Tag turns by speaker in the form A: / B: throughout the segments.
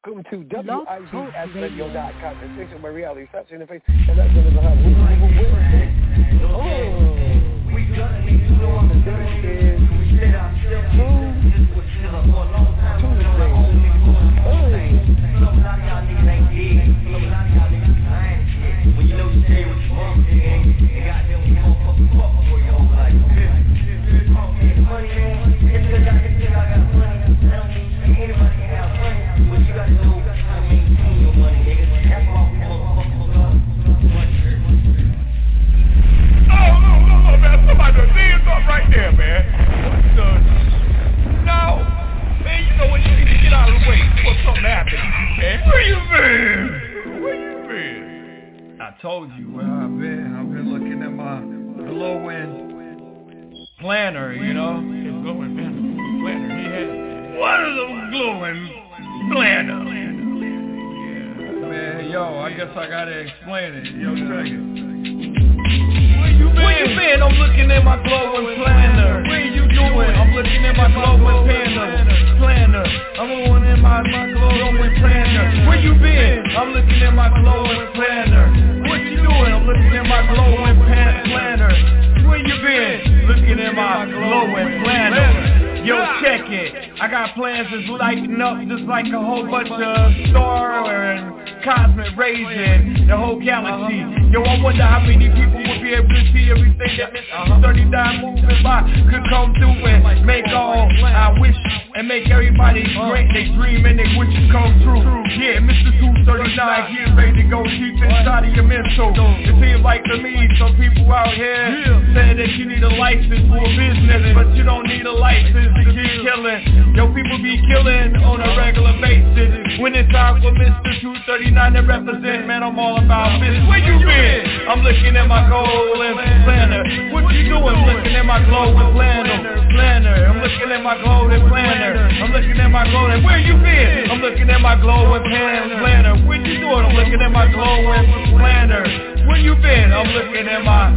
A: Welcome to WIBSradio.com, the station where reality stops in the face, and that's going to have Wednesday. We got it. Today is when you know you stay with your mom, and goddamn motherfucker fuck for your whole life. Money, man, it's because I got money. I don't mean anybody can have money. What you gotta do is maintain your money, nigga. That's why we motherfuckers up. Oh, man, somebody done did something right there, man. What the? No. Man, you know what, you need to get out of the way before something happens, man. Where you been? I told you where I've been. I've been looking at my glowing planner, you know? His glowing planner, he had. What is a glowing planner? Yeah, man, yo, I guess I gotta explain it. Yo, check it. Where you been? I'm looking at my glowing planner. Where you doing? I'm looking at my glowing planner. I'm going in my glowing planner. Where you been? I'm looking at my glowing planner. What you doing? I'm looking at my glowing planner. Where you been? Looking at my glowing planner. Yo, check it. I got plans that's lighting up just like a whole bunch of stars and cosmic rays in the whole galaxy. Yo, I wonder how many people would be able to see everything that Mr. 39 moving by could come through and make all I wish and make everybody great. They dream and they wishes come true. Yeah, Mr. 239 getting ready to go deep inside of your mental. It seems like to me some people out here saying that you need a license for a business, but you don't need a license to keep killing. Yo, people be killing on a regular basis. When it's time for Mr. 239 to represent, man, I'm all about business. Where you been? I'm looking at my glowing planner. What you doing? I'm looking at my glowing planner. I'm looking at my glowing planner. I'm looking at my glowing. Where you been? I'm looking at my glowing planner. What you doing? I'm looking at my glowing planner. Where you been? I'm looking at my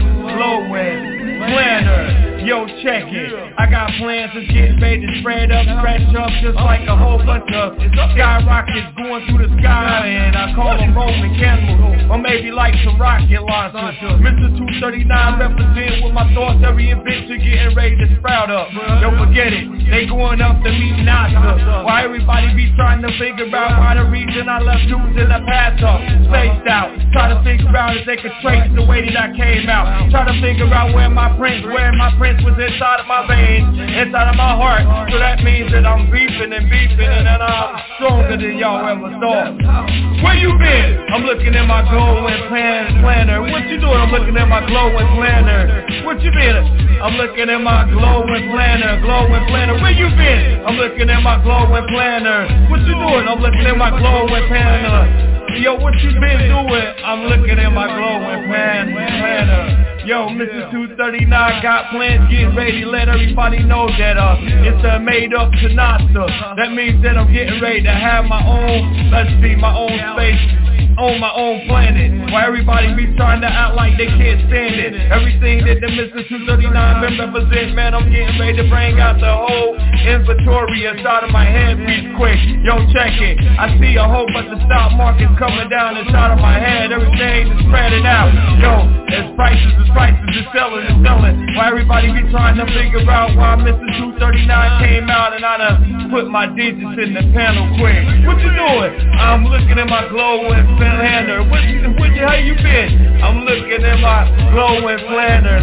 A: glowing planner. Yo, check it. I got plans that's getting ready to spread up, stretch up, just like a whole bunch of skyrockets going through the sky, and I call them Roman candles, or maybe like some rocket launchers. Mr. 239 represent with my thoughts, every invention getting ready to sprout up. Don't forget it, they going up to meet NASA. Why everybody be trying to figure out why the reason I left dudes in the past up, spaced out. Try to figure out if they could trace the way that I came out. Try to figure out where my prince was inside of my veins, inside of my heart. So that means that I'm beefing and that I'm stronger than y'all ever thought. Where you been? I'm looking at my glowing planner. What you doing? I'm looking at my glowing planner. What you been? I'm looking at my glowing planner. Where you been? I'm looking at my glowing planner. What you doing? I'm looking at my glowing planner. Yo, what you been doing? I'm looking at my glowing planner. Yo, Mr. 239 got plans getting ready to let everybody know that it's made up to NASA. That means that I'm getting ready to have my own, my own space, on my own planet, where everybody be trying to act like they can't stand it. Everything that the Mr. 239 been represent, man, I'm getting ready to bring out the whole inventory inside of my head real quick. Yo, check it. I see a whole bunch of stock markets coming down inside of my head. Everything is spreading out. Yo, as prices is selling. Why everybody be trying to figure out why Mr. 239 came out and I done put my digits in the panel quick. What you doing? I'm looking at my glowing planner. How you been? I'm looking at my glowing planner.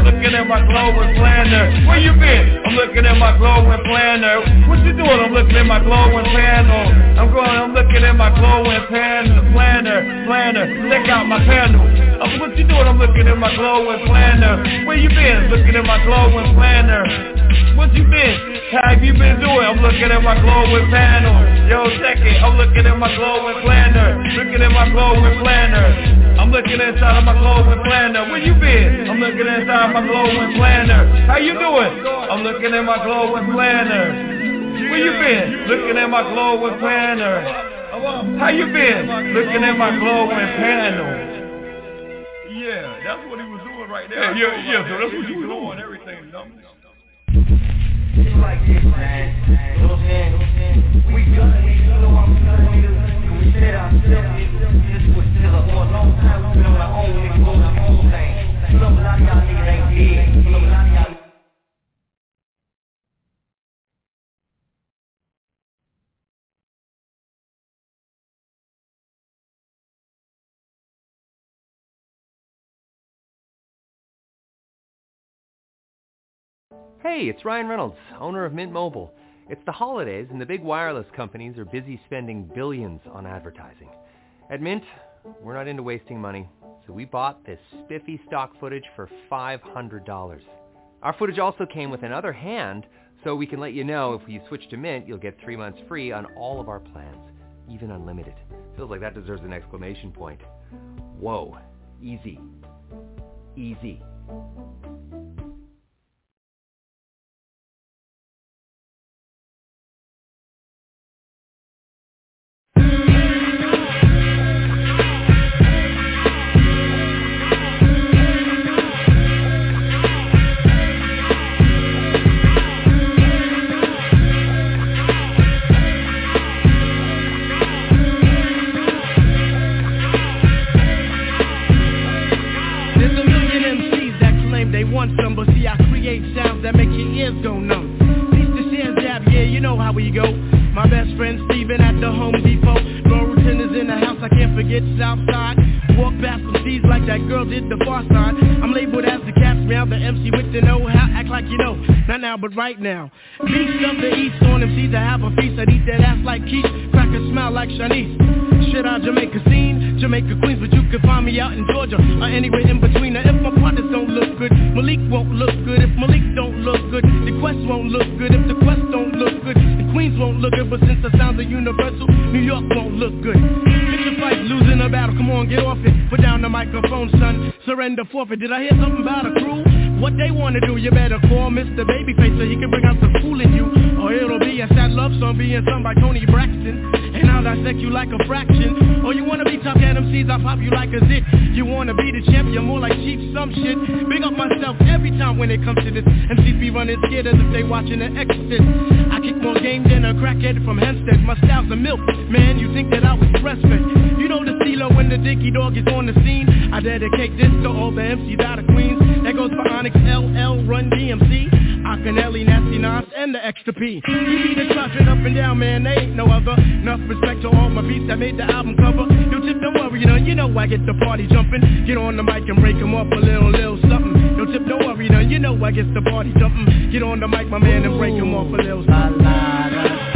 A: Where you been? I'm looking at my glowing planner. What you doing? I'm looking at my glowing panel. I'm looking at my glowing planner. Check out my panel. What you doing? I'm looking at my glowing planner. Where you been? Looking at my glowing planner. What you been? How have you been doing? I'm looking at my glowing panel. Yo, check it. I'm looking at my glowing planner. I'm looking inside of my glowing planner. Where you been? I'm looking inside my glowing planner. How you doing? I'm looking at my glowing planner. Where you been? Looking at my glowing planner. How you been? Looking at my glowing panel. Yeah, that's what he was doing right there. Yeah, so that's what he was doing. Everything, It's like this, man. You know what I'm saying? We done it. You know what I'm saying? We
B: this was still for a long time. We've been on our own, niggas doing our own thing. Some a lot of y'all niggas ain't dead. Some a lot of y'all.
C: Hey, it's Ryan Reynolds, owner of Mint Mobile. It's the holidays and the big wireless companies are busy spending billions on advertising. At Mint, we're not into wasting money, so we bought this spiffy stock footage for $500. Our footage also came with another hand, so we can let you know if you switch to Mint, you'll get 3 months free on all of our plans, even unlimited. Feels like that deserves an exclamation point. Whoa, easy. Easy.
D: But see, I create sounds that make your ears go numb. Piece the share jab, yeah, you know how we go. My best friend Steven at the Home Depot. Laurelton is in the house, I can't forget Southside. Walk past some C's like that girl did the far side. I'm labeled as the cat's meow, the MC with the know-how. Act like you know, not now but right now. Beast of the East on MCs to have a feast. I'd eat that ass like quiche, crack a smile like Shanice. Shit out Jamaica scene, Jamaica Queens, but you can find me out in Georgia or anywhere in between. Now if my partners don't look good, Malik won't look good. If Malik don't look good, the Quest won't look good. If the Quest don't look good, the Queens won't look good. But since the sounds are universal, New York won't look good. Picture fight, losing a battle, come on, get off it. Put down the microphone, son, surrender, forfeit. Did I hear something about a crew? What they wanna do, you better call Mr. Babyface so he can bring out the fool in you. Or it'll be a sad love song being sung by Tony Braxton. And I'll dissect you like a fraction. Or you wanna be Top Cat MCs, I'll pop you like a zit. You wanna be the champ, you're more like Chief some shit. Big up myself every time when it comes to this. MCs be running scared as if they watching The Exorcist. I kick more game than a crackhead from Hempstead. My style's a milk, man, you think that I was breastfed. You know the CeeLo when the Dicky Dog is on the scene. I dedicate this to all the MCs out of Queens. That goes for Onyx, LL, Run DMC, Akinelli, Nasty Nas, and the Extra P. We be the trot straight up and down, man, they ain't no other. Enough respect to all my beats that made the album cover. Yo, Tip, don't worry, you know I get the party jumping. Get on the mic and break 'em up a little something. Yo, Tip, don't worry, you know I get the party jumping. Get on the mic, my man, and break 'em off a little something.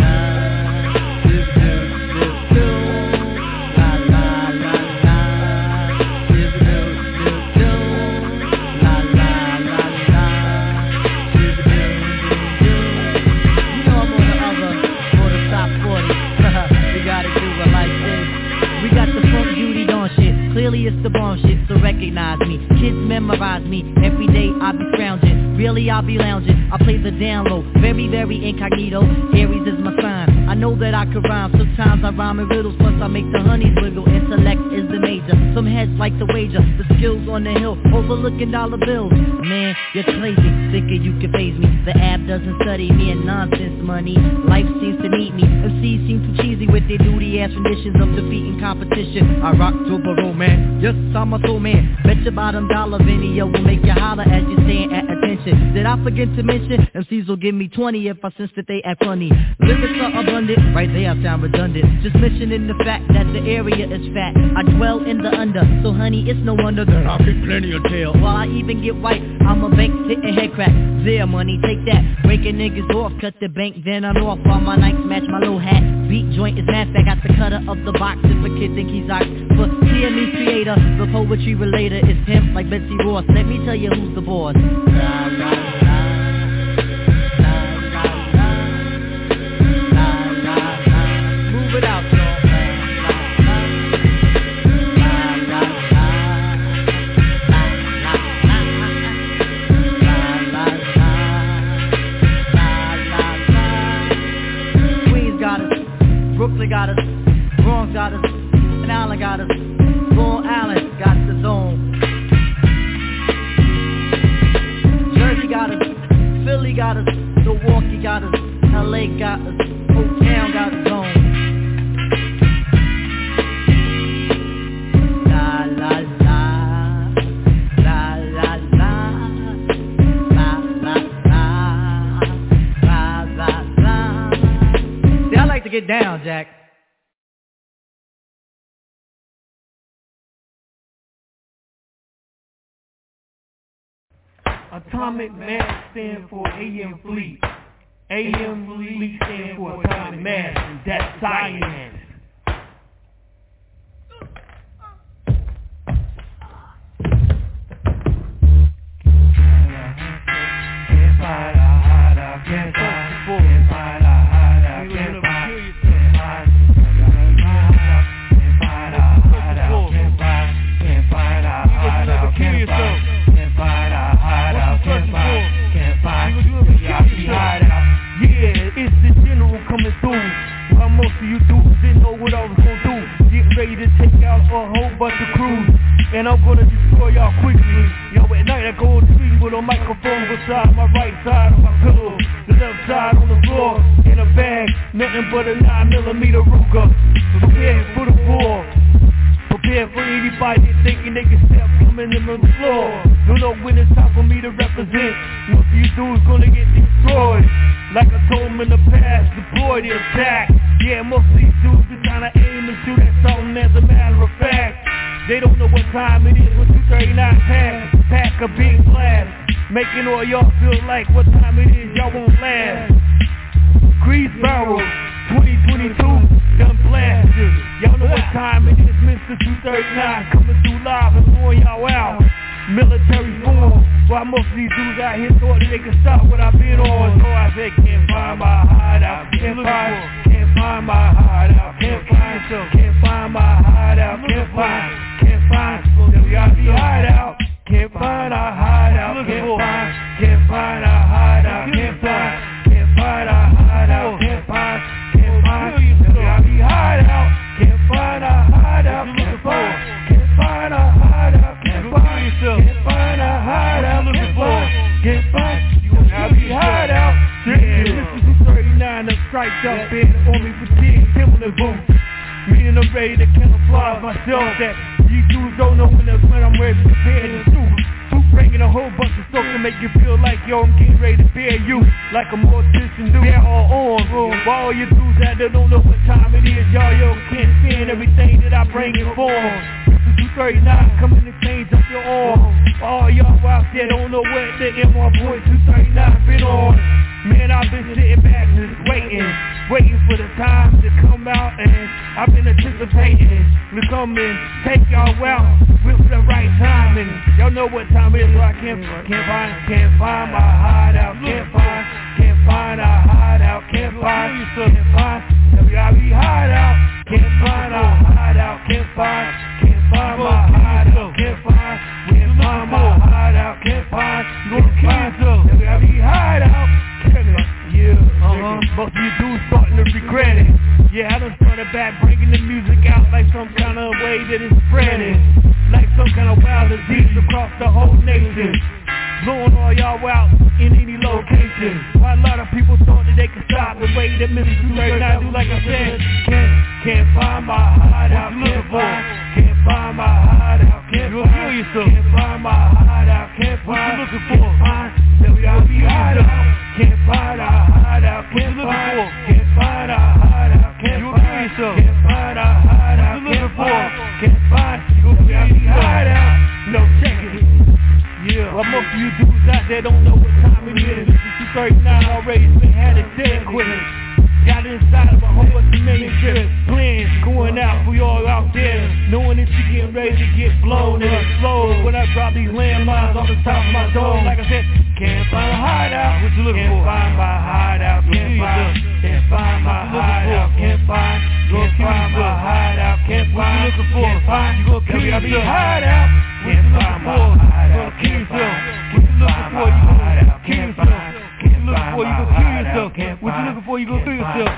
E: Clearly it's the bomb shit, so recognize me. Kids memorize me, every day I be scrounging. Really I be lounging, I play the down low. Very, very incognito, Aries is my sign. I know that I can rhyme, sometimes I rhyme in riddles. Plus I make the honeys wiggle, intellect is the major. Some heads like the wager, the skills on the hill, overlooking dollar bills. Man, you're crazy, thinking you can phase me. The app doesn't study me and nonsense money. Life seems to need me, MCs seem too cheesy with their duty ass renditions of defeating competition. I rock to Barrow, man, yes, I'm a soul man. Bet your bottom dollar video will make you holler as you stand at attention. Did I forget to mention, MCs will give me 20 if I sense that they act funny. Lyrics are abundant, right there I sound redundant. Just mentioning the fact that the area is fat. I dwell in the under, so honey, it's no wonder that I'll get plenty of tail. While I even get white, I'm a bank hitting head crack. There, money, take that. Breaking niggas off, cut the bank, then I'm off. While my nights match my low hat. Beat joint is mad fat, got the cutter of the box. If a kid think he's ox, but TME creator, the poetry relator is pimp like Betsy Ross. Let me tell you who's the boss. La, la, la. Move it out, y'all. Queens got us, Brooklyn got us, Bronx got us, and Allen got us. Long Island got the zone. Jersey got us, Philly got us, Milwaukee got us, LA got us, Oak Town got its own. get down, Jack.
D: Atomic Mass stand for AM Fleet. AM Fleet stand for Atomic Mass, and that's science. Can't find a hideout, can't find a hideout, can't find a hideout, can't find a hideout, can't find, yeah, it's the general coming through. While most of you dudes didn't know what I was gonna do. Get ready to take out a whole bunch of crews, and I'm gonna destroy y'all quickly. Yo, at night I go to sleep with a microphone beside my right side of my pillow, the left side on the floor, in a bag, nothing but a 9mm Ruger. Prepare for the war. Prepare for anybody thinking they can step coming in the floor. Don't know when it's time for me to represent. Most of you dudes gonna get destroyed. Like I told them in the past, deploy the attack. Yeah, most of these dudes be trying to aim and shoot at something as a matter of fact. They don't know what time it is when 239 pack a big blast, making all y'all feel like what time it is y'all won't last. Grease barrel, 2022, done blasted. Y'all know what time it is, Mr. 239 coming through live and blowing y'all out. Military form, while most of these dudes out here thought that they could stop what I've been on. So I said, can't find my hideout, can't find my hideout, can't find my hideout, can't find, WIB hideout, can't find a hideout, can't find a hideout, can't find a hideout, can't find, WIB hideout, can't find a hideout, can't find a hideout, can't find a hideout, can't find, WIB hideout. Yeah, this is 239 that strikes up in on me fatigue, Timberland boots. Meaning I'm ready to camouflage myself that you dudes don't know when I'm ready to prepare to shoot. Bringing a whole bunch of stuff to make you feel like, yo, I'm getting ready to bear you like a mortician do. They're all on, while all you dudes out there don't know what time it is, y'all, yo, can't stand everything that I bring in form. This is 239 coming to change up your arm. All y'all out there don't know what the MR boy 239 been on. Man, I've been sitting back just waiting for the time to come out, and I've been anticipating to come and take y'all out with the right timing. Y'all know what time it is, so I can't find my hideout, can't find a hideout, can't find WIB hideout, can't find a hideout, can't find my hideout, can't find my hideout, can't find WIB hideout. Yeah, most of you dudes starting to regret it. Yeah, I done started back bringing the music out like some kind of way that it's spreading, like some kind of wild disease across the whole nation, blowing all y'all out in any location. Why a lot of people thought that they could stop the way that Mr. 239 do, like I said. Can't find my hideout, can't find my hideout, can't find my hideout, can't find WIB hideout, can't find a hideout, can't find a hideout, can't find a hideout, can't find WIB hideout. No, check it. Yeah, well, most of you dudes out there don't know what time it is. This is 239 already, been had it dead quick. Got inside of a whole bunch of million trips, plans going out for y'all out there, knowing that you're getting ready to get blown and explode when I drop these landmines off the top of my dome. Like I said, can't find a hideout, what you looking for? Can't find my hideout, can't find my hideout, can't find my hideout, can't find, you gonna kill yourself, hideout, can't find my hideout, kill yourself, what you looking for? You gonna kill yourself. What you looking for? You gonna kill yourself. What you looking for? You gonna kill yourself.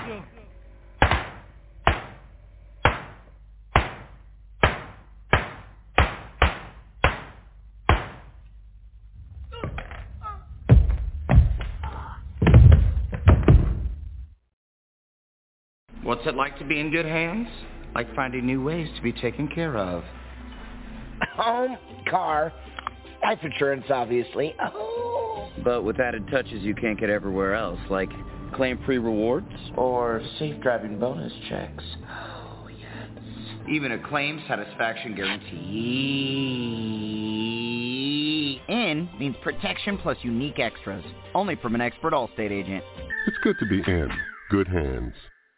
F: What's it like to be in good hands? Like finding new ways to be taken care of.
G: Home, car, life insurance, obviously. Oh.
F: But with added touches you can't get everywhere else, like Claim free rewards?
G: Or safe driving bonus checks. Oh, yes.
F: Even a claim satisfaction guarantee.
H: N means protection plus unique extras. Only from an expert Allstate agent.
I: It's good to be in good hands.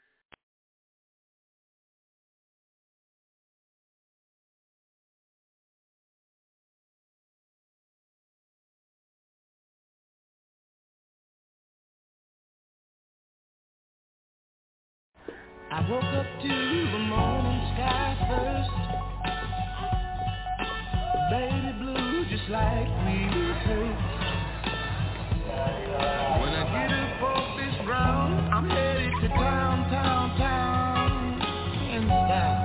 D: I woke up to the morning sky first. Baby blue just like we first. When I get up off this ground, I'm headed to town in style.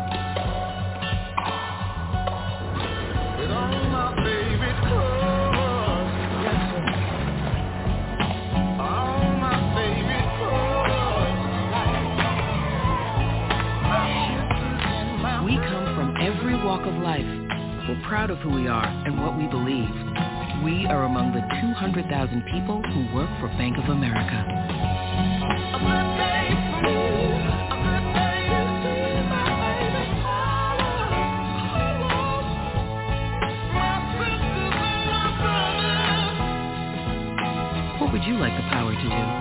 D: With all my favorite clothes, yes sir. All my favorite clothes.
J: We come from every walk of life. We're proud of who we are and what we believe. We are among the 200,000 people who work for Bank of America. What would you like the power to do?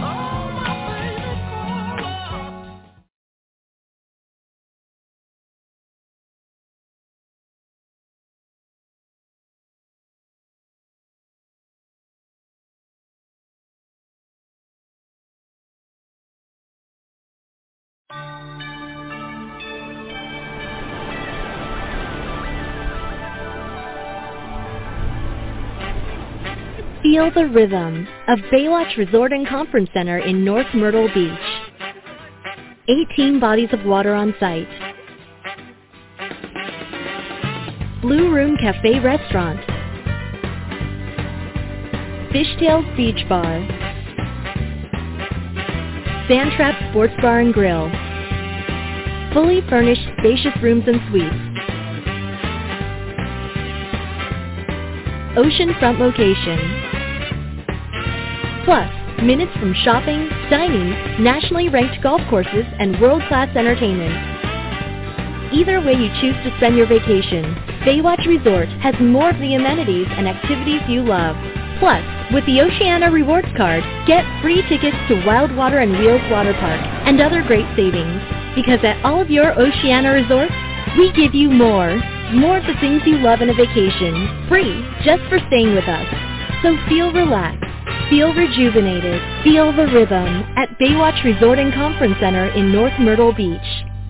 K: Feel the rhythm of Baywatch Resort and Conference Center in North Myrtle Beach. 18 bodies of water on site. Blue Room Cafe Restaurant. Fishtails Beach Bar. Sandtrap Sports Bar and Grill. Fully furnished spacious rooms and suites. Oceanfront location. Plus, minutes from shopping, dining, nationally ranked golf courses, and world-class entertainment. Either way you choose to spend your vacation, Baywatch Resort has more of the amenities and activities you love. Plus, with the Oceana Rewards Card, get free tickets to Wild Water and Wheels Water Park and other great savings. Because at all of your Oceana resorts, we give you more. More of the things you love in a vacation, free, just for staying with us. So feel relaxed, feel rejuvenated, feel the rhythm at Baywatch Resort and Conference Center in North Myrtle Beach.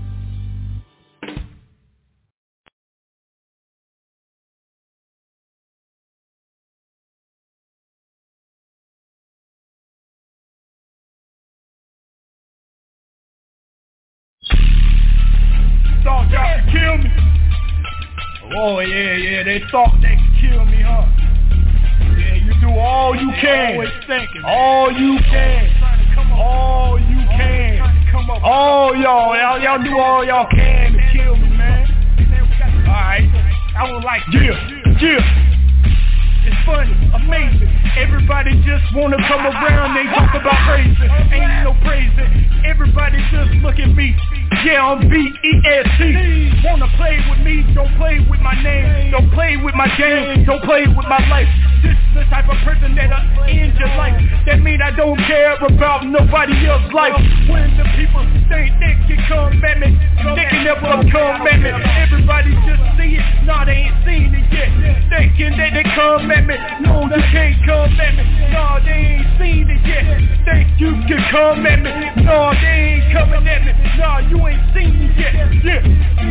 A: Thought y'all could kill me. Oh yeah, they thought they could kill me, huh? Yeah, you do all you can. Always thinking. All you can. All you can. All y'all do all y'all can to kill me, man. Alright, I was like, yeah. It's funny, amazing. Everybody just wanna come around, they talk about praising. Ain't no praising. Everybody just look at me. Yeah, I'm B-E-S-T. Wanna play with me, don't play with my name. Don't play with my game, don't play with my life. This is the type of person that'll end your life. That mean I don't care about nobody else's life. When the people think they can come at me, they can never come at me. Everybody just see it, nah, they ain't seen it yet. Thinking that they come at me, no, you can't come at me. Nah, they ain't seen it yet. Think you can come at me, nah, they ain't coming at me. Nah, you ain't seen it yet. Yeah.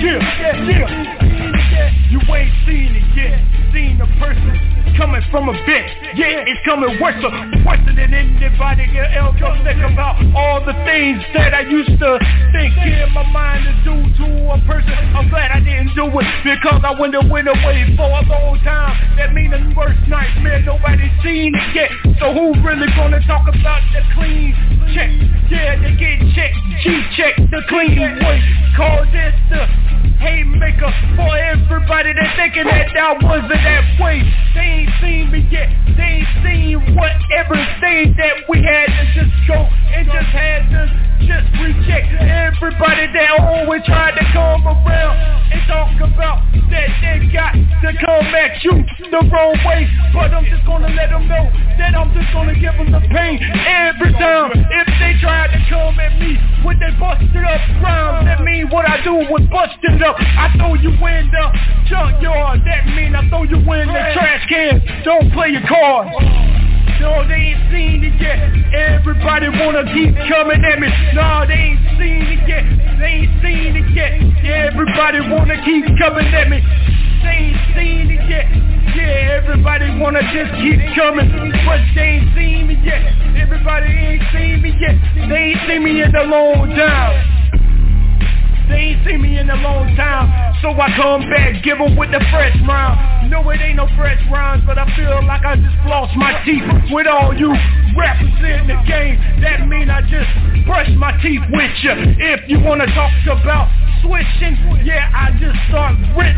A: You ain't seen it yet. Seen a person coming from a bit. Yeah, it's coming worse than anybody else can think about all the things that I used to think in my mind to do to a person. I'm glad I didn't do it because I went away for a long time. That mean the worst nightmare, nobody's seen it yet. So who really gonna talk about the clean check? Yeah, they get checked, G-check, the clean way. Call this the haymaker for everybody
L: everybody that thinking that I wasn't that way. They ain't seen me yet. They ain't seen what everything that we had to just go and just had to just reject. Everybody that always tried to come around and talk about that they got to come at you the wrong way. But I'm just gonna let them know that I'm just gonna give them the pain every time. If they try to come at me with their busted up rhymes, that mean what I do was busted up. I throw you in the junkyard, that mean I throw you in the trash can. Don't play your cards. No, they ain't seen it yet. Everybody wanna keep coming at me. No, they ain't seen it yet. They ain't seen it yet. Everybody wanna keep coming at me. They ain't seen it yet. Yeah, everybody wanna just keep coming, but they ain't seen me yet. Everybody ain't seen me yet. They ain't seen me in a long time. They ain't seen me in a long time, so I come back, give them with the fresh rhyme. No, it ain't no fresh rhymes, but I feel like I just lost my teeth with all you rappers in the game. That mean I just brush my teeth with you. If you wanna talk about switching, yeah, I just start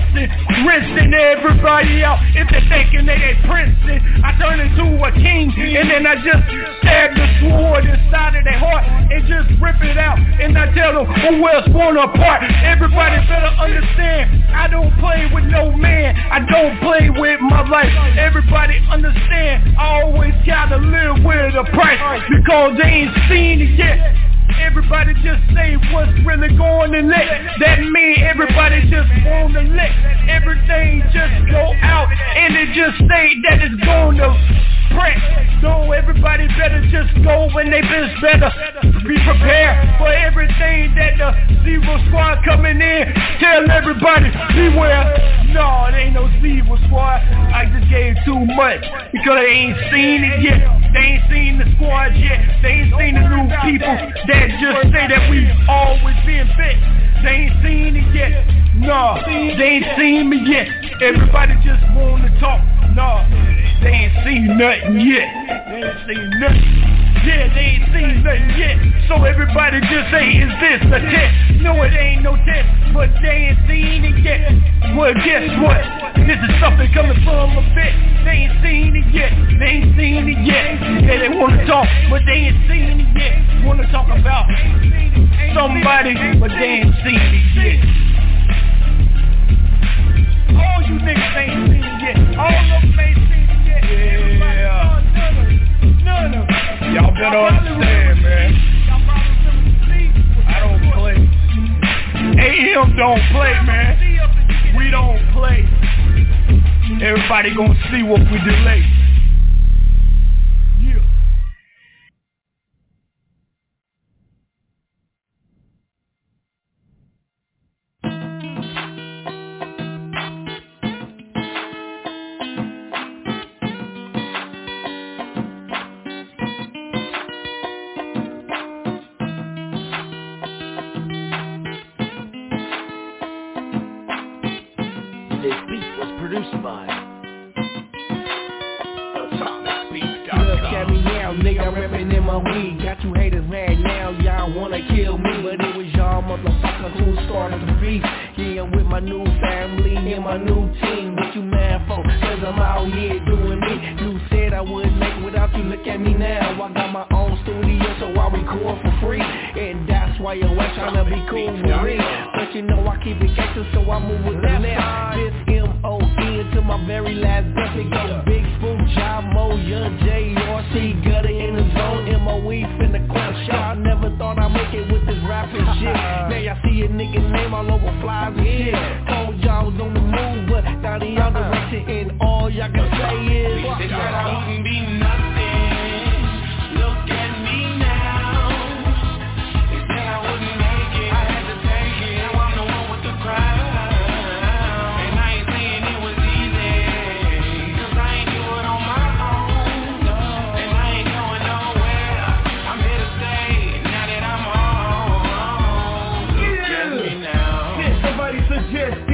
L: rinsing everybody out. If they're thinking they ain't Princeton, I turn into a king, and then I just stab the sword inside of their heart and just rip it out. And I tell them who else wanna part. Everybody better understand, I don't play with no man. I don't play with my life. Everybody understand, I always gotta live with a price, because they ain't seen it yet. Everybody just say what's really going to let. That mean everybody just wanna let everything just go out, and it just say that it's gonna press. So everybody better just go, and they just better be prepared for everything that the Zero Squad coming in. Tell everybody, beware. No, it ain't no Zero Squad. I just gave too much, because they ain't seen it yet. They ain't seen the squad yet. They ain't seen the new people that just say that we always been fit. They ain't seen it yet. No, they ain't seen me yet. Everybody just wanna talk. No, they ain't seen nothing yet. They ain't seen nothing. Yeah, they ain't seen nothing yet. So everybody just say, is this a test? No, it ain't no test, but they ain't seen it yet. Well, guess what? This is something coming from a bit. They ain't seen it yet. They ain't seen it yet. Yeah, they wanna talk, but they ain't seen it yet. Wanna talk about somebody, but they ain't seen it yet. All you niggas ain't seen it yet. All of them ain't seen it yet. Yeah. None of them. Y'all better understand, man. I don't play. AM don't play, man. We don't play. Everybody gonna see what we delay. Yeah.
M: This beat was produced by
D: Look at me now, nigga, I'm ripping in my weed. Got you haters mad now, y'all wanna kill me, but it was y'all motherfuckers who started the beef. Yeah, I'm with my new family and my new team. What you mad for? Cause I'm out here doing me. You said I wouldn't make it without you, look at me now. I got my own studio, so I record for free. And that's why you're trying to be cool with me. But you know I keep it gangster, so I move with the left. This M.O.E. to my very last breath. It got Big Spook, John Mo, Young J.R.C. Gutter in the zone, M.O.E. finna crush. Y'all never thought I'd make it with this rapping shit. Now y'all see a nigga name all over flies and shit. Told y'all was on the move, but now the y'all direction, and all y'all can say is
N: they said I wouldn't be nothing. Look at me now. They said I wouldn't make it. I had to take it. Now I'm the one with the crown. And I ain't saying it was easy, cause I ain't do it on my own. And I ain't going nowhere. I'm here to stay now that I'm home. Look at me now.
L: Somebody suggest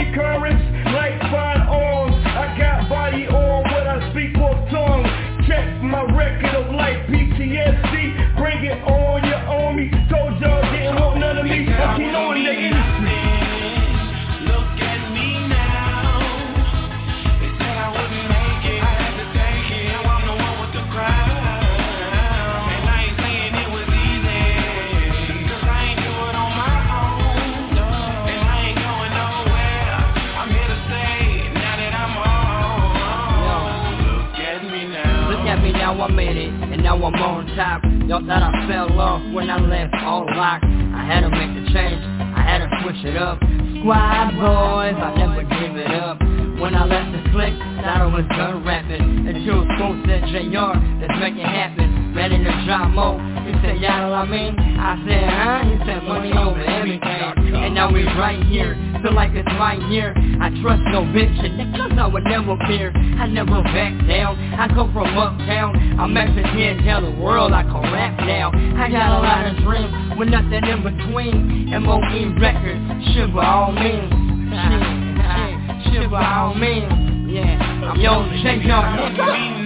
L: body currents like firearms. I got body on when I speak both tongues. Check my record of life, PTSD. Bring it on, you own me. Told y'all didn't want none of me. I keep knowing the industry.
N: Look at me now. They said I wouldn't make it. I had to take it. Now I'm the one with the crown. And I ain't saying it was easy, 'cause I ain't do it on my own. And I ain't going nowhere. I'm here to stay now that I'm home. Look at me now.
O: Look at me now, I made it, and now I'm on top. Y'all thought I fell off when I left all locked. I had to make the change, I had to switch it up. Squad boys, I never give it up. When I left the clique, thought I was done rapping. Until Scoop said, JR, let's make it happen. Ready to drop more. He said, y'all know what I mean? I said, huh? He said, money over everything. And now we right here, feel like it's my year. I trust no bitch, and niggas I would never fear. I never back down, I come from uptown. I'm actually here to tell the world I can rap now. I got a lot of dreams, with nothing in between. MOE records, shit by all means. Shit by all means. Yeah, I'm young, shake your nigga.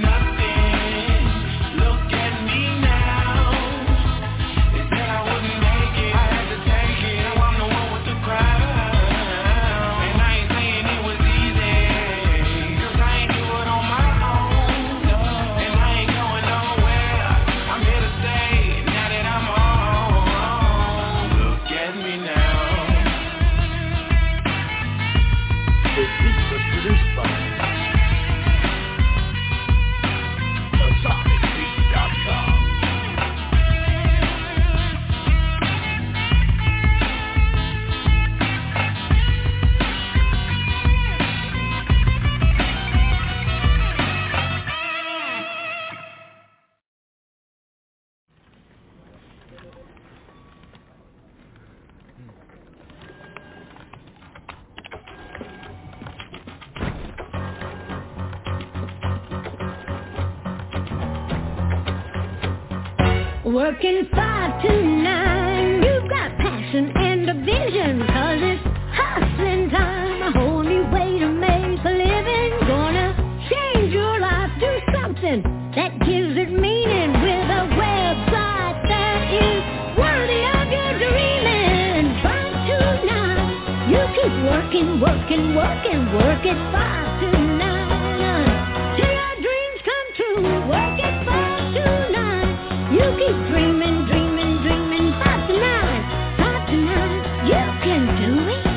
P: Working 5 to 9, you've got passion and a vision, 'cause it's hustling time, a whole new way to make a living. Gonna change your life, do something that gives it meaning, with a website that is worthy of your dreaming. 5 to 9, you keep working, working, working, work it 5 to 9, till your dreams come true. Work it 5 to 9, you keep dreaming, dreaming, dreaming. 5 to 9, 5 to 9, you can do it.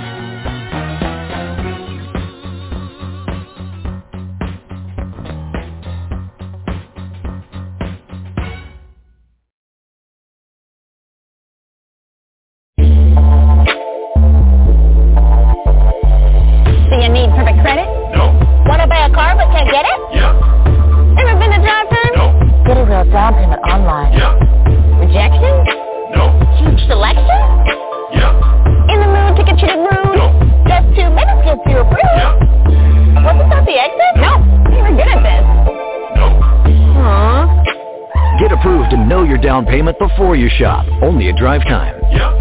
Q: Do you need perfect credit?
N: No.
Q: Want to buy a car but can't get it?
N: Yeah.
Q: Ever been to drive time?
N: No.
Q: Get a real down payment online.
N: Yeah.
Q: Rejection?
N: No.
Q: Huge selection?
N: Yeah.
Q: In the mood to get you to groove?
N: No.
Q: Just 2 minutes gets you approved?
N: Yeah.
Q: Wasn't that the exit? No. You were good at this.
N: No.
Q: Aww.
R: Get approved and know your down payment before you shop. Only at Drive Time.
N: Yeah.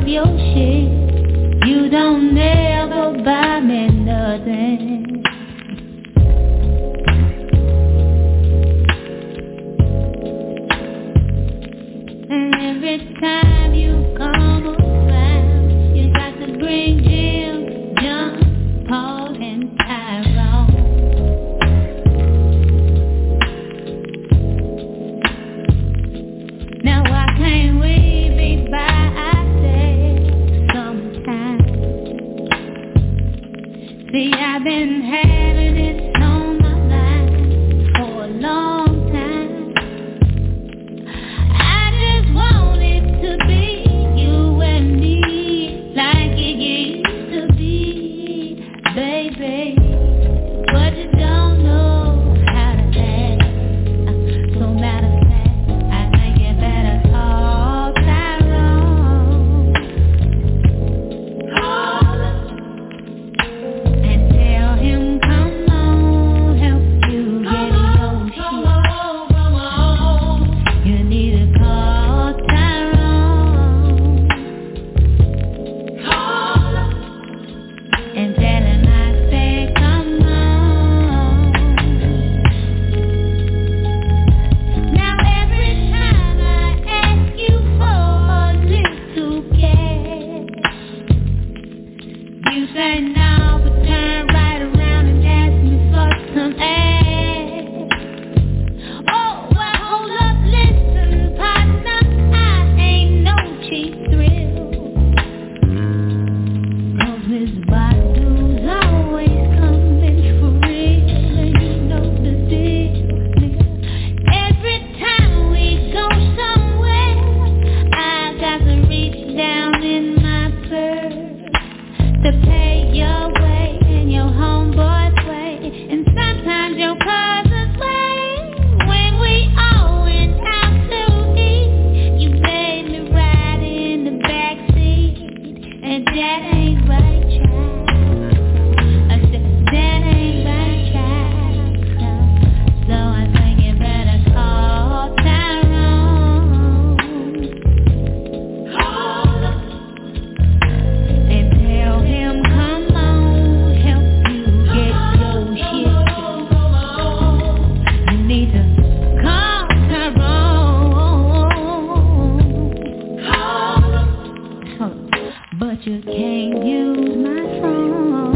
P: your shit. You don't never buy me nothing. And every time you come around, you got to bring Jim, John, Paul, and Tyrone. Now why can't we be by ourselves sometimes? See, I've been having it on my mind for a long time. I just want it to be you and me, like it used to be, baby. But you don't know how to act. So matter of fact, I think you better call Tyrone. Call him and tell him, come on, help you get your shit. You need to call Tyrone. Call him and tell him I say, come on. Now every time I ask you for a little cash, you say no, but turn right around and ask me for some ass. Oh, well, hold up, listen, partner, I ain't no cheap thrill. 'Cause Miss Badu's always coming for real, and you know the deal, nigga. Every time we go somewhere, I got to reach down in my purse to pay your way and your homeboy's way, and sometimes your cousin's way. When we all went out to eat, you made me ride in the backseat, and that ain't right, child. I said, that ain't right, child. So I think you better call Tyrone. Call him and tell him, come on, help you get your shit. You need to call Tyrone. Call him, but you can't use my phone.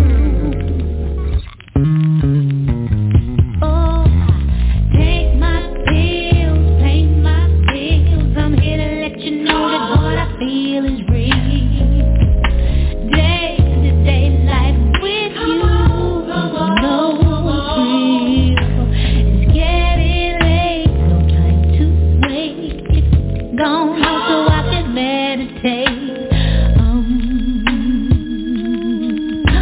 P: Oh, take my pills, pay my bills. I'm here to let you know that what I feel is real. Day-to-day life with you, no thrill. It's getting late, no time to wait. Gone home so I can meditate.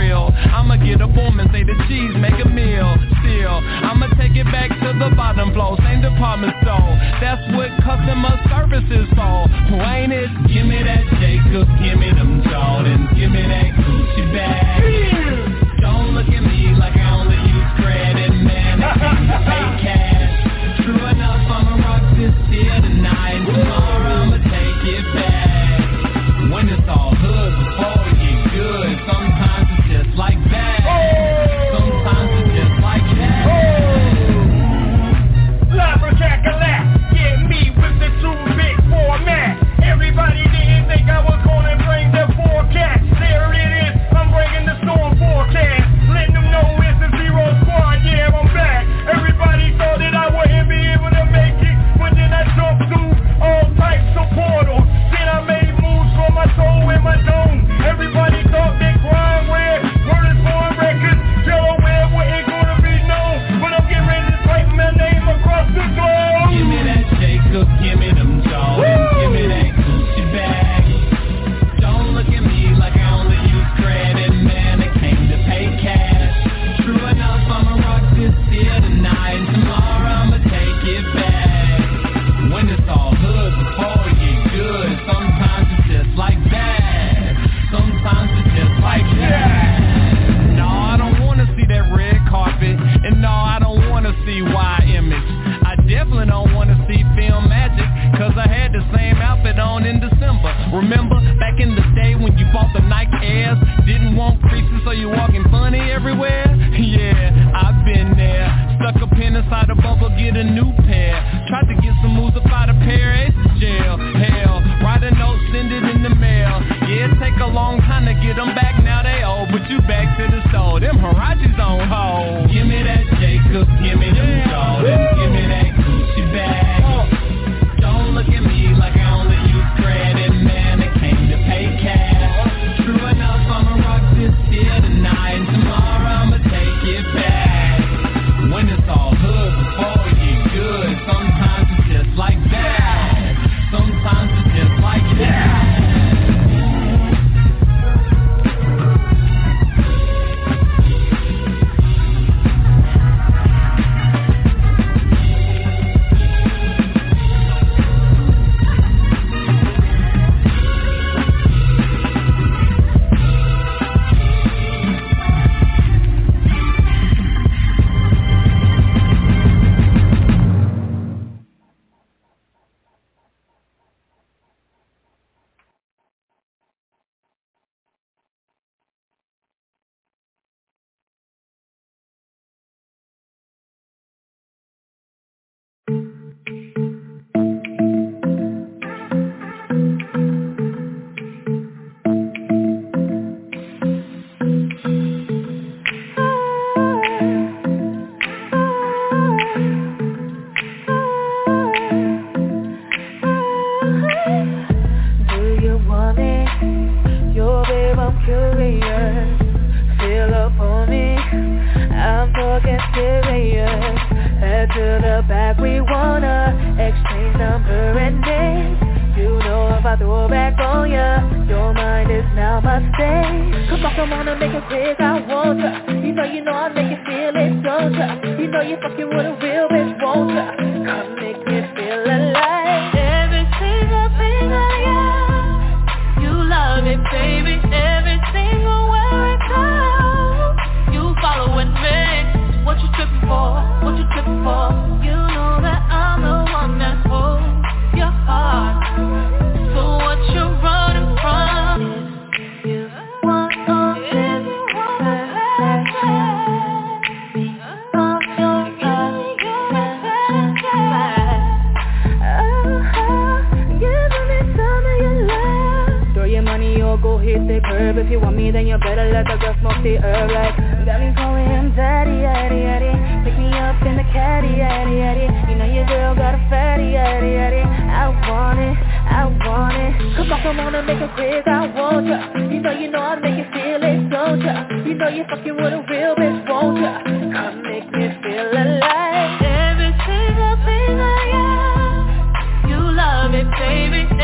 S: real. I'ma get a boom and say the cheese make a meal. Still, I'ma take it back to the bottom floor, same department store. That's what customer service is for. Who ain't it? Give me that Jacobs, give me them Jordans, give me that Gucci bag. Don't look at me like I only use credit, man. I came to pay cash. True enough, I'ma rock this here tonight. Tomorrow I'ma take it back. When it's all hood before it get good, sometimes it's just like that. Sometimes it's just like that.
L: Labracacalac, yeah, me with the too big format. Everybody didn't think I was gonna bring the forecast. There it is, I'm bringing the storm forecast. Letting them know it's the Zero Squad, yeah, I'm back. Everybody thought that I wouldn't be able to make it, but then I jumped through all types of portals. Then I made moves for my soul and my dome. Everybody thought that crime where word is for records. Delaware wasn't gonna be known, but I'm getting ready to type my name across the globe.
S: Give me that Jacob, give me them Jordans, give me that Gucci bag. Don't look at me like I only use credit, man. I came to pay cash. True enough, I'ma rock this here tonight. Tomorrow I'ma take it back. When it's all hood before it get good, sometimes it's just like that. Sometimes it's just like that. No, I don't wanna see that red carpet, and no, I don't wanna see Y Image. I definitely don't wanna see Film Magic, cause I had the same outfit on in December. Remember back in the day when you bought the Nike Airs, didn't want creases so you walking funny everywhere? Yeah, I've been there. Stuck a pin inside a bubble, get a new pair. Tried to get some moves up out of pair, it's jail. Hell, write a note, send it in the mail. Yeah, it take a long time to get them back, now they old, but you back to the store. Them Harachis on hold. Give me that Jacobs, give me them Jordans, give me that Gucci bag. Don't look at me like I only use credit, man. I came to pay cash. True enough, I'ma rock this here tonight. Tomorrow I'ma take it back. When it's all hood before it get good, sometimes it's just like that. Sometimes it's just like that.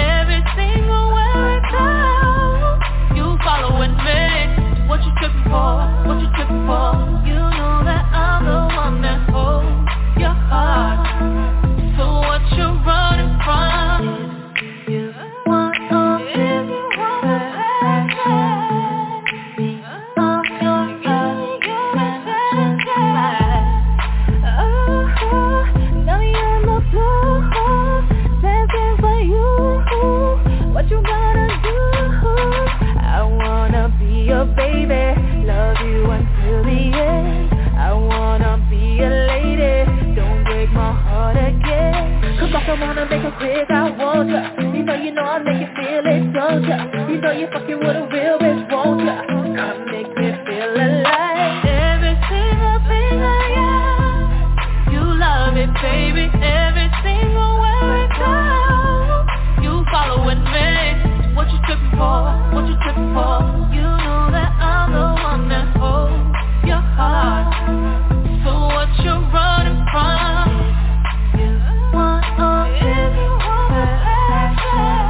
N: What you took me for? don't wanna make it quick, I want ya. You know I'll make you feel it, don't ya? You know you're fucking with a real bitch, won't ya? Come make me feel alive. Every single thing I am, you love it, baby. Every single where we go, you following me. What you tripping for? What you tripping for? You know that I'm the one that holds your heart. So what you running from? You want if you want attention.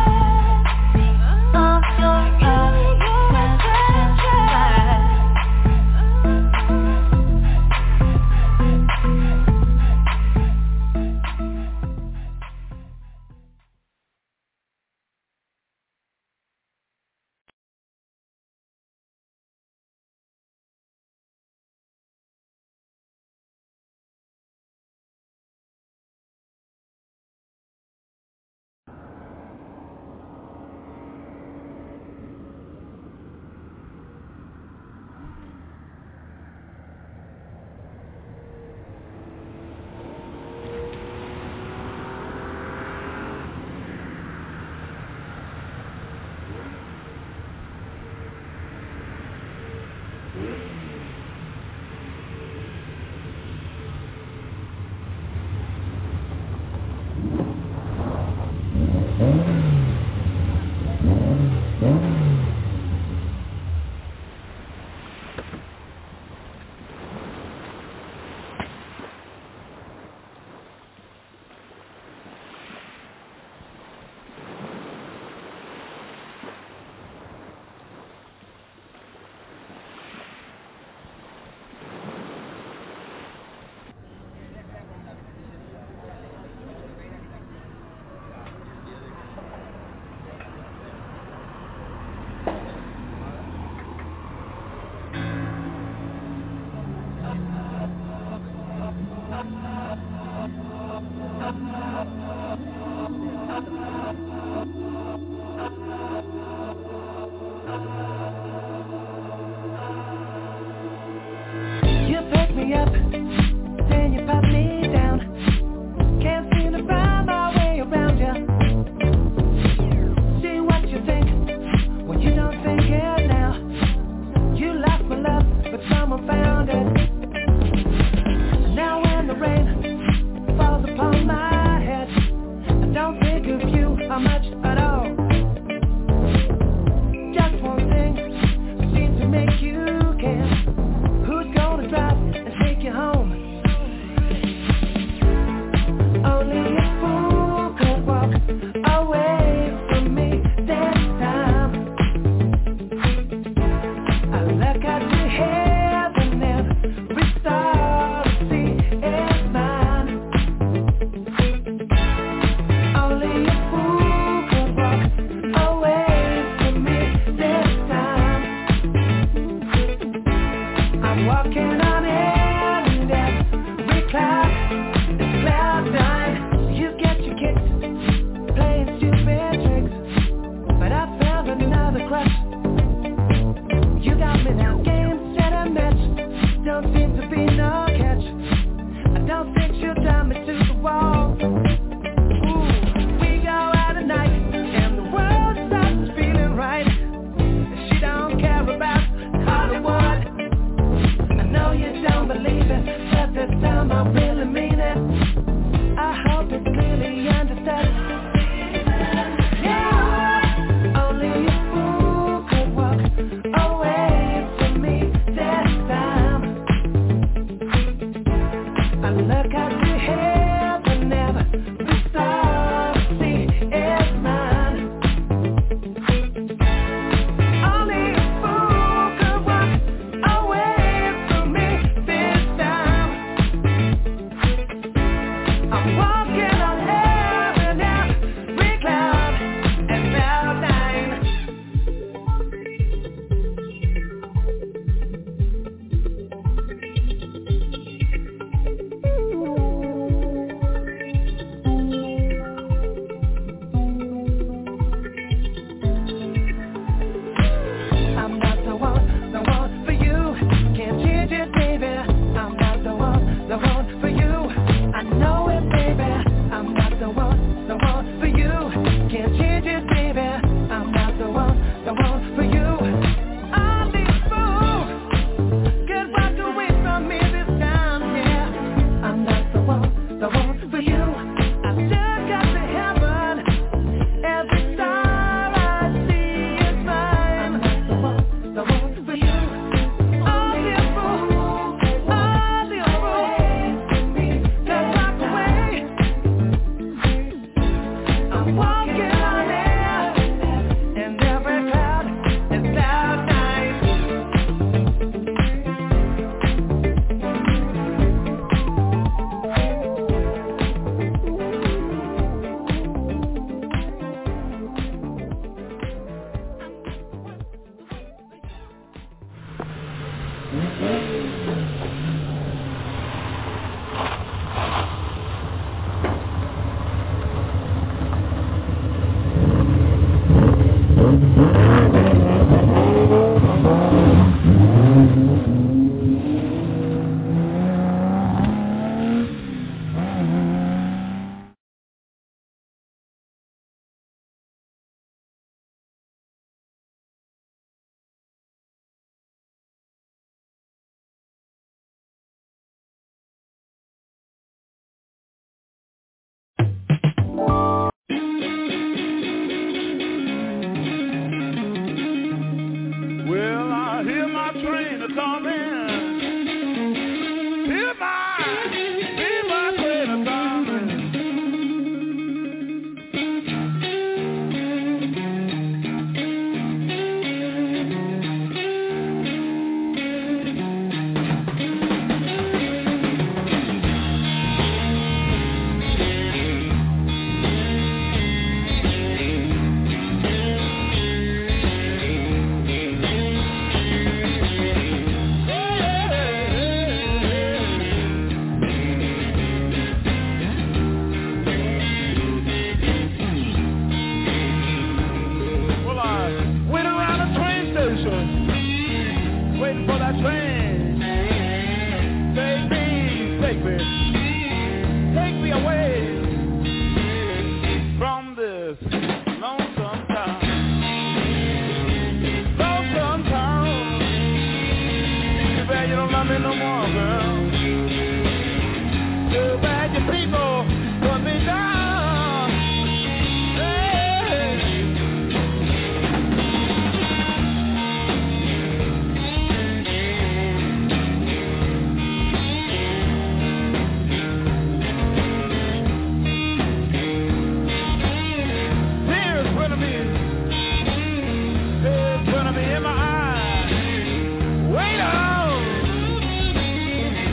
L: Wait on!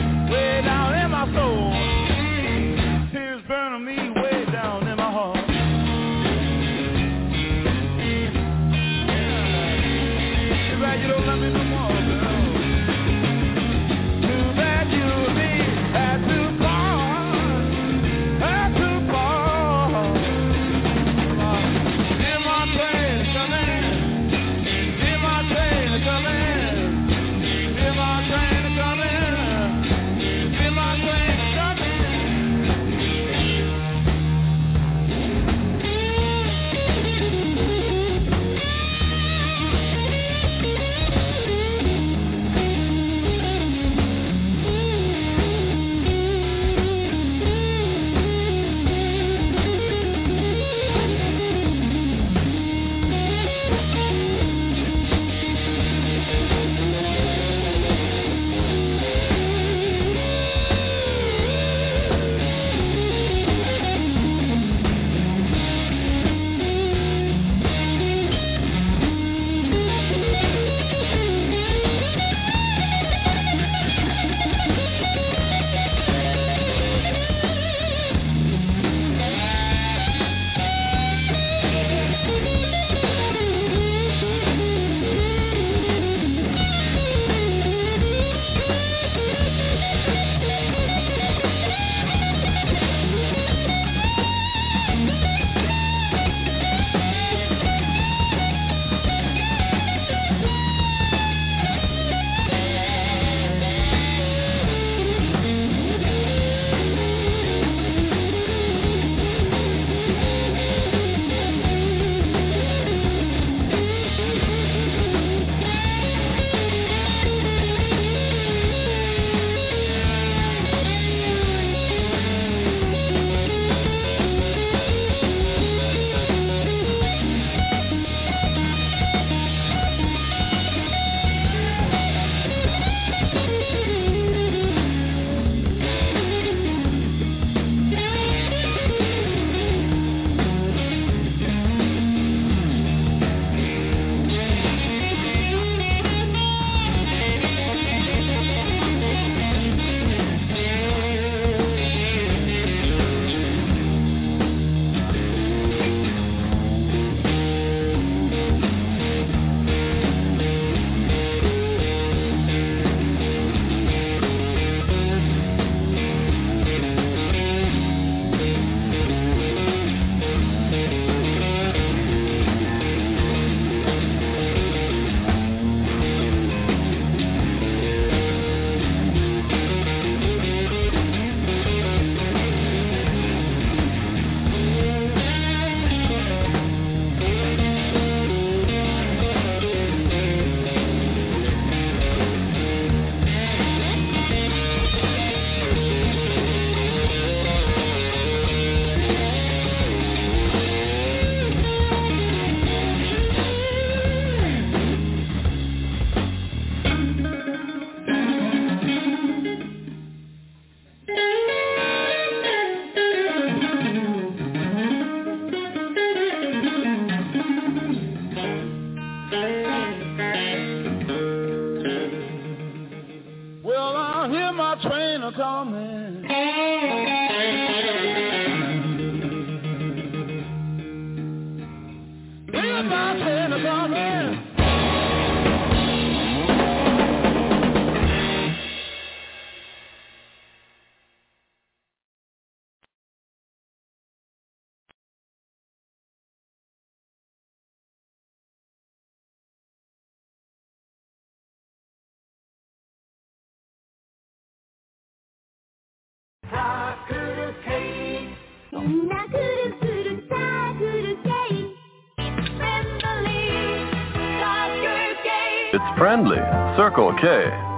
L: hear my train a coming. Hear my train a coming.
I: It's friendly. Circle K.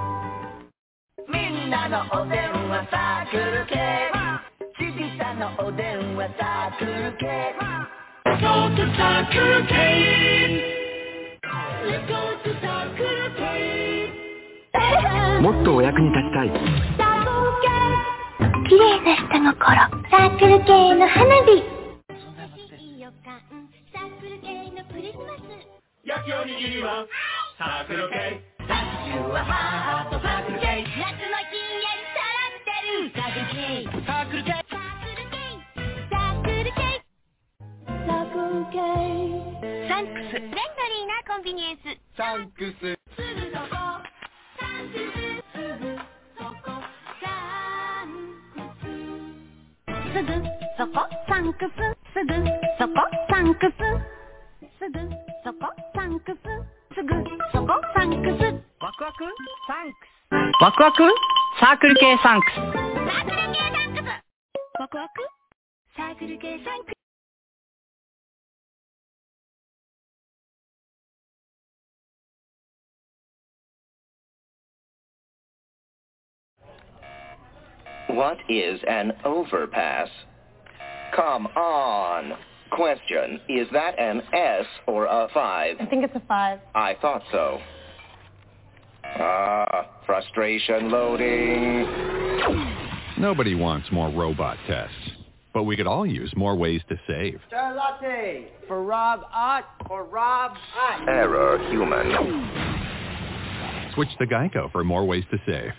N: Go to Circle K. Let's go to Circle K.
R: もっとお役に立ちたい。
P: 綺麗な人の頃、サークル系の花火。
N: 焼きおにぎりはサークル系。サークルはハートサークル系。夏のひんやりさらってるサークル系。サークル系。サークル系。サークル系。サンクス。フレンドリーなコンビニエンス。サンクス。すぐそこ。サンクス。すぐそこ。サンクス。すぐそこ。サンクス。すぐそこ。サンクス。すぐそこサンクスすぐそこサンクスワクワクサンクスワクワクサークル系サンクスサークル系サンクスワクワクサークル系サンクス
G: What is an overpass? Come on. Question, is that an S or a 5?
Q: I think it's a 5.
G: I thought so. Frustration loading.
T: Nobody wants more robot tests, but we could all use more ways to save.
B: Star latte for Rob Ott or Rob Ott.
G: Error human.
T: Switch to Geico for more ways to save.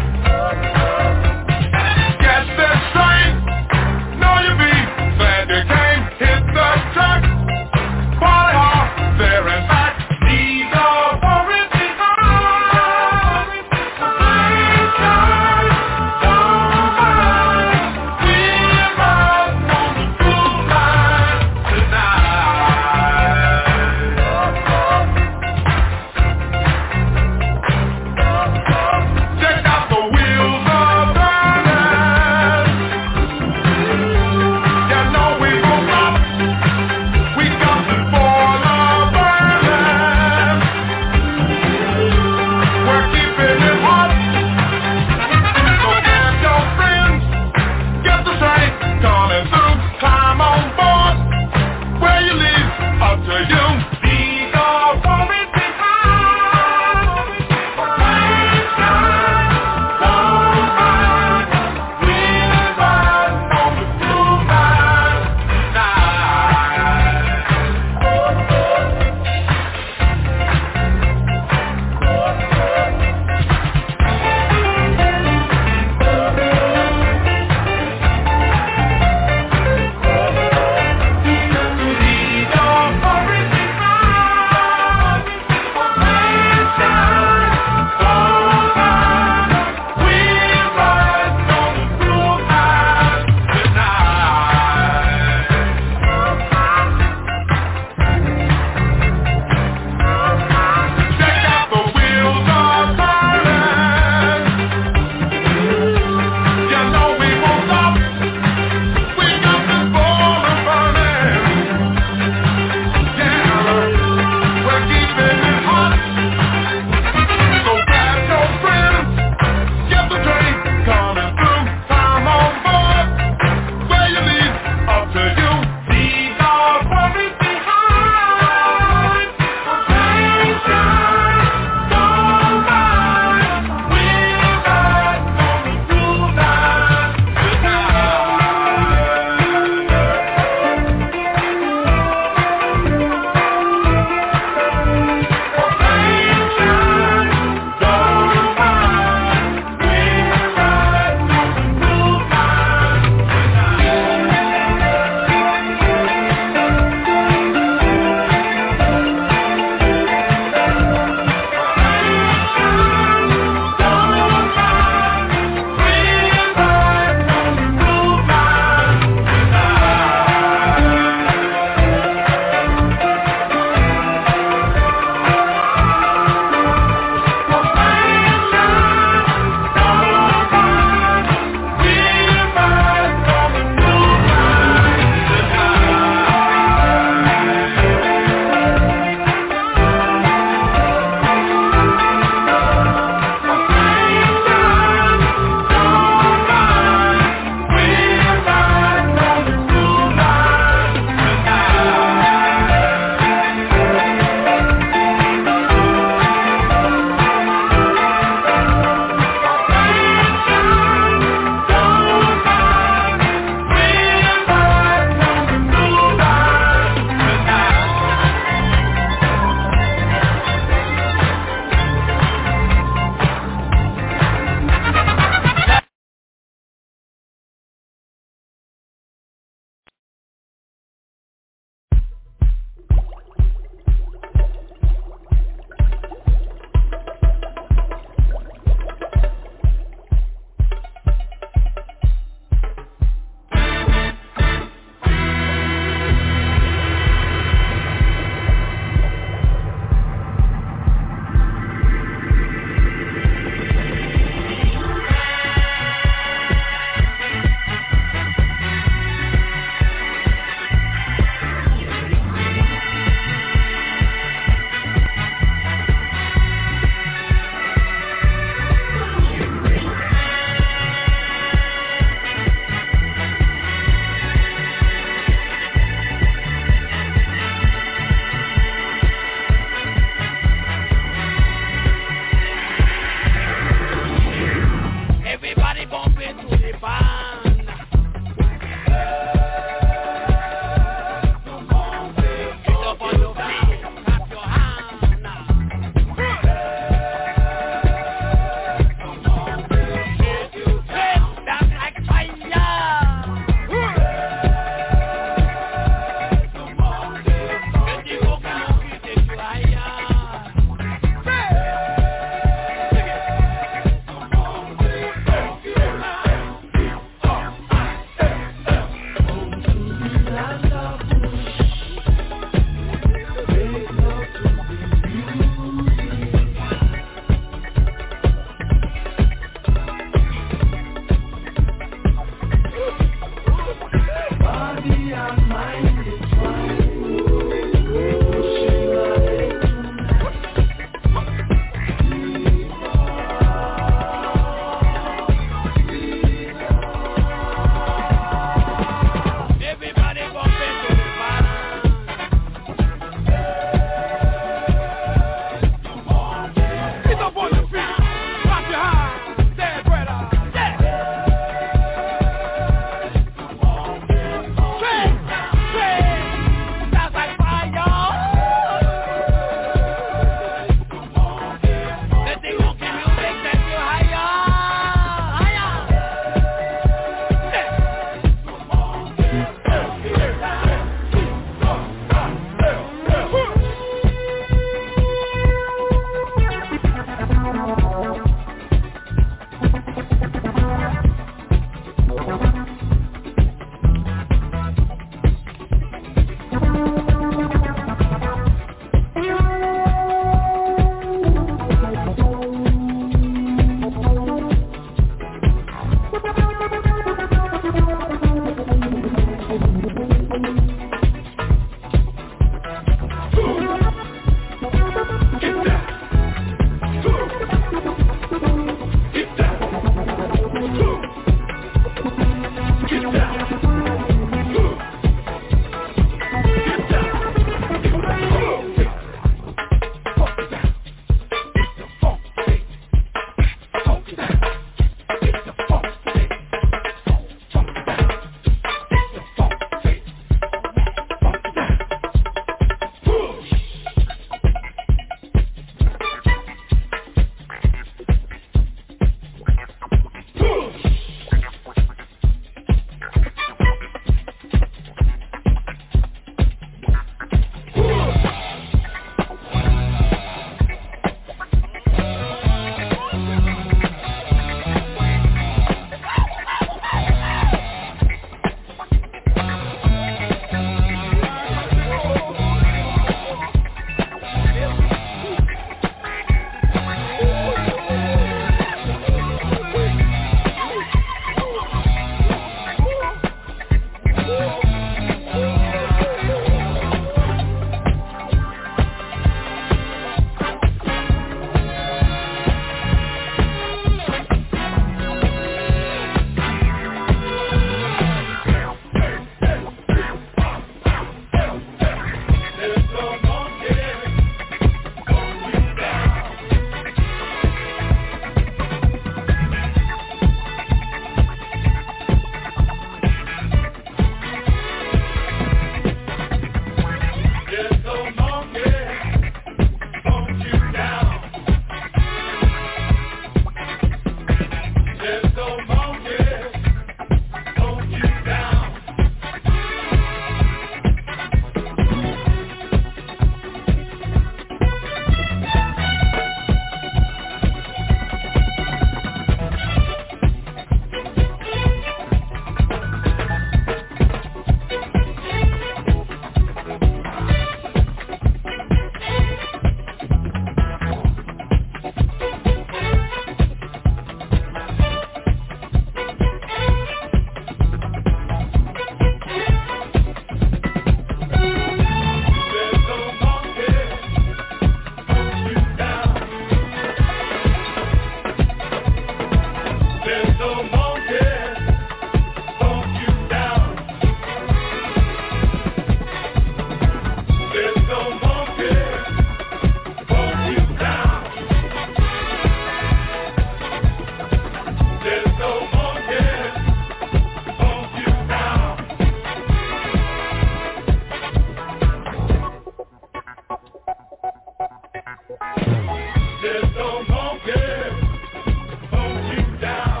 N: There's no monkey hold you down.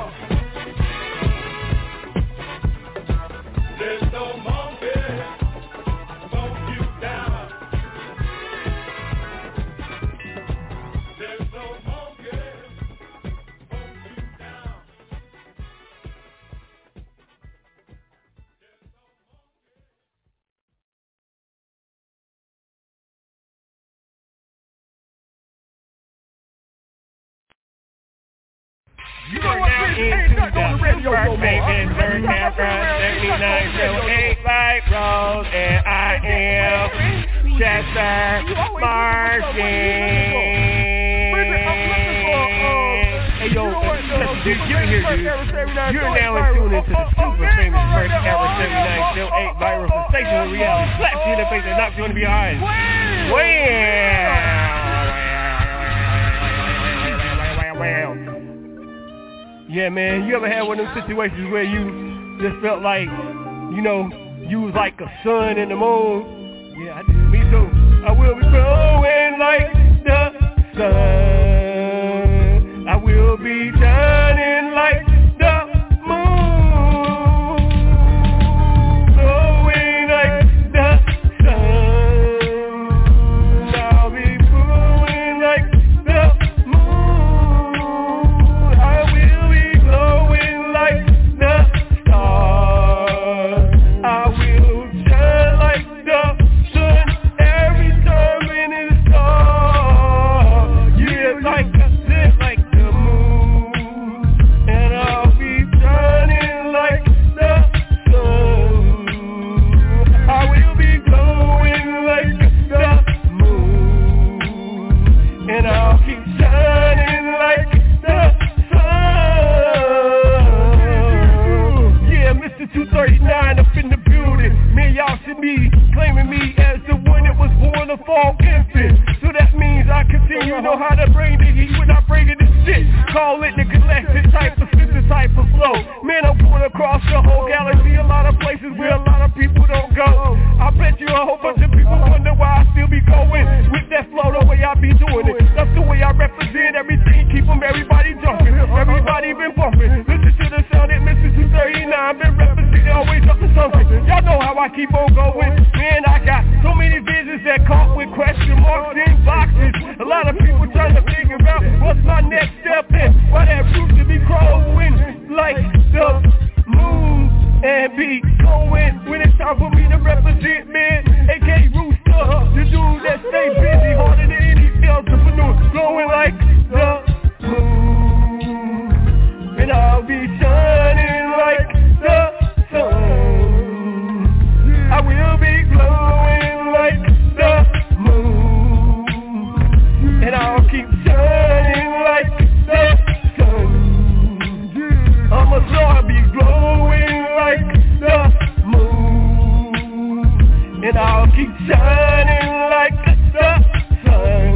N: There's no monkey hold you down. There's no monkey hold you down.
L: You know what, Chris? Ain't nothing on the radio no more.
U: Baby, Bird Camera 7908 Light Road, and I am Chester Martin. Hey, yo, dude, get here, dude. You're now in tune into the super famous Bird Camera 7908 viral sensation where reality slaps you in the face and knocks you in behind. Wow. Yeah, man, you ever had one of those situations where you just felt like, you know, you was like a sun in the moon? Yeah, I did. Me too. I will be glowing like the sun. I will be shining like the moon. Glowing like the sun. I'll be glowing like the moon. I will be glowing like the stars. I will shine like the sun every time in the star. Yeah, like I said, like the moon. And I'll be shining like the sun. I will be glowing like the moon. And I'll keep shining like the sun. Yeah, Mr. 239 up in the building. Man, y'all should be claiming me as the one that was born a fall infant. So that means I continue to know how to bring the heat when I bring it to shit. Call it the galactic type of type of flow. Man, I'm going across the whole galaxy, a lot of places where a lot of people don't go. I bet you a whole bunch of people wonder why I still be going with that flow the way I be doing it. That's the way I represent everything, keep them everybody jumping, everybody been bumping. Listen to the sound that Mr. 239 been representing, always up to something. Y'all know how I keep on going. Man, I got so many visions that caught with question marks in boxes. A lot of people trying to figure out what's my next step in. Why that roof to be growing like the moon and be going when it's time for me to represent, man. AK Rooster, the dude that stay busy harder than any entrepreneur, glowing like the moon. And I'll be shining like the sun. I will be glowing like the moon. And I'll keep shining like the sun. I'ma be glowing like the moon. And I'll keep shining like the sun.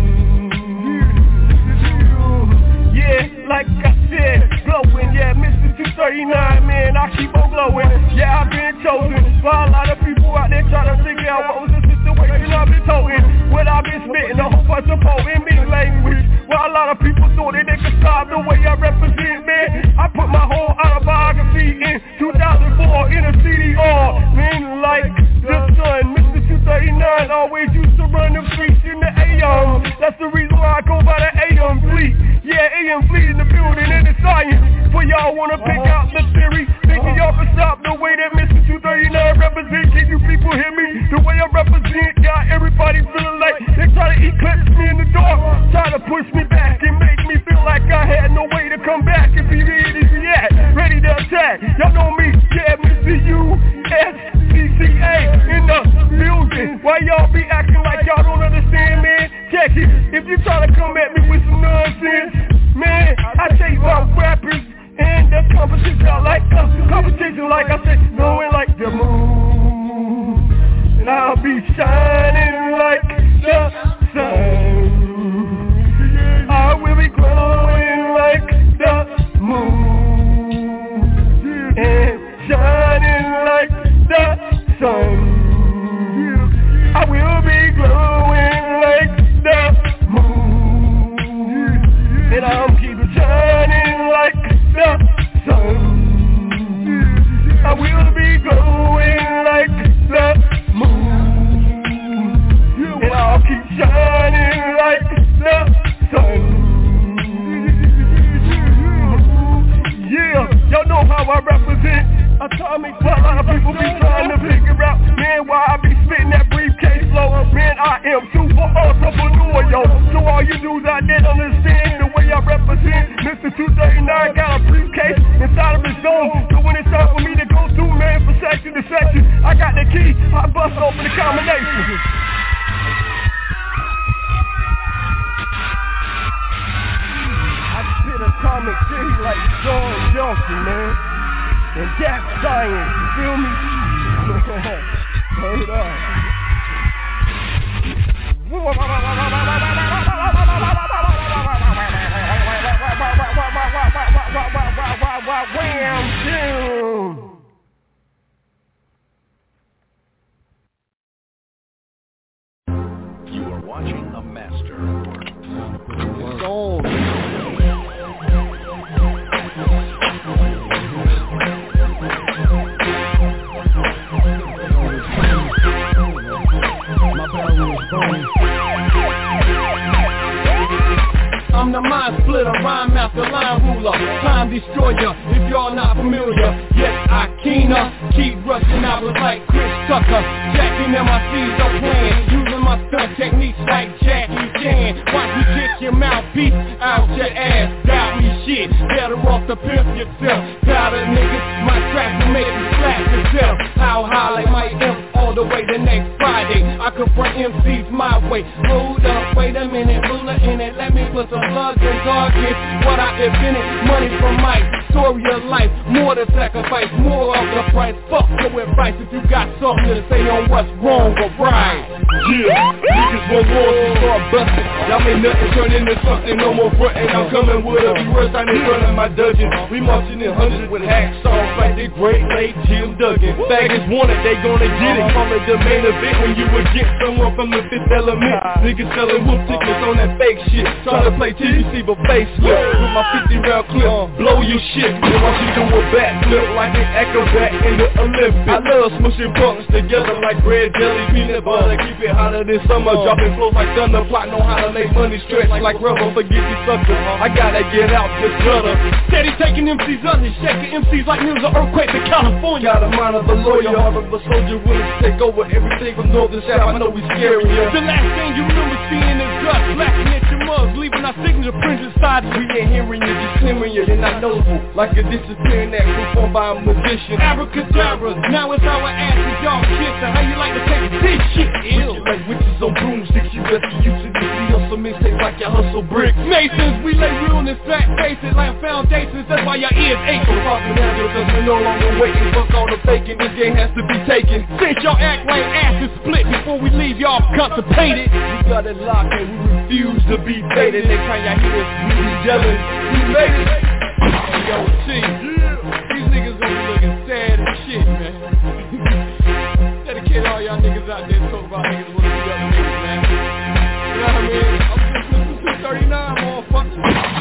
U: Yeah, like I said, glowing. Yeah, Mr. 239, man, I keep on glowing. Yeah, I've been chosen by a lot of people out there trying to figure out what was the situation I've been toting. What I've been spitting, a whole bunch of poem in language. Well, a lot of people thought that they could stop the way I represent, man. I put my whole autobiography in 2004 in a CDR. Man, like the sun, Mr. 239 always used to run the streets in the AM. That's the reason why I go by the AM fleet. Yeah, AM fleet in the building and the science. For y'all wanna pick out the theory, thinking y'all can stop the way that Mr. 239 represent. Can you people hear me? The way I represent got everybody feeling like they try to eclipse me in the dark, try to push me back and make me feel like I had no way to come back and be ready to react, ready to attack. Y'all know me, yeah, Mr. USCCA in the building. Why y'all be acting like y'all don't understand, man? Check it. If you try to come at me with some nonsense, man, I take my rappers and the competition like competition, like I said, going like the moon. And I'll be shining like the sun. I will be glowing like the moon and shining like the sun. I will be glowing like the moon atomic city like John Johnson, man. And that's science, you feel me? Turn it up. Wham, tune.
R: You are watching a master.
U: Soul.
L: I'm the mind splitter, rhyme master, line ruler, time destroyer, if y'all not familiar. Yes, I keener, keep rushing out like Chris Tucker. Jacking MICs up playing, using my stunt techniques like Jackie Chan. Watch me kick your mouthpiece out your ass, doubt me shit, better off to pimp yourself. Got a niggas, my track will make you slap yourself. How high like my imp all the way the next Friday. I confront MCs my way. Hold up, wait a minute, ruler in it, let me put some slugs and targets. What I invented, money from Mike, story of life, more to sacrifice, more of the price. Fuck your advice if you got something to say on what's wrong or right.
U: Yeah, niggas want wars to start busting. Y'all ain't nothing turn into something, no more frontin'. I'm coming with a few words, I'm in front of my dungeon. We marching in hundreds with hacksaws like the great late Jim Duggan. Faggots want it, they gonna get it. Call it the main event when you would get someone from the Fifth Element. Niggas selling whoop tickets on that fake shit, trying to play TVC but facelift. With my 50 round clip, blow your shit. And watch you do a backflip like an acrobat in the Olympics. I love smushing punks together like bread, jelly, peanut butter. Keep it hotter than summer, dropping flows like thunder. Plotting on how to make money stretch like rubber. Forget these suckers, I gotta get out this gutter.
L: Steady taking MCs under, shaking MCs like news of earthquakes in California.
U: Got a mind of a lawyer, heart of a soldier, willing to take over everything from north to south. I know we scaring you.
L: The last thing you remember seeing is dust, blasting at your mugs, leaving our signature prints inside.
U: We ain't hearing you, just hearing you. You're not noticeable, like a disappearing act performed by a musician.
L: Abracadabra, now it's our asses, y'all kiss. How you like to take this shit ill?
U: Like witches on broomsticks, you rescue you to this. We hustle mistakes like you hustle bricks.
L: Masons, we lay realness, fat faces like foundations. That's why your ears ache.
U: So poppin' out because we're no longer waiting. Fuck all the faking, this game has to be taken.
L: Since y'all act like asses split before we leave y'all constipated.
U: We got it locked and we refuse to be faded. Next time y'all hear us, we be yelling, we made it.
L: Yo, T, these niggas gonna be looking sad as shit, man. Dedicate all y'all niggas out there talk about niggas with the other niggas, man. You know what I mean? I'm just 239, motherfucker.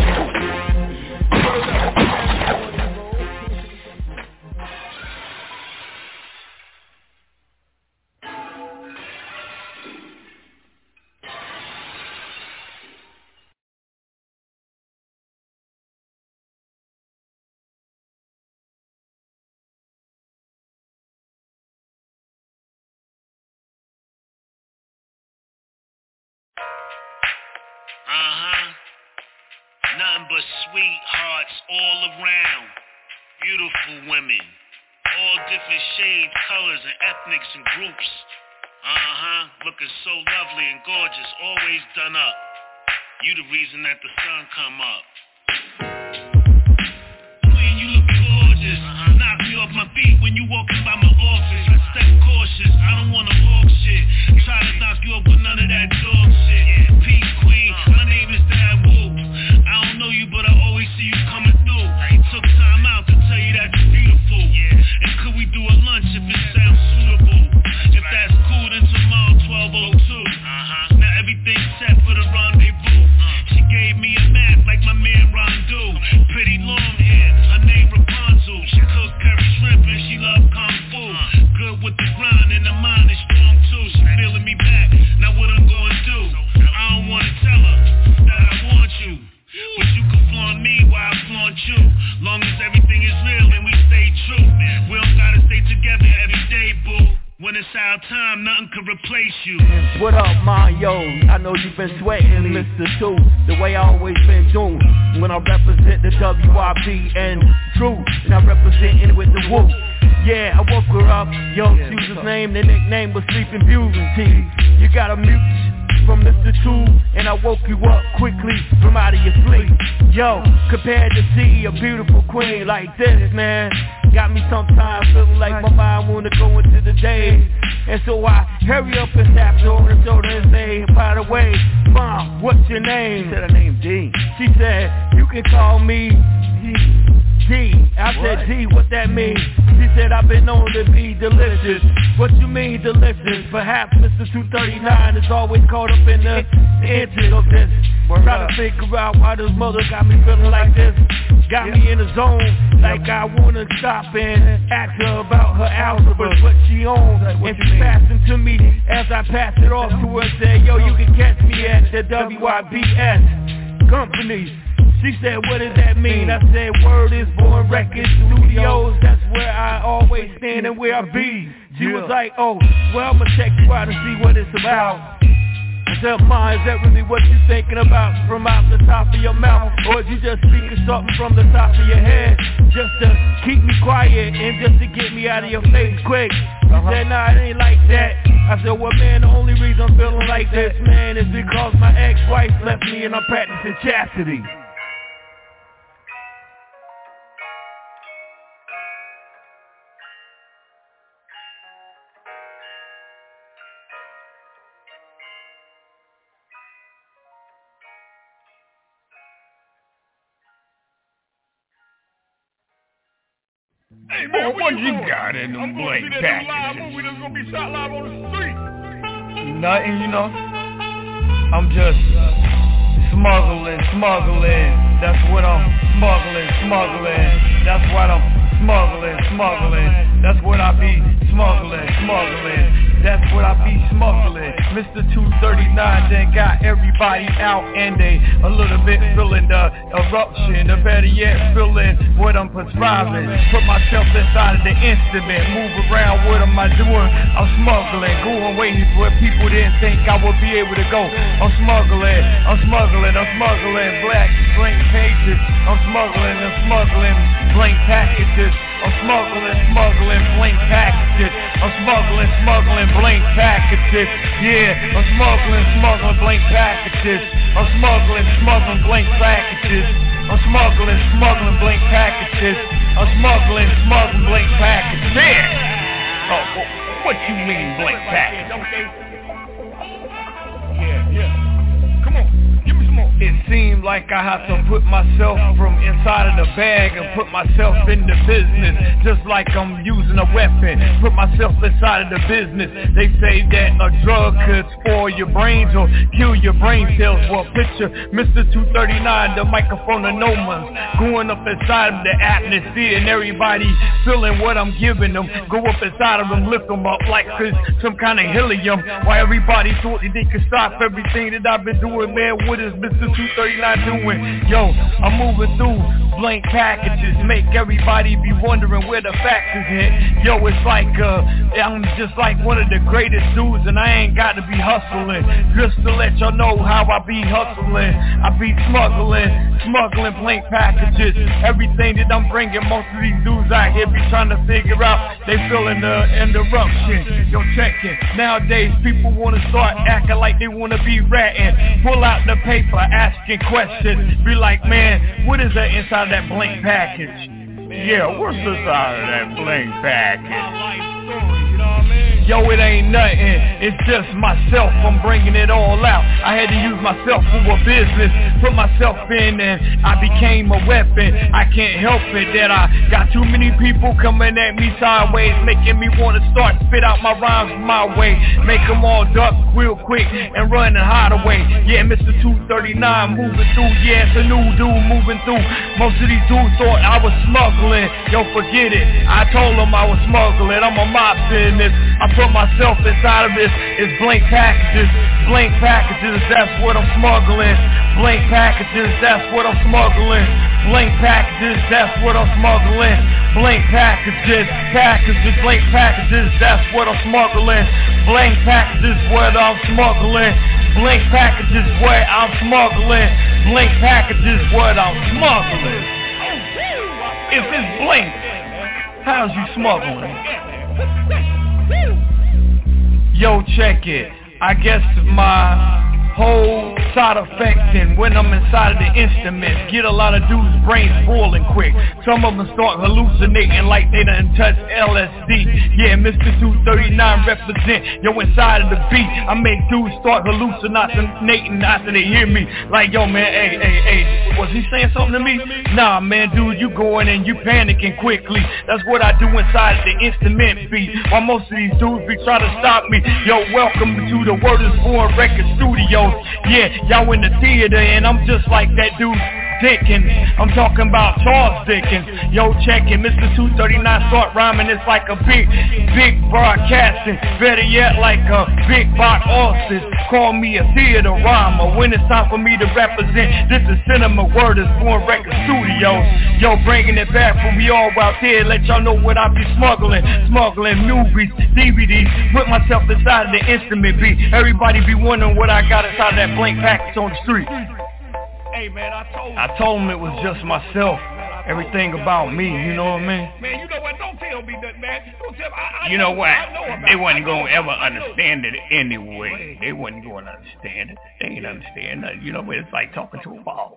C: Nothing but sweethearts all around. Beautiful women. All different shades, colors, and ethnics and groups. Looking so lovely and gorgeous, always done up. You the reason that the sun come up. Queen, you look gorgeous. Knock me off my feet when you walking by my office. I step cautious, I don't wanna walk shit. Try to knock you up with none of that dog shit. Peace, queen, my name is Dad Wu. I don't know you, but I always see you coming through. Took time out to tell you that you're beautiful. And could we do a lunch if it sounds suitable? If that's cool, then tomorrow 12:02. Now everything's set for the rendezvous. She gave me a map like my man Rondu. Pretty long hair, her name Rapunzel. She cook curry shrimp and she love kung fu. Good with the grind and the mind is strong too. She feeling me back, now what I'm gonna do? I don't wanna tell her that I want you, but you can flaunt me while I flaunt you. Long as everything is real and we stay true. We don't gotta stay together every day, boo. When it's our time, nothing can replace you.
V: What up, Mario? I know you've been sweating, Mr. Two, the way I always been doing. When I represent the WRB and True, and I represent it with the Woo. Yeah, I woke her up, Young Susan's name, the nickname was Sleeping Beauty. You gotta mute from Mr. Two, and I woke you up quickly from out of your sleep. Yo, compared to see a beautiful queen like this, man, got me sometimes feeling like my mind wanna go into the day. And so I hurry up and tap her on the shoulder and say, by the way, Mom, what's your name? She said her name D. She said, you can call me D. I said, D, what that mean? She said, I've been known to be delicious. What you mean delicious? Perhaps Mr. 239 is always caught up in the edges of this. Trying to figure out why this mother got me feeling like this. Got me in the zone, like I wanna stop and ask her about her algebra, what she owns. And she passed it to me as I passed it off to her, said, yo, you can catch me at the WIBS company. She said, what does that mean? I said, word is Born Records Studios. That's where I always stand and where I be. She was like, oh, well, I'ma check you out and see what it's about. I said, Ma, is that really what you thinking about from out the top of your mouth? Or is you just speaking something from the top of your head just to keep me quiet and just to get me out of your face quick? She said, nah, it ain't like that. I said, well, man, the only reason I'm feeling like this, man, is because my ex-wife left me and I'm practicing chastity.
A: Hey, man, what you got in them blank packages?
U: Movie that's gonna be shot live on the street.
A: Nothing, you know. I'm just smuggling. That's what I'm smuggling. That's what I'm smuggling. That's what I be smuggling. That's what I be smuggling. Mr. 239 then got everybody out and they a little bit feeling the eruption, or better yet feeling what I'm prescribing. Put myself inside of the instrument, move around, what am I doing? I'm smuggling, going ways where people didn't think I would be able to go. I'm smuggling, black blank pages. I'm smuggling blank packages. I'm smuggling blank packages. I'm smuggling blank packages. Yeah, I'm smuggling blank packages. I'm smuggling blank packages. I'm smuggling blank packages. I'm smuggling blank packages. Yeah. Oh, what you mean blank packages? Yeah. Come on, give me some more. It seemed like I have to put myself from inside of the bag and put myself in the business, just like I'm using a weapon. Put myself inside of the business. They say that a drug could spoil your brains or kill your brain cells. Well, picture Mr. 239, the microphone of no one's going up inside of the atmosphere, and everybody feeling what I'm giving them. Go up inside of them, lift them up like it's some kind of helium. While everybody thought that they could stop everything that I've been doing, man, what is Mr. 239 doing? Yo, I'm moving through blank packages, make everybody be wondering where the facts is at. Yo, it's like I'm just like one of the greatest dudes, and I ain't got to be hustling. Just to let y'all know how I be hustling. I be smuggling blank packages. Everything that I'm bringing, most of these dudes out here be trying to figure out. They feeling the interruption. Yo, check it. Nowadays, people want to start acting like they want to be ratting. Pull out the paper, asking questions. Be like, man, what is that inside of that blank package? Yeah, what's inside of that blank package? Yo, it ain't nothing, it's just myself, I'm bringing it all out. I had to use myself for a business, put myself in and I became a weapon. I can't help it that I got too many people coming at me sideways, making me want to start spit out my rhymes my way. Make them all duck real quick and run and hide away. Yeah, Mr. 239 moving through, yeah, it's a new dude moving through. Most of these dudes thought I was smuggling. Yo, forget it, I told them I was smuggling. I'm a mob business. I put myself inside of this. It's blank packages, that's what I'm smuggling. Blank packages, that's what I'm smuggling. Blank packages, that's what I'm smuggling. Blank packages, blank packages, that's what I'm smuggling. Blank packages, what I'm smuggling. Blank packages, what I'm smuggling. Blank packages, what I'm smuggling. If it's blank, how's you smuggling? Yo, check it. I guess my whole side effects, and when I'm inside of the instruments, get a lot of dudes' brains boiling quick. Some of them start hallucinating like they done touched LSD. Yeah, Mr. 239 represent, yo, inside of the beat. I make dudes start hallucinating after they hear me. Like, yo, man, hey, was he saying something to me? Nah, man, dude, you going and you panicking quickly. That's what I do inside of the instrument beat. While most of these dudes be trying to stop me. Yo, welcome to the Word is Born Record Studios. Yeah, y'all in the theater and I'm just like that dude Dickens. I'm talking about Charles Dickens. Yo, check it, Mr. 239 start rhyming. It's like a big broadcasting. Better yet, like a big box office. Call me a theater rhymer. When it's time for me to represent, this is Cinema Word is Born Record Studios. Yo, bringing it back for we all out there. Let y'all know what I be smuggling movies, DVDs. Put myself inside of the instrument beat. Everybody be wondering what I got inside of that blank package on the street.
L: Hey man,
A: I told him it was just myself. Everything about me, you know what I mean?
L: Man, you know what? Don't tell me nothing, man. Don't tell me.
A: You know what? They wasn't going to ever understand it anyway. They wasn't going to understand it. They ain't understand nothing. You know what? It's like talking to a ball.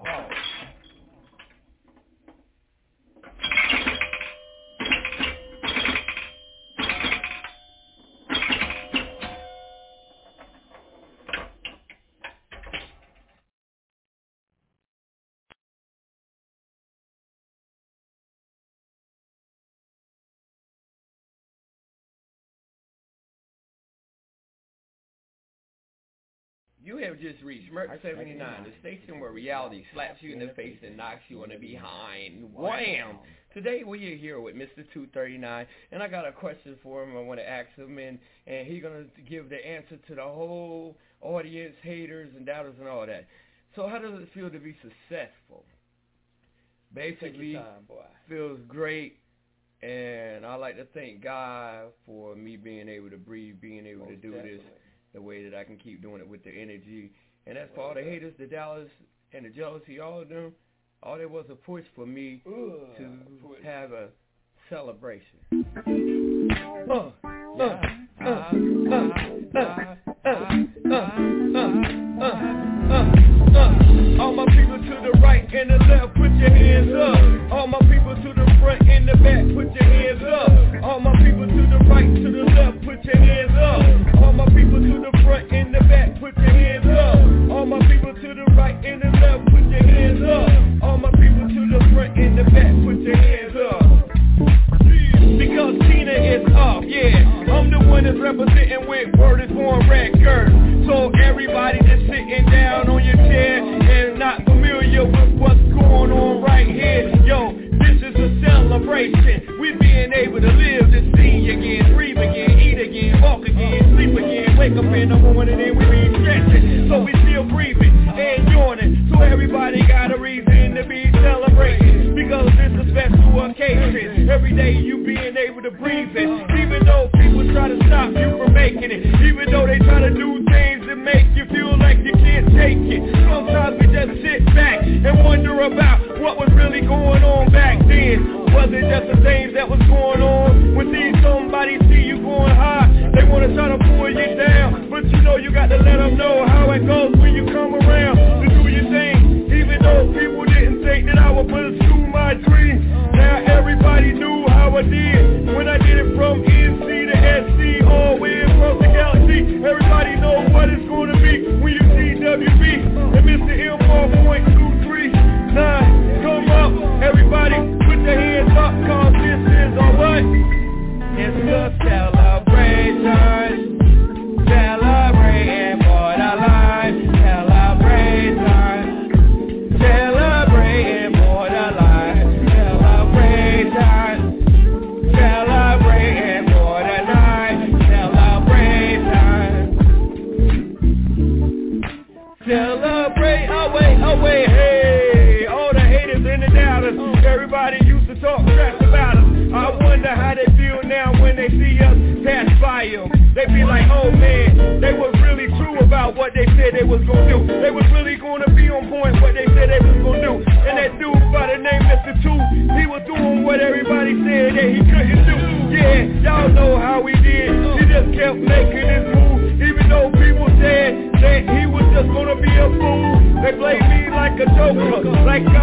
E: You have just reached Merc 79, the station where reality slaps you in the face and knocks you on the behind. Wham! Today we are here with Mr. 239, and I got a question for him I want to ask him, and he's going to give the answer to the whole audience, haters and doubters and all that. So how does it feel to be successful? Basically, feels great, and I like to thank God for me being able to breathe, being able to do this the way that I can keep doing it with the energy. And that's for all the haters, the doubters, and the jealousy, all of them. All there was a push for me to have a celebration. All my people to the right and the left, put your hands up. All my people to the front and the back, put your hands up. All my people to the right, to the left, put your hands up. All my people to the front and the back, put your hands up. All my people to the right and the left, put your hands up. All my people to the front and the back, put your hands up. Because Tina is up, yeah. I'm the one that's representing with Word is Born Record. So everybody that's sitting down on your chair and not familiar with what's going on right here, yo, this is a celebration. We being able to live to see again, breathe again, eat again, walk again, sleep again, wake up in the morning and we be stretching. So we still breathing and yawning. So everybody got a reason to be celebrating. Because it's a special occasion. Every day you being able to breathe it. Even though people try to stop you from making it. Even though they try to do things that make you feel like you can't take it. Sometimes we just sit back and wonder about what was really going on back then. Was it just the things that was going on? When somebody see you going high, they want to try to pull you down. But you know you got to let them know how it goes when you come around to do your thing. Even though people didn't think that I would pursue my dream. Now everybody knew how I did when I did it from NC to SC, all the way across the galaxy. Everybody knows what it's going to be when you see WB and Mr. M4.239. Come up, everybody, put your hands up, cause this is a what? It's a celebration. Celebrating for the life. Celebration. Celebrating for the life. Celebration. Celebrating for the night. Celebration. Celebrate away, hey. All the haters and the doubters. Everybody used to talk trash about us. I wonder how they feel now when they see us pass by them. They be like, oh man, they was really true about what they said they was gonna do. They was really gonna be on point what they said they was gonna do. And that dude by the name Mr. 2, he was doing what everybody said that he couldn't do. Yeah, y'all know how he did. He just kept making his move. Even though people said that he was just gonna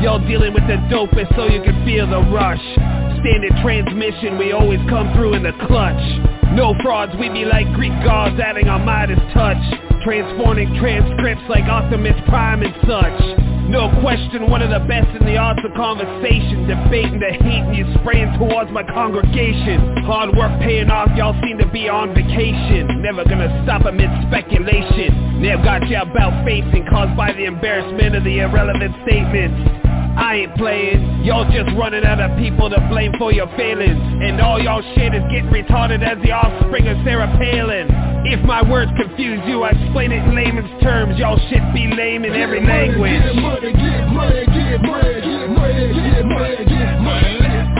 H: Y'all dealing with the dopest so you can feel the rush. Standard transmission, we always come through in the clutch. No frauds, we be like Greek gods adding our Midas touch. Transforming transcripts like Optimus Prime and such. No question, one of the best in the arts of conversation. Debating the hate and you spraying towards my congregation. Hard work paying off, y'all seem to be on vacation. Never gonna stop amid speculation. Never got you about facing, caused by the embarrassment of the irrelevant statements. I ain't playing, y'all just running out of people to blame for your failings. And all y'all shit is getting retarded as the offspring of Sarah Palin. If my words confuse you, I explain it in layman's terms. Y'all shit be lame in every language.
F: Get money, get money, get money, get money, get money, get money.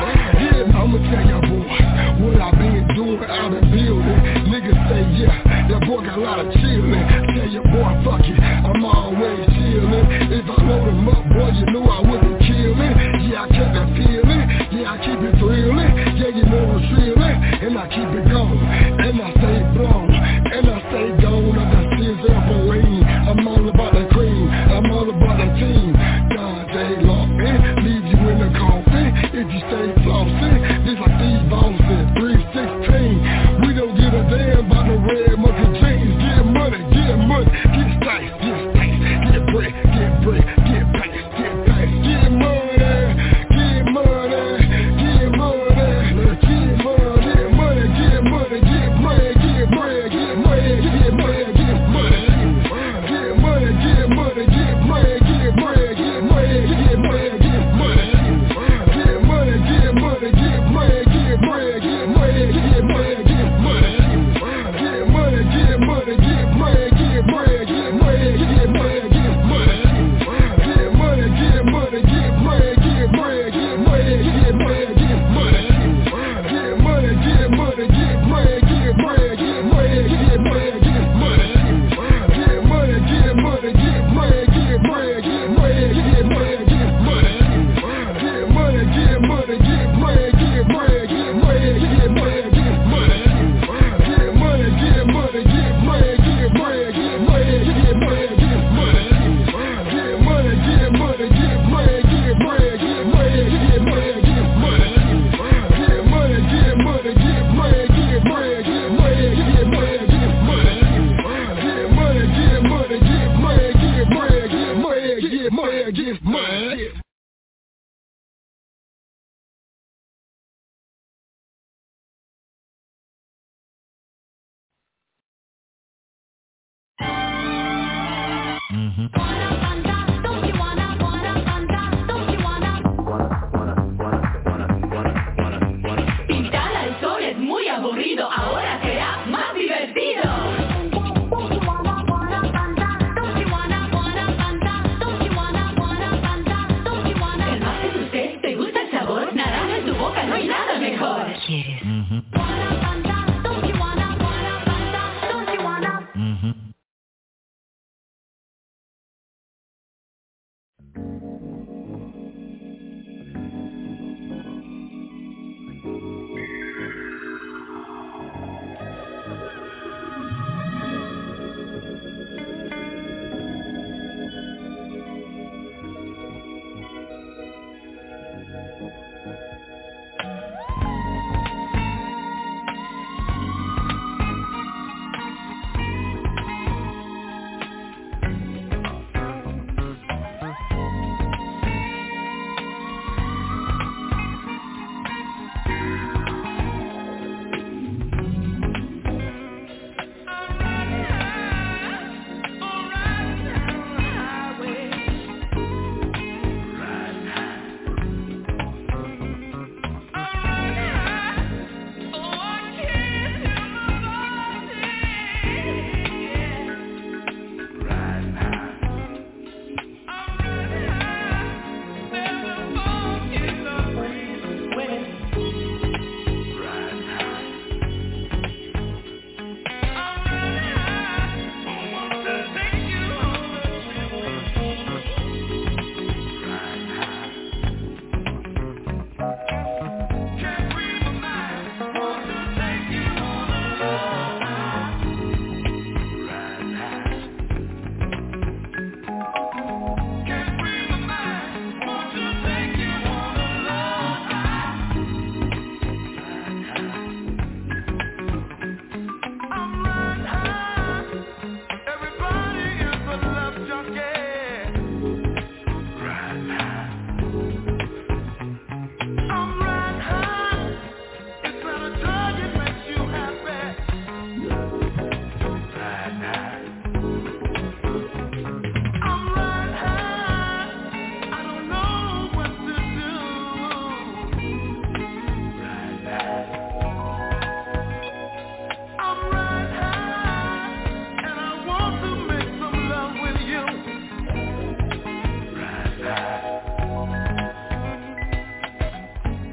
F: I'ma tell y'all boys what I been doing out in building. Niggas say yeah, that boy got a lot of chillin'. Tell your boy fuck it, I'm always chillin'. If I load him up, boy, you knew I wouldn't kill him. Yeah, I kept that feeling, yeah, I keep it thrilling. Yeah, you know it's reelin', and I keep it going. And I stay blown, and I stay gone. I got scissor up and lean. I'm all about the cream, I'm all about the team. God, they locked me, leave you in the coffin. If you stay flossing, just like these balls at 316. We don't give a damn about the red monkey jeans. Get money, get stacks, get bread, get packs, get packs, get money, get money, get money, get money, get money, get money, get bread, get bread, get money, get money, get money, get money, get money, get bread, get bread, get money, get money, get money, get money, get money, get bread, get bread, get money, get money, get money, get money, get money, get bread, get bread, get money, get money, get money, get money, get money, get bread, get bread, get money, get money, get money, get money, get money, get bread, get bread, get money, get money, get money, get money, get money, get bread, get bread, get money, get money, get money, get money, get money, get bread, get bread, get money, get money, get money, get money, get money, get bread, get bread, get money, get money, get money, get money, get money, get bread, get bread, get money, get money, get money, get money, get money, get bread, get bread, get money, get money, get money, get money, get money, get bread, get bread, get money, get money, get money.
N: Pintar al sol es muy aburrido, ahora será más divertido. El más de tu sed, ¿te gusta el sabor? Naranja en tu boca, no hay nada mejor. ¿Quieres?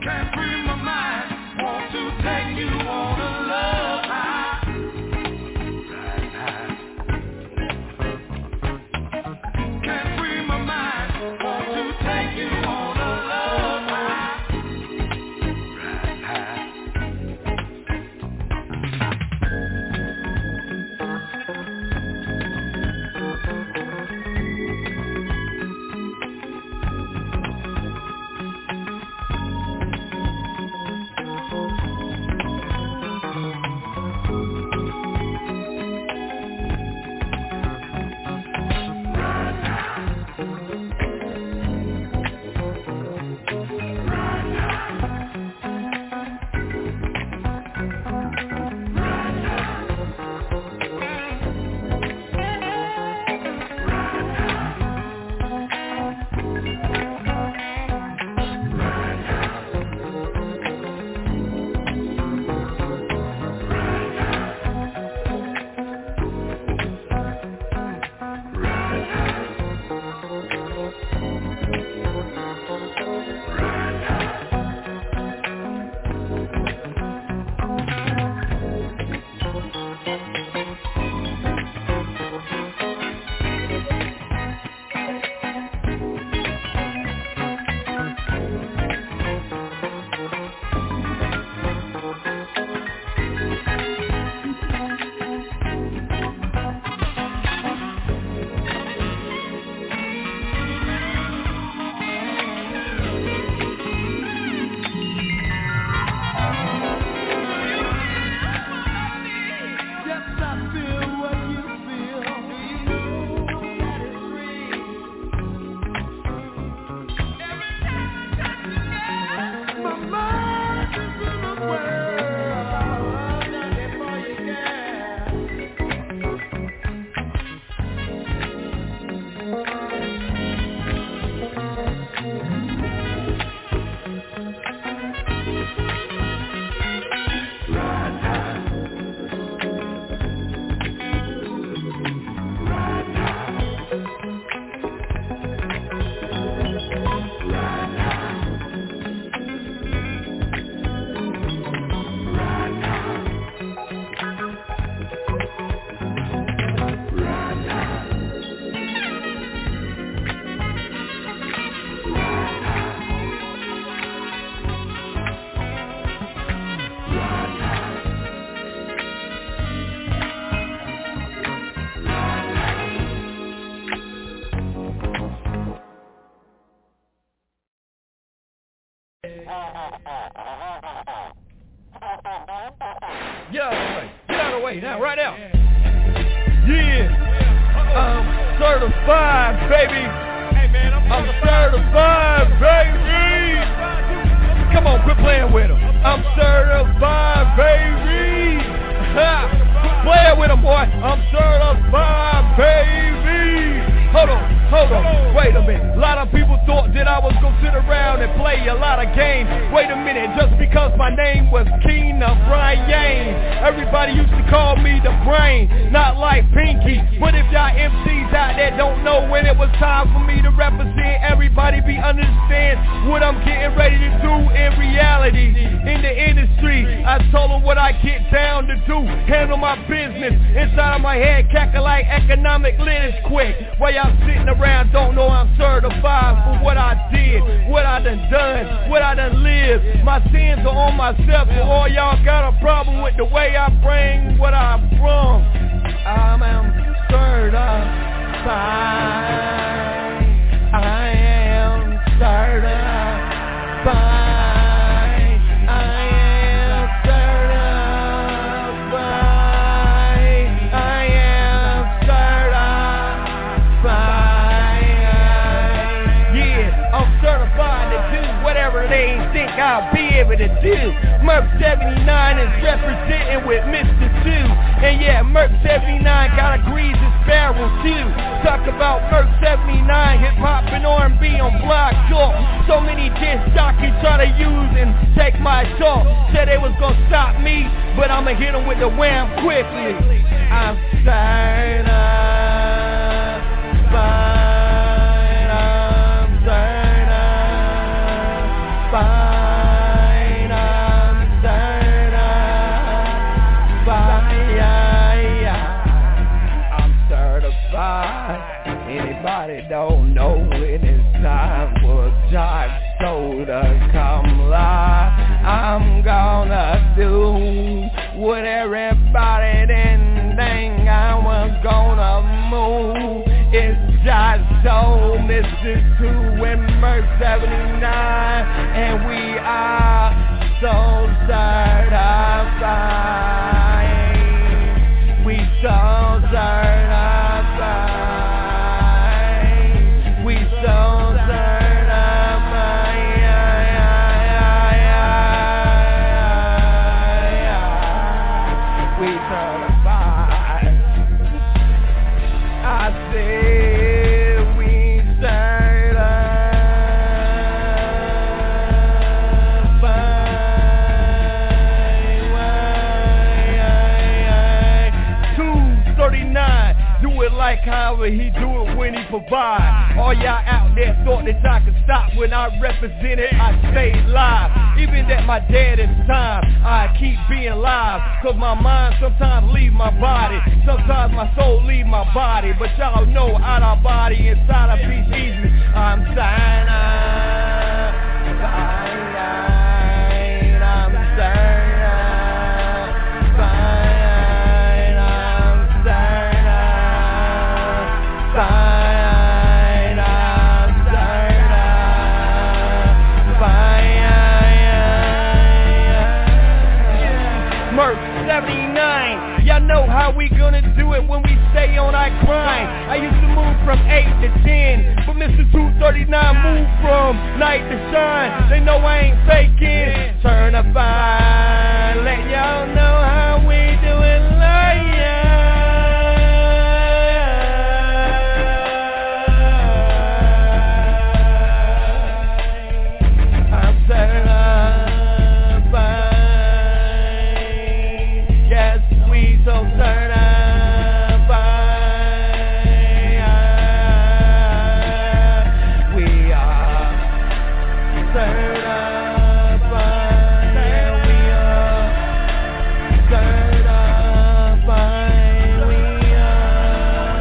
N: Can't free my mind. Want to take you on a love high. Can't free my mind. Want to take you on a love high.
A: Get out of the way now, right now. Yeah, I'm certified, baby. Hey man, I'm certified, baby. Come on, quit playing with him. I'm certified, baby. Quit playing with him, boy. I'm certified, baby. Hold on, wait a minute. A lot of people thought that I was gonna sit around and play a lot of games. Wait a minute, just because my name was Keena Brian, everybody used to call me the brain, not like Pinky. But if y'all MCs out there don't know when it was time for me to represent, everybody be understand what I'm getting ready to do in reality. In the industry, I told them what I get down to do. Handle my business inside of my head, cackle like economic litters quick. While y'all sitting around don't know I'm certified for what I did, what I done, what I done lived. My sins are on myself, so all y'all got a problem with the way I bring what I brought. I'm certified. I am certified. They ain't think I'll be able to do. Merc 79 is representing with Mr. 2. And yeah, Merc 79 got a greasy sparrow too. Talk about Merc 79, hip hop and R&B on Block Talk. So many disc jockeys try to use and take my talk. Said they was gonna stop me, but I'ma hit them with the wham quickly. I'm certified. I'm certified.
U: Anybody don't know when it's time for Jock Soul to come live. I'm gonna do what everybody didn't think I was gonna move. It's Jock Soul, Mr. 2 and Merc 79, and we are so certified. We so certified. We so certified. We certified. I said we certified. 239. Do it like however he do it when he provide. All y'all out there thought that I could stop when I represented, I stayed live. Even at my deadest time, I keep being live. Cause my mind sometimes leave my body. Sometimes my soul leave my body. But y'all know out our body, inside a piece easy. I'm cyanide. Cyanide. I'm cyanide. Merc 79, y'all know how we gonna do it when we stay on our grind. I used to move from 8 to 10, but Mr. 239 moved from night to shine. They know I ain't faking, certified. Let y'all know how we do it like I'm certified. Yes, we so certified. We are certified. And we are certified. We are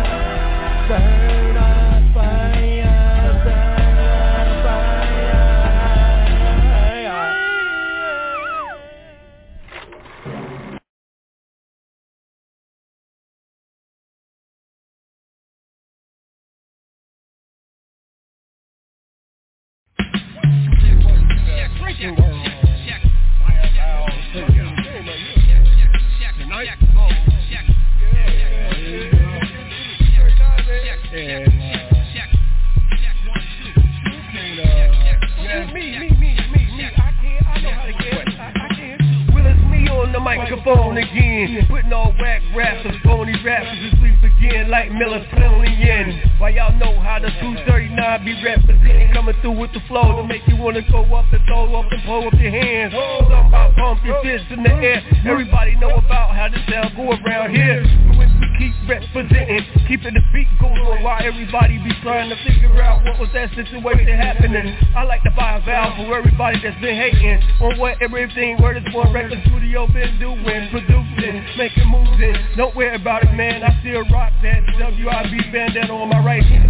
U: Microphone again, putting all whack raps and phony rappers to sleep again like melatonin. Why y'all know how the 239 be representing, coming through with the flow to make you wanna go up and throw up and pull up your hands. Something about pump your fists in the air. Everybody know about how this sound go around here. When we keep representing, keeping the beat going while everybody be trying to figure out what was that situation happening. I like to buy a valve for everybody that's been hating on what everything where this one record studio been doing, producing, making moves in. Don't worry about it, man. I still rock that WIB bandana on my right hand.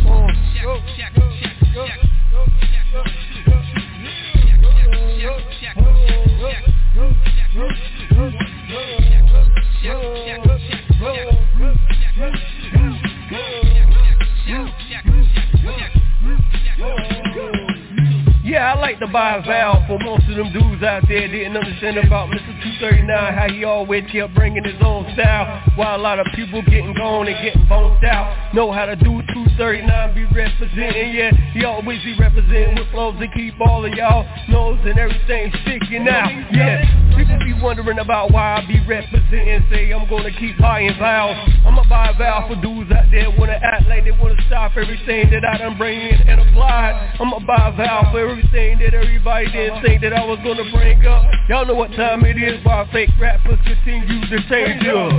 U: Yeah, I like to buy a valve for most of them dudes out there didn't understand about Mr. 239, how he always kept bringing his own style, while a lot of people getting gone and getting bumped out. Know how to do 239, be representing, yeah, he always be representing with flows to keep all of y'all nose and everything sticking out. Yeah, people be wondering about why I be representing, say I'm gonna keep buying valves. I'ma buy a valve for dudes out there wanna act like they wanna stop everything that I done bring in and applied. I'ma buy a valve for everything that everybody didn't think that I was gonna bring up. Y'all know what time it is, while fake rappers continue to change up.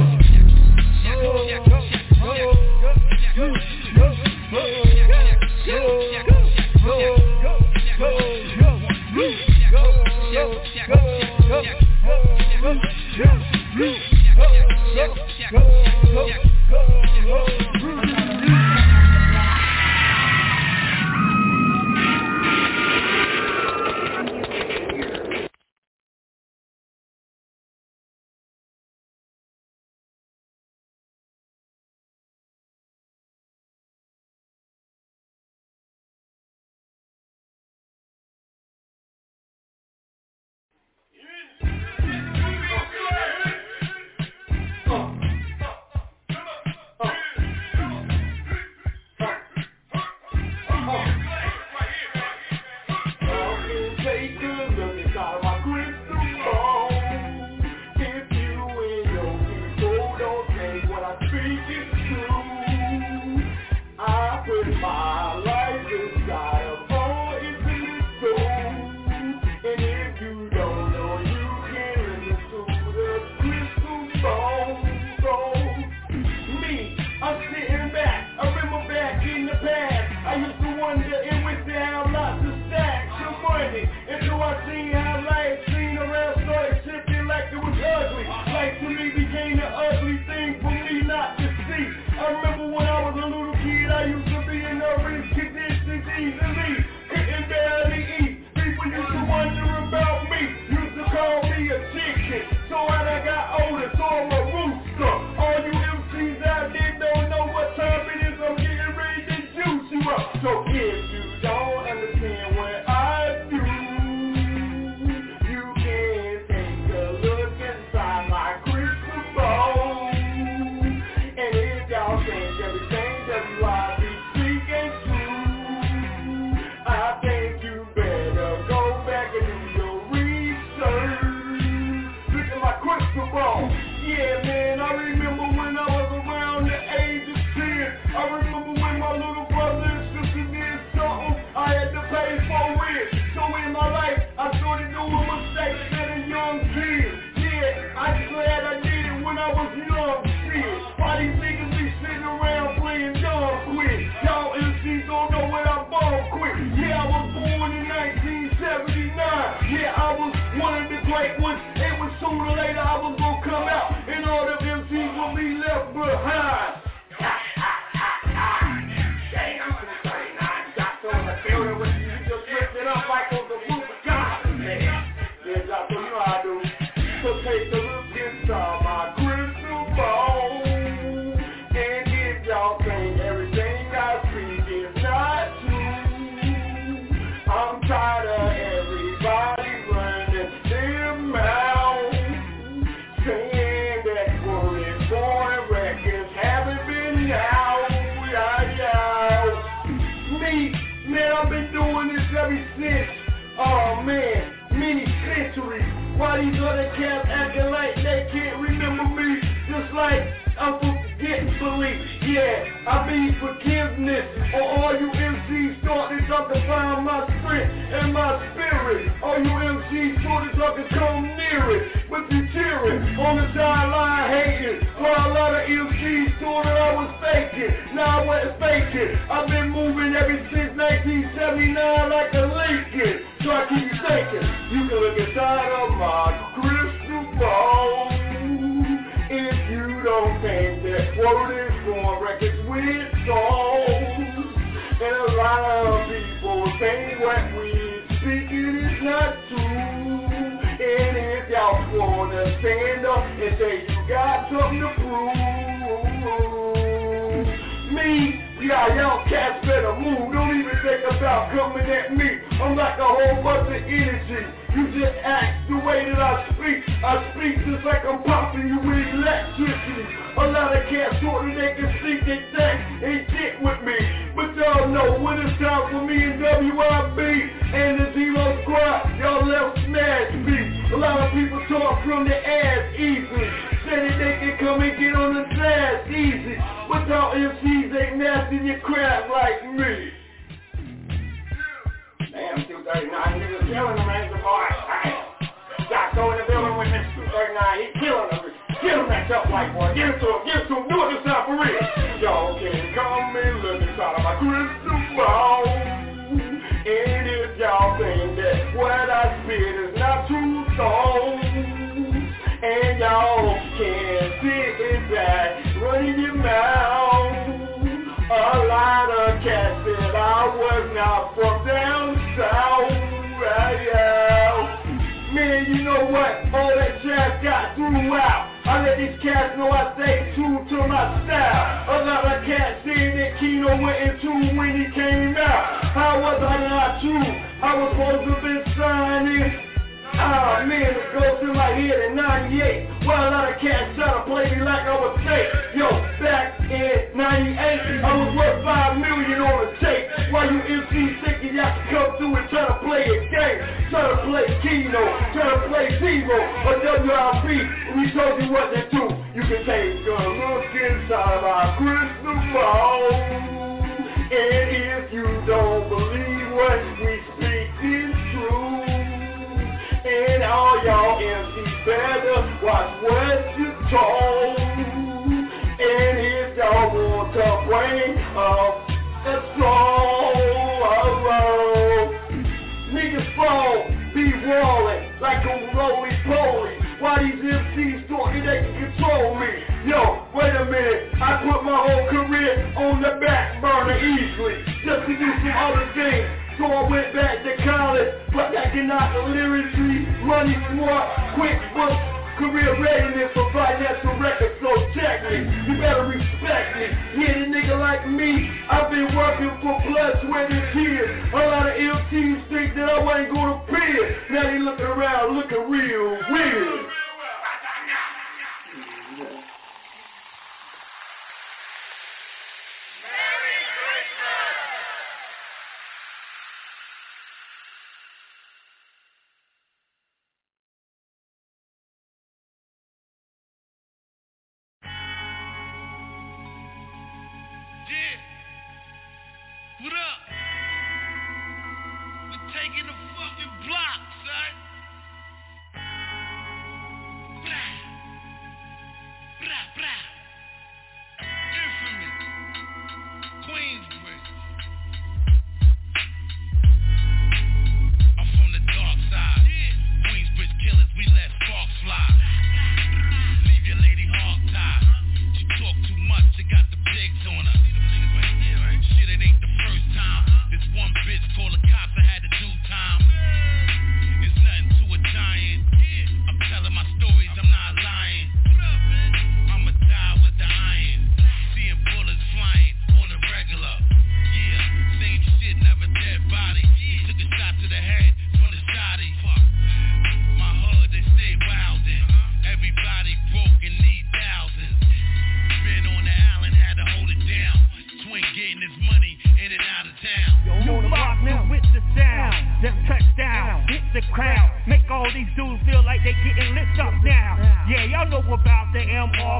E: kid. So when I got older, so I'm a rooster. All you MCs out there don't know what time it is. I'm getting ready to juice you up. So if you don't understand what I do, you can take a look inside my crystal ball. And if y'all think everything WIB speak ain't true, I think you better go back and do your research. Look at my crystal ball. Yeah, man, I remember when I was around the age of 10. I remember when my little brother and sister did something I had to pay for it. So in my life, I started doing mistakes at a young kid. Yeah, I'm glad I did it when I was young. Shit, why these niggas be sitting around playing dumb quick? Y'all MCs don't know where I'm born quick. Yeah, I was born in 1979. Yeah, I was one of the great ones. It was sooner or later I was gonna come out, and all the MCs will be left behind. Damn, 239 shots on the building with you just lifting up like on the roof of God. Yeah, Jock, you know how I do. So take a look inside my crystal ball, and if y'all think everything I speak is not true, I'm tired of everybody running their mouth, saying that word is foreign records haven't been out. Me, man, I've been doing this ever since, oh man, many centuries. Why these other cats acting like they can't remember me, just like I'm forgetfully. Yeah, I need forgiveness on all you MCs starting to find my strength and my spirit. All you MCs starting to come near it, but you cheering on the sideline hating. While a lot of MCs thought that I was faking. Now I wasn't faking. I've been moving ever since 1979 like a Lincoln. So I keep you thinking, you can look inside of my crystal ball. If you don't think that word is going records with songs, and a lot of people think what we speaking is not true. And if y'all wanna stand up and say you got something to prove, me, yeah, y'all cats better move. Don't even think about coming at me. I'm like a whole bunch of energy. You just act the way that I speak. I speak just like I'm popping you with electricity. A lot of cats thought that they can speak their thing and get with me. But y'all know when it's time for me and WIB and the Zero Squad, y'all left smash me. A lot of people talk from the ass easily. Say that they can come and get on the ass easy. But y'all MCs ain't nasty your crap like me. Damn, 239 niggas killing them, ain't the boy? Got go in the building with Mr. 239, he killing them. Get him that tough white boy, give it to him, do it this time for real. Y'all can come and look inside of my crystal ball. And if y'all think that what I spit is not too strong, and y'all can sit back, running your mouth. A lot of cats said I was not from down south. Man, you know what? All that trash got throughout. I let these cats know I stay true to my style. A lot of cats saying that Kino went into when he came out. How was I not true? I was supposed to have been signing. Ah, man, it goes in my head in 98. Well, a lot of cats try to play me like I was fake. Yo, back in 98, I was worth $5 million on a tape. Why you MCs thinking y'all can come through and try to play a game? Try to play Kino, try to play Zero, or WIB, we told you what to do. You can take a look inside our crystal ball. And if you don't believe what we speak is true, and all y'all MCs better watch what you told. And if y'all want to bring up a song, niggas fall, be rolling like a roly-poly. Why these MCs talking they can control me? Yo, wait a minute, I put my whole career on the back burner easily, just to do some other things. So I went back to college, but I cannot literally money more, quick book, career readiness for financial records, so check me, you better respect me. Yeah, the nigga like me, I've been working for blood, sweat, and tears. A lot of ill teams think that I wasn't gonna pay it. Now they looking around, looking real weird.
C: What up? We're taking the fucking block, son. Blah. Blah, blah. Infamous. Queensbridge. I'm from the dark side. Queensbridge killers, we let sparks fly. Leave your lady hog-tied. She talk too much, she got the pigs on her. Shit, it ain't the first time. This one bitch called the cops, I had to do time. It's nothing to a giant. I'm telling my stories, I'm not lying. I'ma die with the iron. Seeing bullets flying on the regular. Yeah, same shit, never dead body. He took a shot to the head from the shotty. Fuck. My hood, they stay wildin'. Everybody broke and need thousands. Been on the island, had to hold it down. Twin getting his money in and out of town.
V: New block now with the sound. Just touchdown, hit the crowd. Make all these dudes feel like they getting lit up now. Yeah, y'all know about the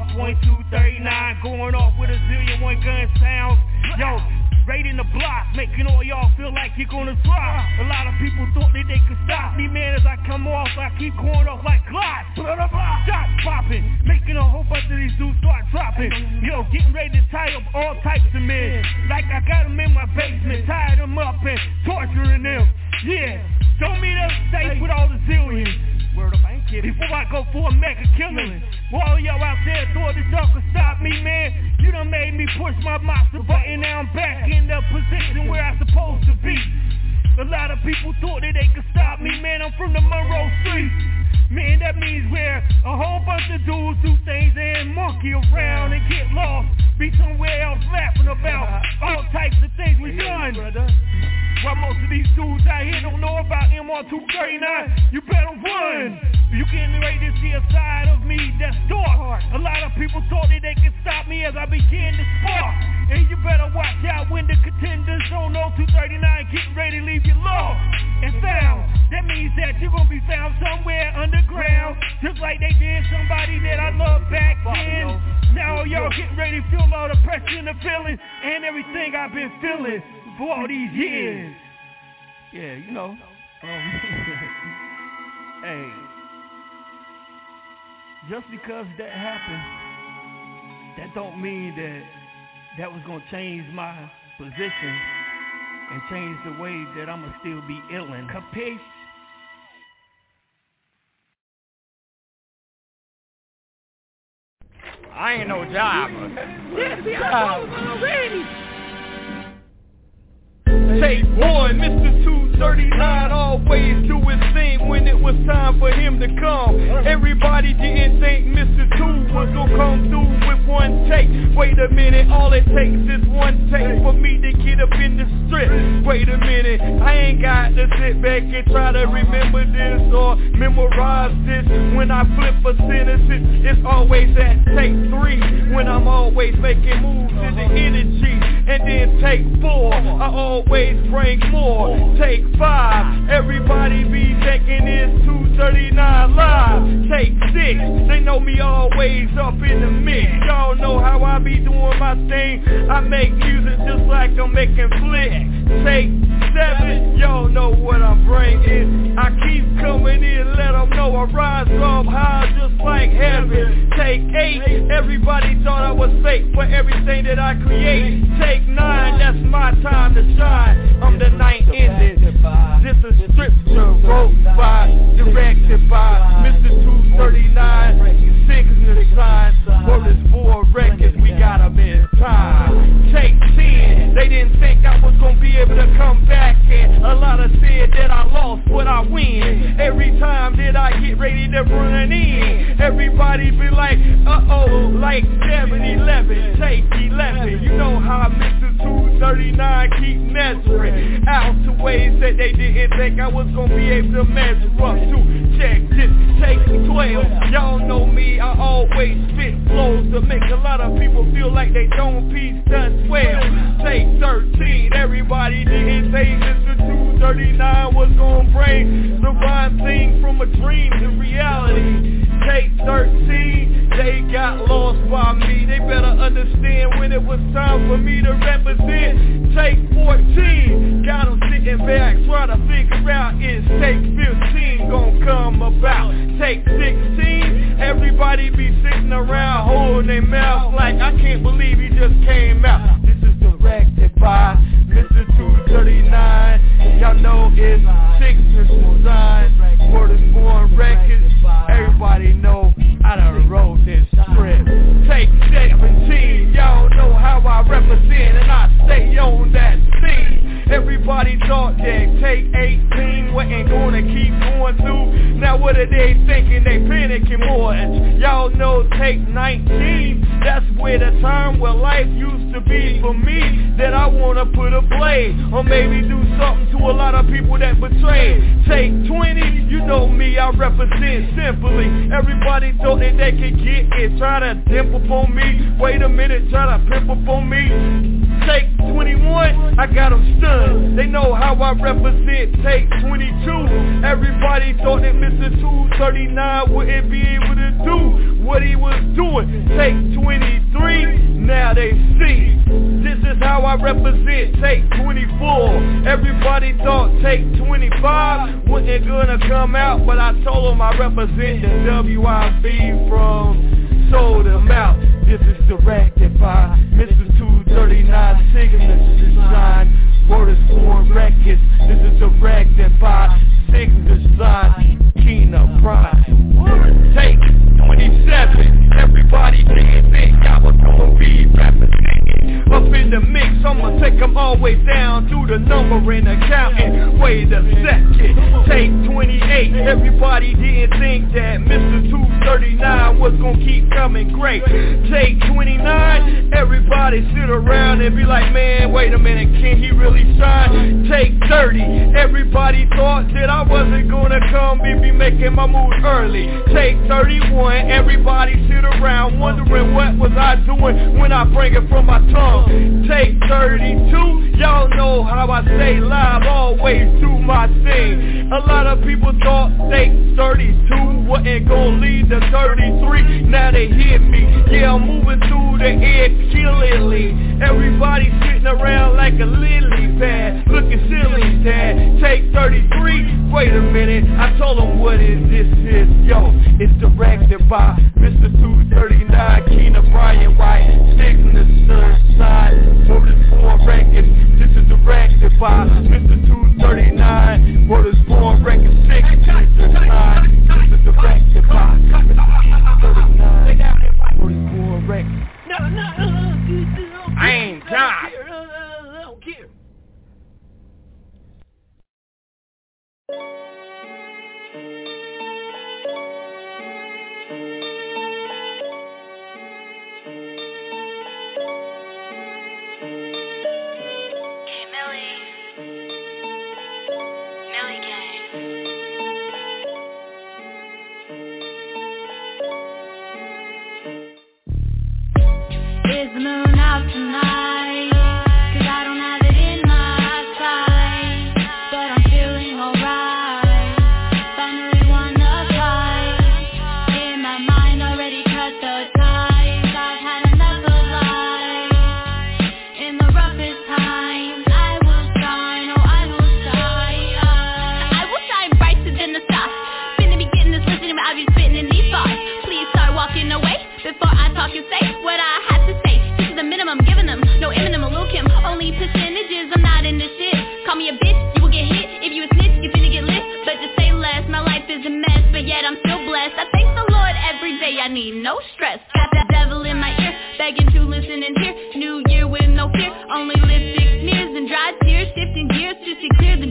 V: MR.239 going off with a zillion one gun sounds. Yo, raiding the block, making all y'all feel like you're gonna drop. A lot of people thought that they could stop me, man. As I come off, I keep going off like Glocks. Shots popping, making a whole bunch of these dudes start dropping. Yo, getting ready to tie up all types of men. Like I got them in my basement, tied them up and torturing them. Yeah, show me them safe with all the zillions. Word up, I ain't kidding. Before I go for a mega killing, all y'all out there thought that y'all could stop me, man. You done made me push my monster button. Now I'm back in the position where I'm supposed to be. A lot of people thought that they could stop me, man. I'm from the Monroe Street. Man, that means where a whole bunch of dudes do things and monkey around and get lost. Be somewhere else laughing about all types of things we done. While most of these dudes out here don't know about MR239, you better run. You getting ready to see a side of me that's dark. A lot of people thought that they could stop me as I began to spark. And you better watch out when the contenders on 239 getting ready to leave you lost and found. That means that you're gonna be found somewhere underground, just like they did somebody that I loved back then. Now y'all getting ready to feel all the pressure and the feeling and everything I've been feeling for all these years. Yeah, you know. Hey, just because that happened, that don't mean that was gonna change my position and change the way that I'ma still be illin'. Capiche?
L: I ain't no jobber. Take one, Mr. 239 always do his thing when it was time for him to come. Everybody didn't think Mr. 2 was gonna come through with one take. Wait a minute, all it takes is one take for me to get up in the strip. Wait a minute, I ain't got to sit back and try to remember this or memorize this. When I flip a sentences, it's always at take 3. When I'm always making moves in the energy. And then take 4, I always bring more. Take 5, everybody be thinking it's 239 live. Take 6, they know me always up in the mix. Y'all know how I be doing my thing. I make music just like I'm making flick. Take 7, y'all know what I'm bringing. I keep coming in, let them know I rise up high just like heaven. Take 8, everybody thought I was fake for everything that I create. Take 9, that's my time to shine. I'm the night ending. This is scripture wrote by, directed by Mr. 239. Signature sign, word is for records, we got 'em in time. Take 10, they didn't think I was gonna be able to come back and a lot of said that I lost, but I win. Every time that I get ready to run in, everybody be like, uh-oh, like 7-11, take 11. You know how Mr. 239 keep measuring out to ways that they didn't think I was gonna be able to measure up to. Check this, take 12. Y'all know me, I always spit flows to make a lot of people feel like they don't piece done 12. Take 13, everybody didn't think Mr. 239 was gonna bring the rhyme thing from a dream to reality. Take 13, they got lost by me. They better understand when it was time for me to represent. Take 14, got them sitting back, try to figure out is take 15 gonna come about. Take 16, everybody be sitting around holding their mouth like I can't believe he just came out. This is directed by Mr. 239. Y'all know it's Signature Design, Word is Born Records. Everybody know I done wrote this script. Take 17, y'all know how I represent and I stay on that scene. Everybody thought that take 18 wasn't gonna keep going through. Now what are they thinking? They panicking more. Y'all know take 19, that's where the time where life used to be for me. That I wanna put a play or maybe do something to a lot of people that betrayed. Take 20, you know me, I represent simply. Everybody thought that they could get it, try to dimp up on me. Wait a minute, try to pimp up on me. Take 21, I got them stunned. They know how I represent. Take 22, everybody thought that Mr. 239 wouldn't be able to do what he was doing. Take 23, now they see. This is how I represent. Take 24, everybody thought take 25 wasn't gonna come out, but I told them I represent the WIB from Sold Them Out. This is directed by Mr. 239, Signature Design, Word is Born Records. This is directed by Signature Design, Keena Prime. Take 27, everybody didn't think I was gonna be represented. Up in the mix, I'ma take them all the way down to the number and the counting. Wait a second, take 28, everybody didn't think that Mr. 239 was gonna keep coming great. Take 29, everybody sit around and be like, man, wait a minute, can he really shine? Take 30, everybody thought that I wasn't gonna come and be making my move early. Take 31, everybody sit around wondering what was I doing when I bring it from my tongue. Take 32, y'all know how I stay live always do my thing. A lot of people thought take 32 wasn't gonna lead to 33. Now they hear me, yeah, I'm moving through the air killingly. Everybody sitting around like a lily pad, looking silly, dad. Take 33, wait a minute, I told them what is this is, yo. It's directed by Mr. 239, Keena Brian White, Signature Design, Word is Born Records. This is directed by Mr. 239, Word is Born Records, Signature Design. This is directed by Mr. 239, Word is Born Records. I ain't tired.
D: I don't care.
P: Is the moon out tonight? 'Cause I don't have it in my sight, but I'm feeling alright. Finally won the fight. In my mind already cut the ties. I've had enough of life. In the roughest times, I will shine. Oh, I will shine. I will shine brighter than the stars. Finna be getting this listening, but I'll be spitting in these bars. Please start walking away before I talk and say what I have to say. This is the minimum, giving them no Eminem or Lil Kim, only percentages. I'm not in this shit. Call me a bitch, you will get hit. If you a snitch, you finna get lit. But just say less. My life is a mess, but yet I'm still blessed. I thank the Lord every day. I need no stress. Got that devil in my ear, begging to listen and hear. New year with no fear, only lipstick smears and dry tears. Shifting gears to see clear. The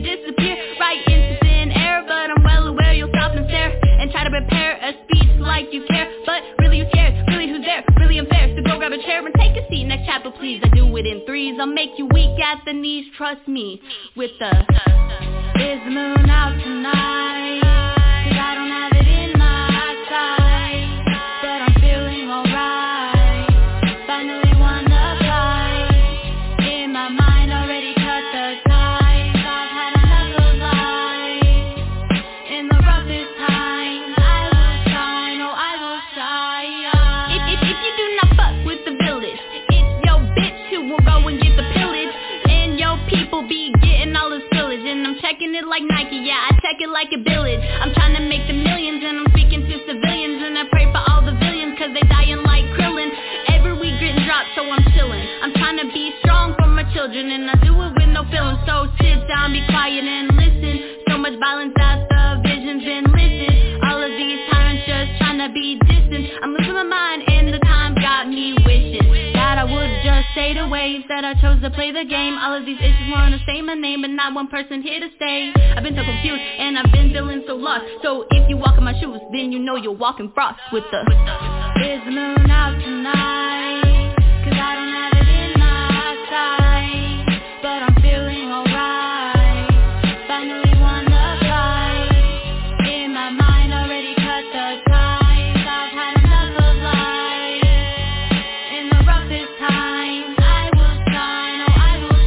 J: like you care, but really you scared, really who's there, really unfair. So go grab a chair and take a seat, next chapter please. I do it in threes, I'll make you weak at the knees, trust me. With the, is the moon out tonight? 'Cause I don't have it in my sight, but I'm feeling alright. Finally won the fight. In my mind already cut the ties. I've had enough of life. In the roughest times, I will shine, oh I will shine. If you do not fuck with the village, it's your bitch who will go and get the pillage. And your people be getting all this pillage. And I'm checking it like Nike, yeah, I check it like a village. I'm trying to make the millions and I'm speaking to civilians. And I pray for all the villains cause they dying like Krillin. Every week getting dropped so I'm chillin'. I'm trying to be strong for my children and I do it with no feeling. So sit down, be quiet and listen. So much violence that the vision's been listed. All of these tyrants just trying to be distant. I'm losing my mind and the time got me wishing that I would just say the ways that I chose to play the game. All of these issues wanna say my name, but not one person here to stay. I've been so confused and I've been feeling so lost. So if you walk in my shoes, then you know you're walking frost with the, is the moon out tonight? 'Cause I don't have it in my sight, but I'm feeling alright. Finally won the fight. In my mind already cut the ties. I've had enough of life. In the roughest times, I will shine, oh I will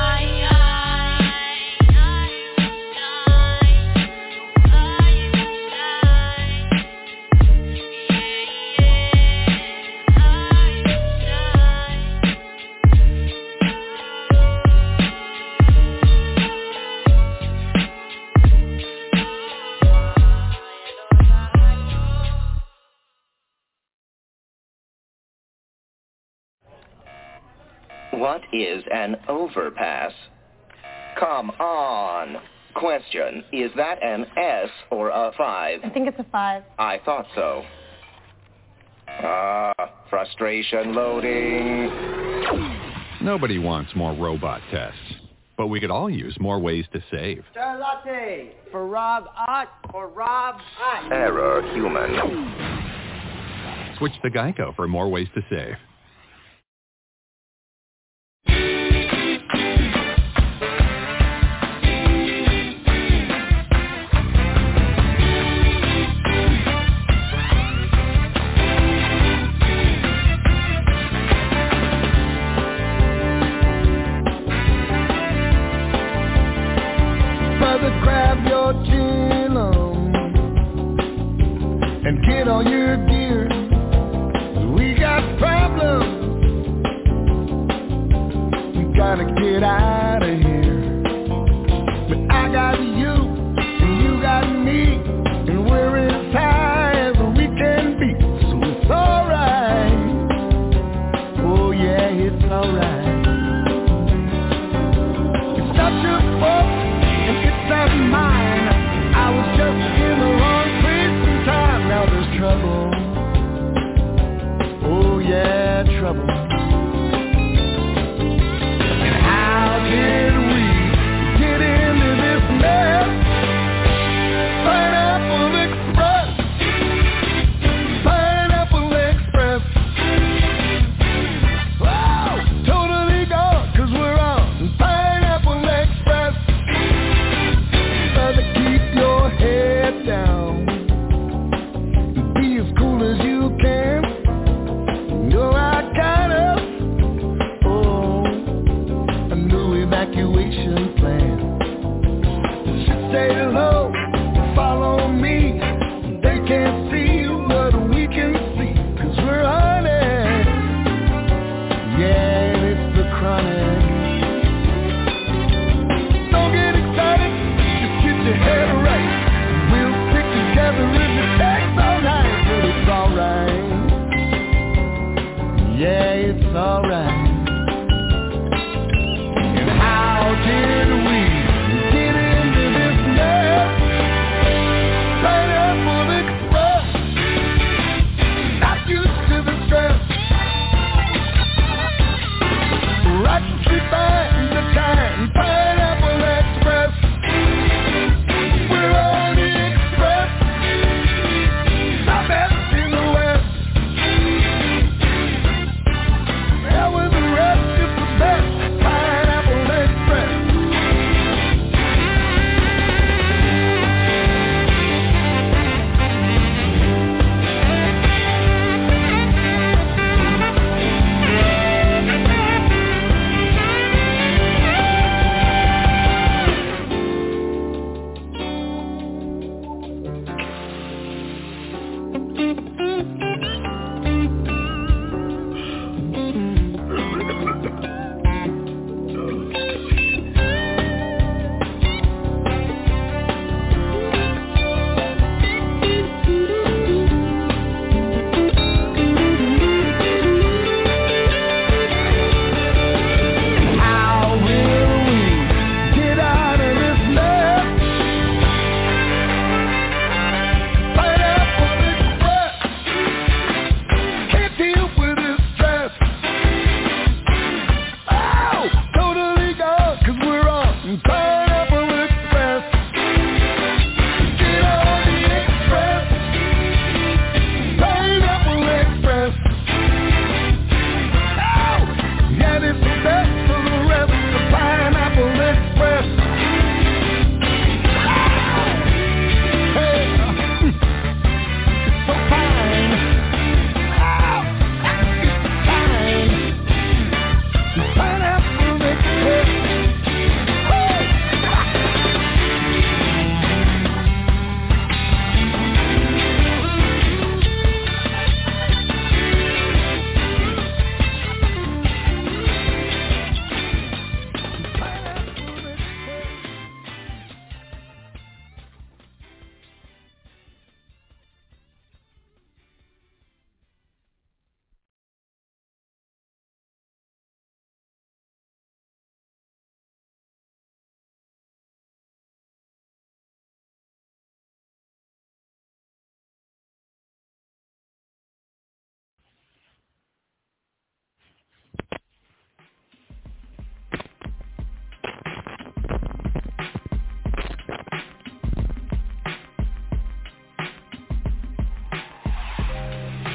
G: What is an overpass? Come on. Question, is that an S or a 5?
Q: I think it's a 5.
G: I thought so. Frustration loading.
T: Nobody wants more robot tests, but we could all use more ways to save.
K: Star latte for Rob Ott or Rob Ott.
G: Error human.
T: Switch to Geico for more ways to save.
F: Grab your chin on and get all your gear. We got problems. We gotta get out of here. But I got you and you got me, and we're as high as we can be. So it's alright. Oh yeah, it's alright. It's not your fault. That's mine. I was just in the wrong place and time. Now there's trouble. Oh yeah, trouble. And how did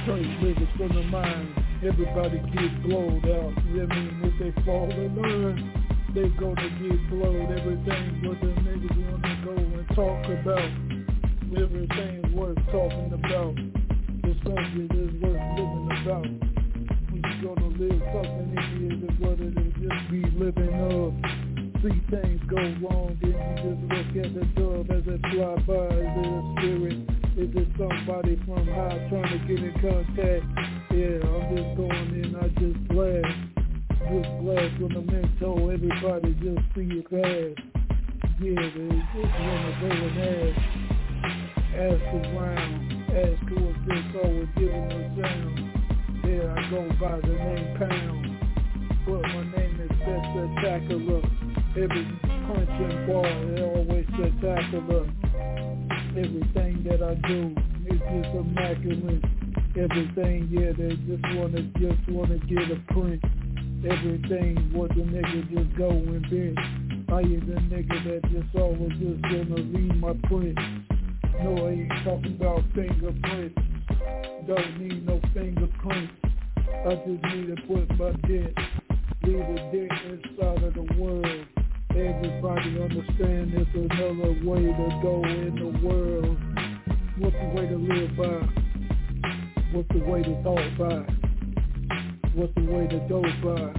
M: Straight lyrics from the mind. Everybody get blowed out. I mean, if they fall in line, they gonna get blowed. Everything what the niggas wanna go and talk about. Everything worth talking about. The subject is worth living about. When you gonna live something in is what it is, just be living up. See things go wrong, then you just look at the dove as it fly by. Is it a spirit? Is it somebody from high trying to get in contact? Yeah, I'm just going in, I just blast. Just blast when the mentor, everybody just see it fast. Yeah, they just wanna go and ask around. Ask who is this, always giving a sound. Yeah, I go by the name Pound, but my name is Spectacular. Every punch and ball, it always spectacular. Everything that I do is just immaculate. Everything, yeah, they just wanna get a print. Everything, what the nigga just go and bend. I ain't the nigga that just always just gonna read my print. No, I ain't talking about fingerprints. Don't need no fingerprints. I just need to put my dent. Leave a dent inside of the world. Everybody understand there's another way to go in the world. What's the way to live by? What's the way to thought by? What's the way to go by?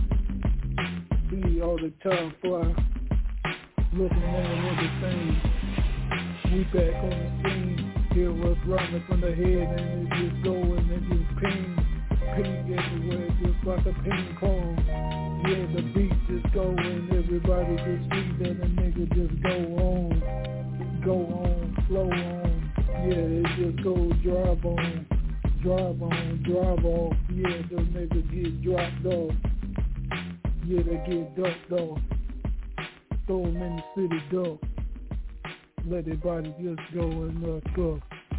M: See all the time fly. Looking at everything. We back on the scene. Hear us running from the head and it just go and it just ping. Ping everywhere just like a ping pong. Yeah, the beat just go and everybody just see that a nigga just go on, flow on. Yeah, it just goes drive on, drive off. Yeah, those niggas get dropped off. Yeah, they get ducked off. Throw them in the city door. Let everybody just go and go.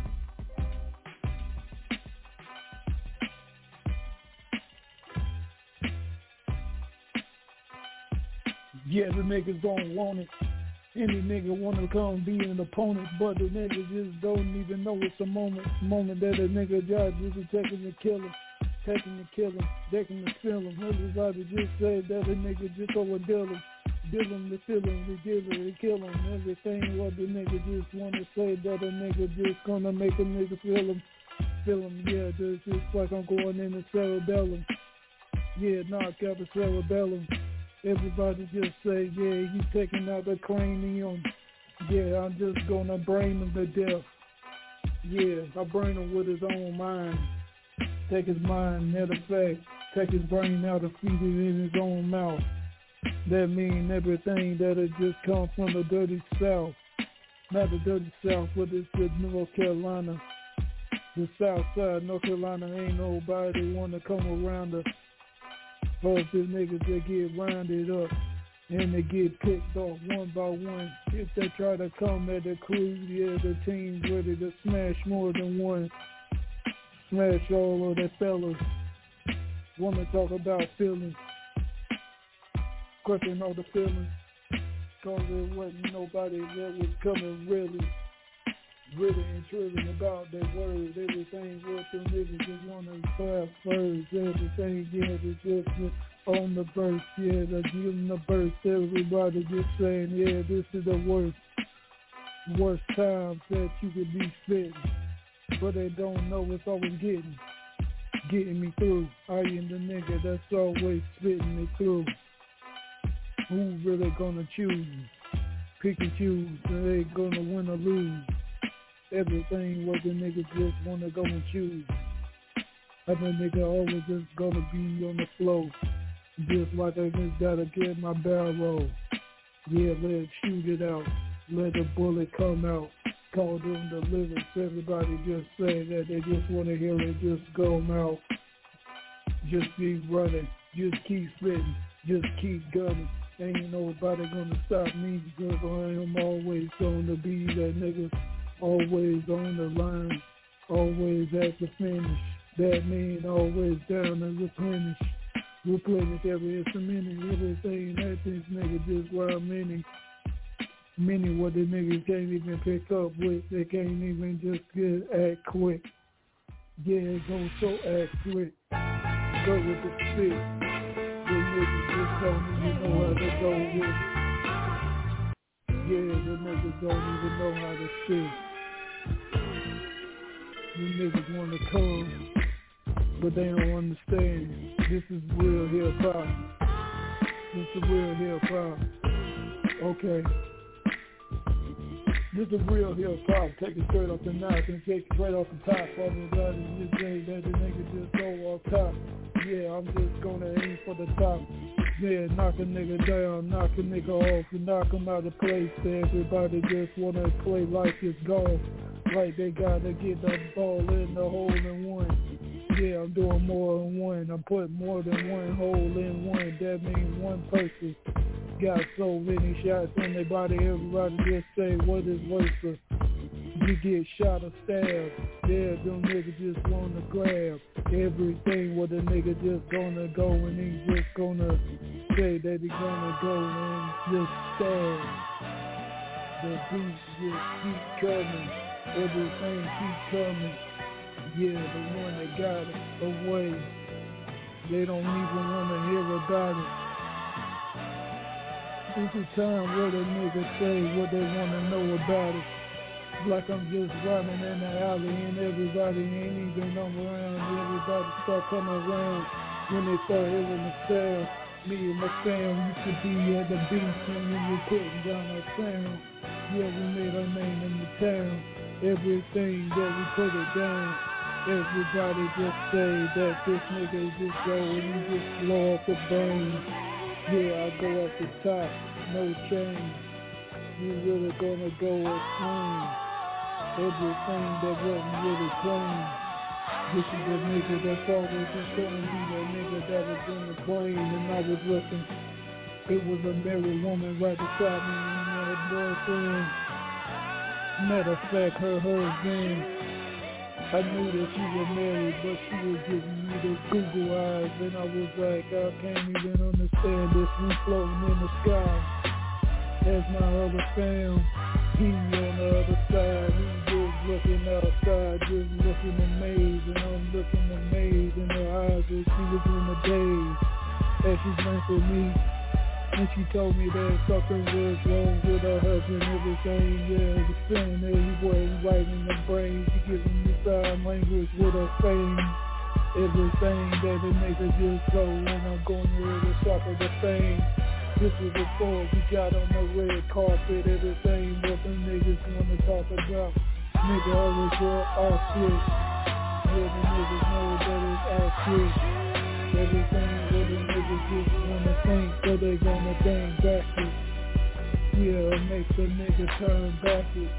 M: Yeah, the niggas don't want it. Any nigga wanna come be an opponent, but the nigga just don't even know it's a moment that a nigga job just taking to kill him, they can feel him. Everybody just said that a nigga just over deal him to feel him, to give it, to kill him. Everything what the nigga just wanna say that a nigga just gonna make a nigga feel him. Yeah, it's just like I'm going in the cerebellum. Yeah, knock out the cerebellum. Everybody just say, yeah, he's taking out the cranium. Yeah, I'm just gonna brain him to death. Yeah, I brain him with his own mind. Take his mind, matter of fact, take his brain out and feed it in his own mouth. That mean everything that it just comes from the dirty South. Not the dirty South, but it's the North Carolina. The South side, North Carolina, ain't nobody wanna come around the Both these niggas, they get rounded up and they get picked off one by one. If they try to come at the crew, yeah, the team's ready to smash more than one. Smash all of the fellas. Wanna talk about feelings. Crushing all the feelings. Cause there wasn't nobody that was coming really and truly about their words. Everything what the niggas just wanna clap first. Everything, yeah, it's just on the verse, yeah, they give them the verse. Everybody just saying, yeah, this is the worst times that you could be spitting. But they don't know it's always getting me through. I am the nigga that's always spitting me through. Who really gonna choose? Pick and choose, they gonna win or lose. Everything what the niggas just wanna go and choose. I think nigga always just gonna be on the flow. Just like I just gotta get my barrel. Yeah, let it shoot it out. Let the bullet come out. Call them the lyrics. Everybody just say that they just wanna hear it just go out. Just keep running. Just keep spitting. Just keep gunning. Ain't nobody gonna stop me because I am always gonna be that nigga. Always on the line, always at the finish. That mean always down and replenish every instrument, everything that this nigga just wild many what the niggas can't even pick up with. They can't even just act quick. Yeah, it goes so accurate. Go with the spit. The niggas just don't even know how to go with. Yeah, the niggas don't even know how to spit. You niggas wanna come, but they don't understand. This is real hip hop. This is real hip hop. Okay. This is real hip hop. Take it straight off the knife and take it right off the top. Everybody just say that the nigga just go off top. Yeah, I'm just gonna aim for the top. Yeah, knock a nigga down, knock a nigga off, and knock him out of place. Everybody just wanna play like it's golf. Like they gotta get the ball in the hole in one. Yeah, I'm doing more than one. I'm putting more than one hole in one. That means one person got so many shots in their body. Everybody just say, what is worse? You get shot or stabbed. Yeah, them niggas just wanna grab everything where the nigga just gonna go and he just gonna say that he gonna go and just stab. The beat just keep coming. Everything keep coming. Yeah, the one that got it away. They don't even wanna hear about it. It's a time where the niggas say what they wanna know about it. Like I'm just running in the alley and everybody ain't even around. Everybody start coming around when they start hearing the sound. Me and my fam used to be at the beach and when we putting down our sound. Yeah, we made our name in the town. Everything that we put it down. Everybody just say that this nigga just go and he just blow off the brain. Yeah, I go up the top, no change. You really gonna go and swing. Everything that wasn't really clean. This is the nigga that's always been telling me that nigga that was in the plane and I was looking. It was a married woman right beside me and her boyfriend. Matter of fact, her husband. I knew that she was married, but she was giving me the Google eyes, and I was like, I can't even understand this. We floating in the sky. That's my other fam. He on the other side. We just looking outside, just looking amazed, and I'm looking amazed in her eyes as she was in the daze. As she went for me, and she told me that something was wrong with her husband, everything, yeah, the saying that he wasn't right in the brain. She giving me sign language with her fame. Everything that the nigga just go when I'm going to the shop of the fame. This was before we got on the red carpet. Everything what the niggas wanna talk about. Nigga always go off shit. Yeah, the niggas know that it's off shit. Everything what the niggas just wanna think, so they gonna think backwards. Yeah, make the nigga turn backwards.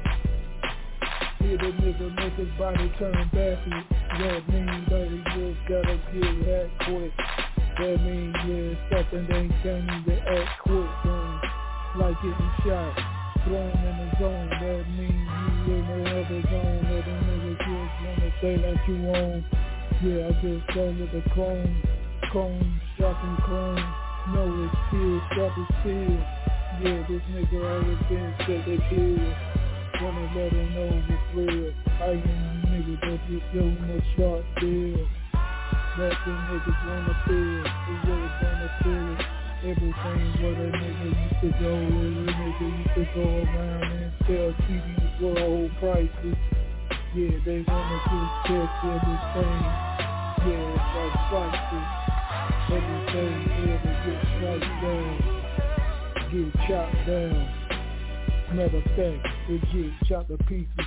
M: Yeah, the nigga make his body turn backwards. That means that he just gotta get that quick. That means, yeah, something they can't even act quick on. Like getting shot, thrown in the zone. That means you in the other zone. That the niggas just wanna say that you own. Yeah, I just go with the chrome, shocking chrome. No, it's still, sharp as steel. Yeah, this nigga always been said they kill. Wanna let him know what's real. I ain't a nigga that just doing a sharp deal. That the niggas wanna feel, they really wanna feel it. Everything what a nigga used to go with, a nigga used to go around and sell TVs for old prices. Yeah, they wanna just test everything. Yeah, it's like prices. Everything, yeah, they get sliced down, get chopped down. Matter of fact, they get chopped to pieces.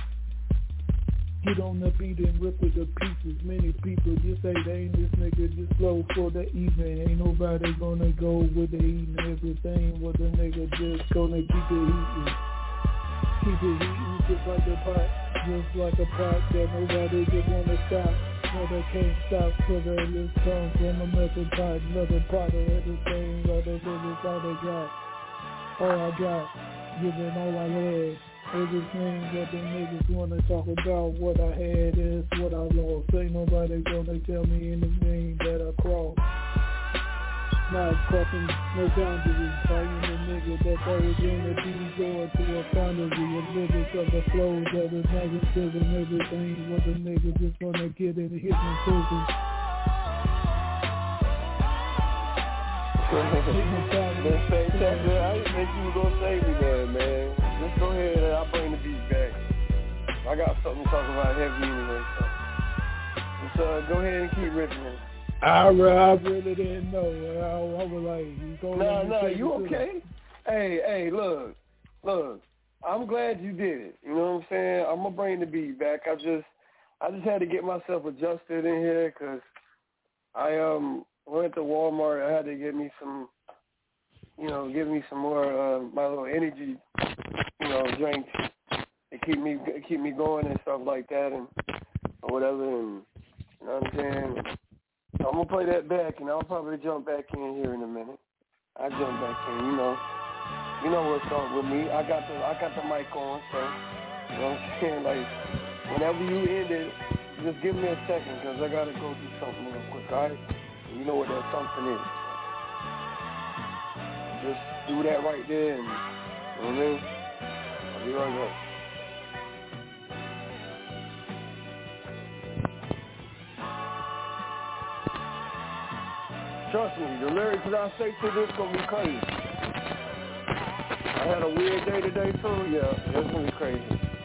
M: Get on the beat and rip it to pieces. Many people just say they ain't this nigga just slow for the evening. Ain't nobody gonna go with the eating everything. What the nigga just gonna keep it heating. Keep it heating just like a pot. Just like a pot that nobody just wanna stop. No, they can't stop till they just come from another pot. Another pot of everything. Other niggas all they got. All I got. Giving all I had. Everything that the niggas wanna talk about, what I had is what I lost. Ain't nobody gonna tell me anything that I crossed. Not crossing no boundaries, fighting the nigga that goes in the beat going to a fantasy of lyrics of the flows of the negative and everything what the niggas is gonna get in hypnotism.
U: Fantastic. I didn't think you were gonna save me there, man. Just go ahead and I'll bring the beat back. I got something to talk about heavy anyway, so just go ahead and keep ripping it.
M: I really didn't know. I was like, you go.
U: No, you okay? Hey, look. I'm glad you did it. You know what I'm saying? I'm gonna bring the beat back. I just had to get myself adjusted in here because I went to Walmart. I had to get me some, give me some more my little energy, drinks to keep me going and stuff like that and or whatever. And you know what I'm saying? So I'm gonna play that back, and I'll probably jump back in here in a minute. I jump back in, you know what's up with me. I got the mic on, so you know what I'm saying. Like whenever you end it, just give me a second, cause I gotta go do something real quick. All right? You know what that something is. Just do that right there, and you know what I mean. I'll be right back. Trust me, the lyrics that I say to this gonna be crazy. I had a weird day today too, yeah, it's gonna be crazy.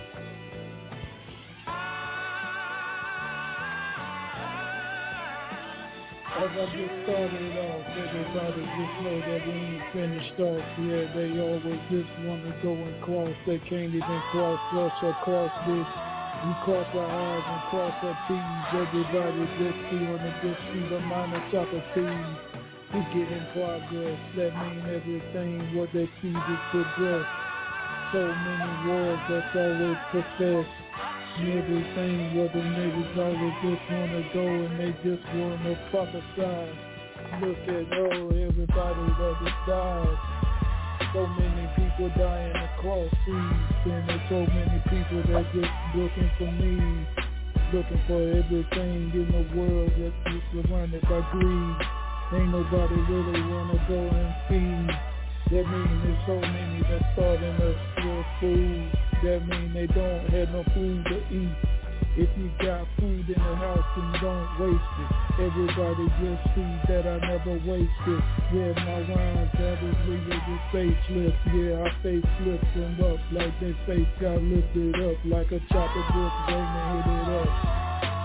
M: As I just started off, everybody just know that we ain't finished off. Yeah, they always just wanna go and cross, they can't even cross us or cross this. We cross our eyes and cross our T's. Everybody just see on the just see the minor chopper T's. We get in progress. That mean everything what they see is progress. So many words that's always professed. And everything what the niggas always just wanna go and they just wanna prophesy. Look at everybody that just died. So many people dying across seas, and there's so many people that just looking for me, looking for everything in the world that's just surrounded by greed. Ain't nobody really wanna go and feed. That mean there's so many that's starting us with food. That mean they don't have no food to eat. If you got food in the house, then don't waste it. Everybody just see that I never wasted. Yeah, my rhymes that is legal to facelift. Yeah, I facelift them up like they face got lifted up like a chopper just waiting to hit it up.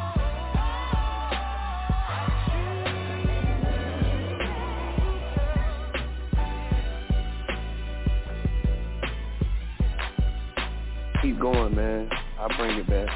U: Keep going, man. I'll bring it back.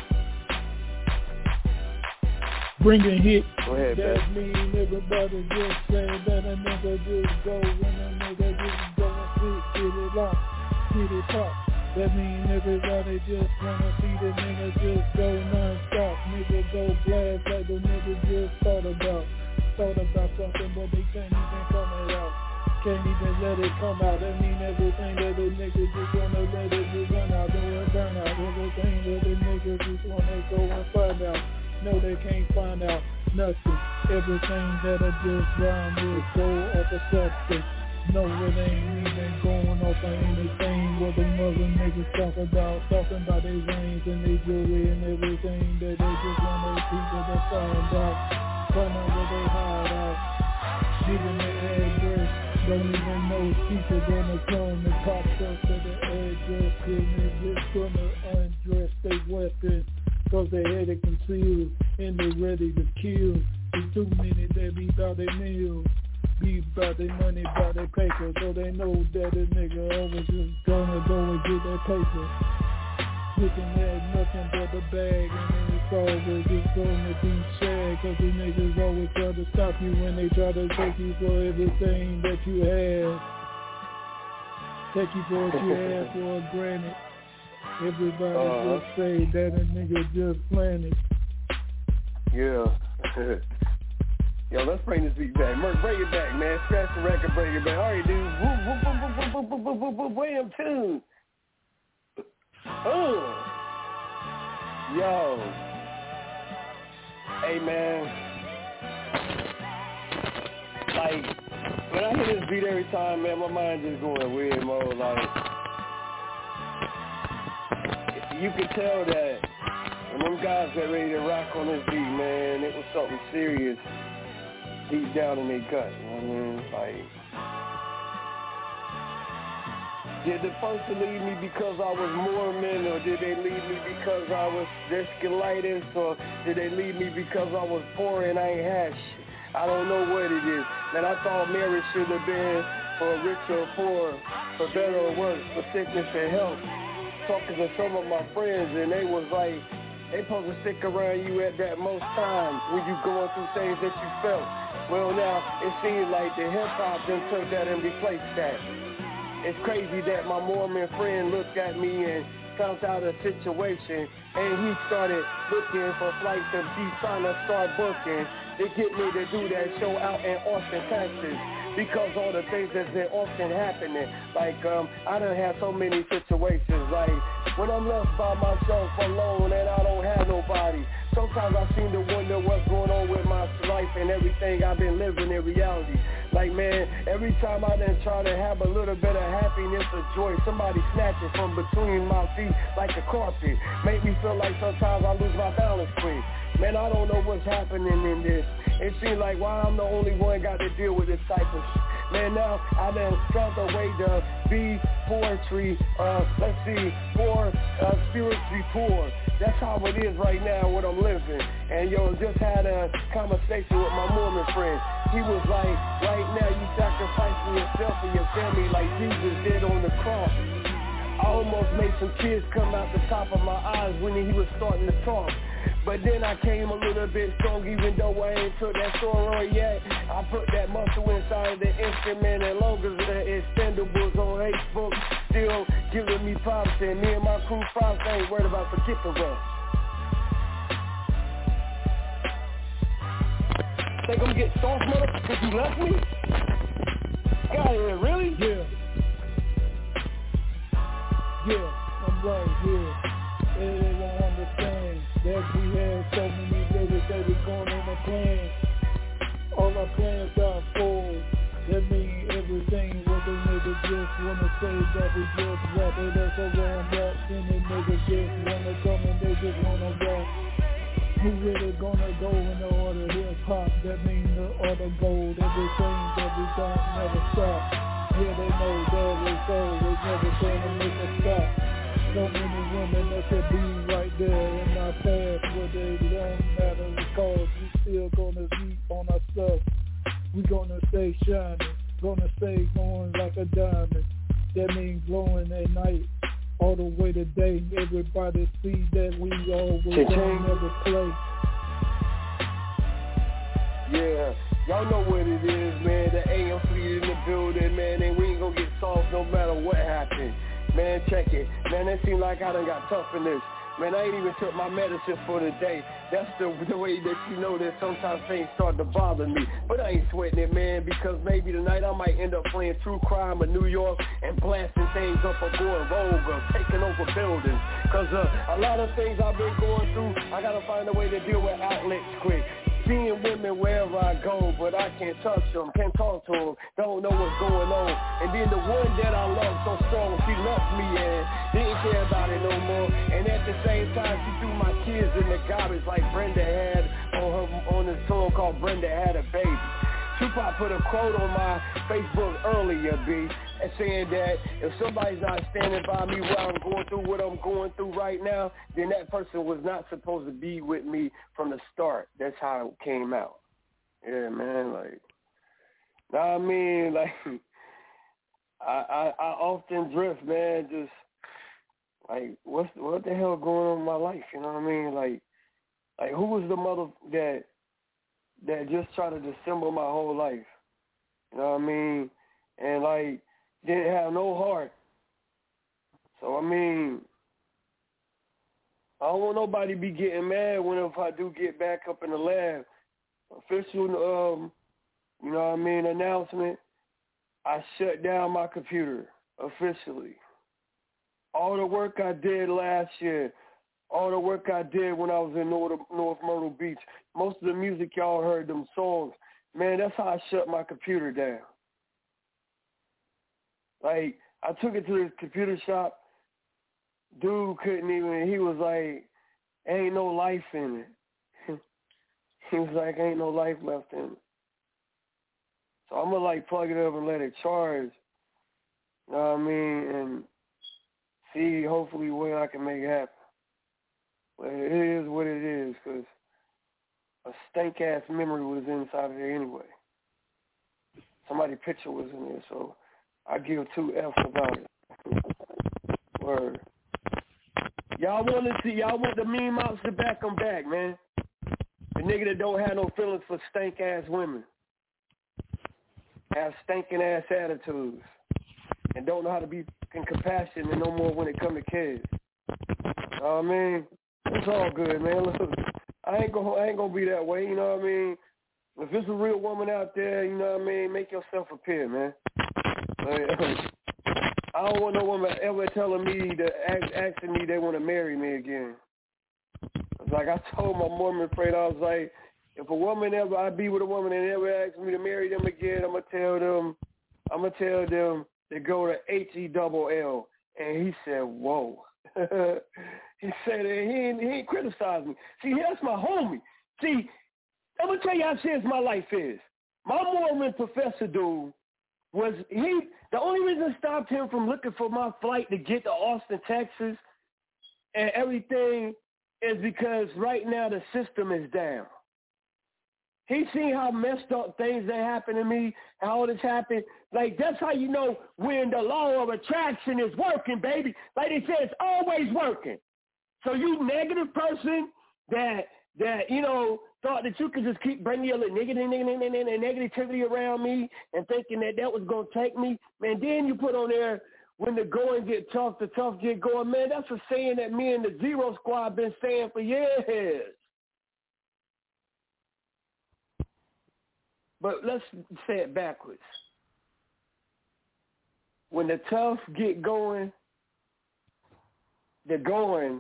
M: Bringing hit.
U: Go ahead,
M: that mean everybody just say that a nigga just go when a nigga just go and get it locked, get it pop. That mean everybody just wanna see the nigga just go non-stop. Nigga go blast like the nigga just thought about something but they can't even come it out. Can't even let it come out. That mean everything that the nigga just wanna let it just run out, go and burn out. Everything that the nigga just wanna go and find out. No, they can't find out nothing. Everything that I just rhyme with go off of substance. No, it ain't even going off of anything what the mother niggas talking about their rings and their jewelry and everything that they just want people to find out. Find out where they hide out. Giving their address. Don't even know people gonna come and pop up to the address and they just gonna undress their weapons. Cause they had it concealed and they ready to kill. There's too many that be about their meals, be about their money, about their paper. So they know that a nigga always just gonna go and get that paper. Looking at nothing but the bag and then it's always just gonna be sad. Cause the niggas always try to stop you when they try to take you for everything that you have. Take you for what you have for granted. Everybody just say that a nigga just planted.
U: Yeah. Yo, let's bring this beat back. Merc, bring it back, man. Scratch the record, bring it back. All right, dude. Wham tune. Yo. Hey, man. Like, when
O: Man, I hear this beat every time, man. My mind just going weird mode. Like, you can tell that when them guys got ready to rock on this beat, man, it was something serious deep down in their gut. You know what I mean? Like, did the person leave me because I was Mormon, or did they leave me because I was Discolitis, or did they leave me because I was poor and I ain't had shit? I don't know what it is. Man, I thought marriage should have been for rich or poor, for better or worse, for sickness and health. Talking to some of my friends, and they was like, they supposed to stick around you at that most time when you going through things that you felt. Well, now, it seems like the hip-hop done took that and replaced that. It's crazy that my Mormon friend looked at me and found out a situation, and he started looking for flights to be trying to start booking to get me to do that show out in Austin, Texas, because all the things that's been often happening. Like, I done had so many situations, like when I'm left by myself alone and I don't have nobody, sometimes I seem to wonder what's going on with my life and everything I've been living in reality. Like, man, every time I done try to have a little bit of happiness or joy, somebody snatch it from between my feet like a carpet. Make me feel like sometimes I lose my balance quick. Man, I don't know what's happening in this. It seems like why I'm the only one got to deal with this type of shit. Man, now I done found a way to be poetry, for spiritually poor. That's how it is right now, what I'm living. And yo, just had a conversation with my Mormon friend. He was like, right now you sacrificing yourself and your family like Jesus did on the cross. I almost made some tears come out the top of my eyes when he was starting to talk. But then I came a little bit strong, even though I ain't took that sore on yet. I put that muscle inside the instrument, and long as the expendables on Facebook still giving me props, and me and my crew props, I ain't worried about forget the rest. Think I'm getting soft, mother, because you left me? Got here, really?
M: Yeah, I'm right, yeah. They don't understand that we had so many niggas that was going on the plan. All our plans got full. That means everything what the niggas just wanna say that we just rap. And that's a wrong rap. And the niggas just wanna come and they just wanna rap. Who really gonna go in the order hip-hop? That means the order gold. Everything that we don't never stop. Yeah, they know that it's always never gonna make us stop. So many women that could be right there in my path, but they don't matter because we still gonna be on our stuff. We gonna stay shining, gonna stay going like a diamond. That means glowing at night, all the way to day. Everybody see that we always gonna never play.
O: Yeah, y'all know what it is, man. The AM fleet in the building, man, and we ain't gonna get soft no matter what happens. Man, check it. Man, it seems like I done got tough in this. Man, I ain't even took my medicine for the day. That's the way that you know that sometimes things start to bother me. But I ain't sweating it, man, because maybe tonight I might end up playing True Crime in New York and blasting things up or going rogue or taking over buildings. Because a lot of things I've been going through, I got to find a way to deal with outlets quick. Seeing women wherever I go, but I can't touch them, can't talk to them, don't know what's going on. And then the one that I love so strong, she left me and didn't care about it no more. And at the same time, she threw my kids in the garbage like Brenda had on this song called Brenda Had a Baby. Tupac put a quote on my Facebook earlier, B, saying that if somebody's not standing by me while I'm going through what I'm going through right now, then that person was not supposed to be with me from the start. That's how it came out. Yeah, man, like, I mean, like, I often drift, man, just, like, what the hell going on in my life, you know what I mean? Like who was the mother that just tried to dissemble my whole life, you know what I mean? And, like, didn't have no heart. So, I mean, I don't want nobody be getting mad when if I do get back up in the lab. Official, you know what I mean, announcement, I shut down my computer officially. All the work I did last year, all the work I did when I was in North Myrtle Beach, most of the music y'all heard, them songs, man, that's how I shut my computer down. Like, I took it to the computer shop. Dude couldn't even, he was like, ain't no life in it. He was like, ain't no life left in it. So I'm going to, like, plug it up and let it charge. You know what I mean? And see, hopefully, what I can make happen. But it is what it is, because a stank-ass memory was inside of there anyway. Somebody's picture was in there, so I give 2 F's about it. Word. Y'all want the meme outs to back them back, man. The nigga that don't have no feelings for stank-ass women. Have stinking-ass attitudes. And don't know how to be compassionate no more when it come to kids. You know what I mean? It's all good, man. Look, I ain't gonna be that way, you know what I mean? If there's a real woman out there, you know what I mean, make yourself appear, man. I don't want no woman ever telling me, asking me they want to marry me again. It's like I told my woman friend, I was like, if a woman ever, I be with a woman and ever asks me to marry them again, I'm gonna tell them to go to HELL. And he said, whoa. He said, he ain't criticized me. See, that's my homie. See, I'm gonna tell you how serious my life is. My Mormon professor dude was, the only reason I stopped him from looking for my flight to get to Austin, Texas and everything is because right now the system is down. He seen how messed up things that happen to me, how all this happened. Like, that's how you know when the law of attraction is working, baby. Like they said, it's always working. So you negative person that you know, thought that you could just keep bringing your little negativity around me and thinking that was going to take me, man, then you put on there, when the going get tough, the tough get going. Man, that's a saying that me and the Zero Squad been saying for years. But let's say it backwards. When the tough get going, the going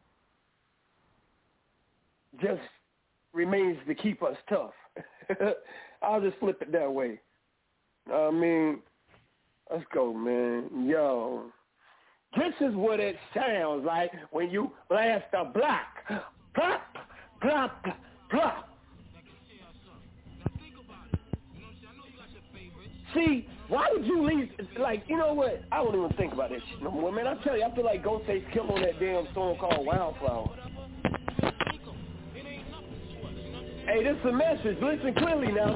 O: just remains to keep us tough. I'll just flip it that way. I mean, let's go, man. Yo, this is what it sounds like when you blast a block. Plop, plop, plop. See, why would you leave, like, you know what? I don't even think about that shit no more, man. I tell you, I feel like Ghostface killed on that damn song called Wildflower. Hey, this is a message. Listen clearly now.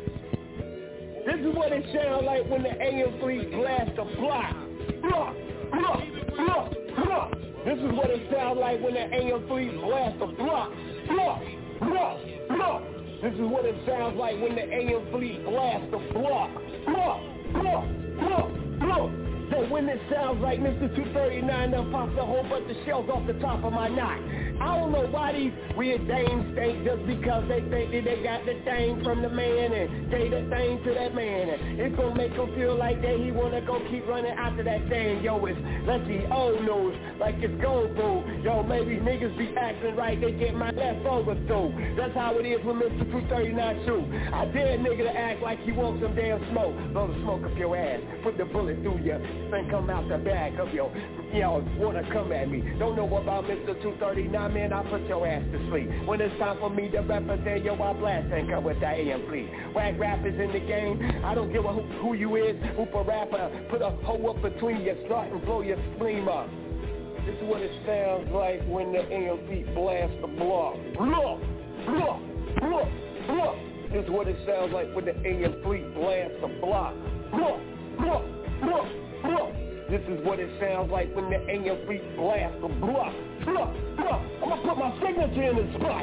O: This is what it sounds like when the AM fleet blasts a block. Block, block, block, block. This is what it sounds like when the AM fleet blasts a block. Block, block, block. This is what it sounds like when the AM fleet blasts a block. Block, block, block, block. So when it sounds like Mr. 239 done popped a whole bunch of shells off the top of my knot. I don't know why these weird dames think just because they think that they got the thing from the man and gave the thing to that man. And it's going to make him feel like that he want to go keep running after that thing. Yo, it's, let's see, old news, like it's gold through. Yo, maybe niggas be acting right, they get my leftovers through. That's how it is with Mr. 239 too. I dare a nigga to act like he wants some damn smoke. Blow the smoke up your ass, put the bullet through you, then come out the back of your, wanna come at me. Don't know about Mr. 239. Man, I put your ass to sleep. When it's time for me to represent, yo, I blast and come with that AM fleet. Whack rappers in the game, I don't give a who you is. Hoop a rapper, put a hoe up between your strut and blow your spleen up. This is what it sounds like when the AM fleet blasts the block. Block, block, block, block. This is what it sounds like when the AM fleet blasts the block. Block, block, block, block. This is what it sounds like when the AM fleet blasts the block. Block, block. I'm gonna put my signature in the spot.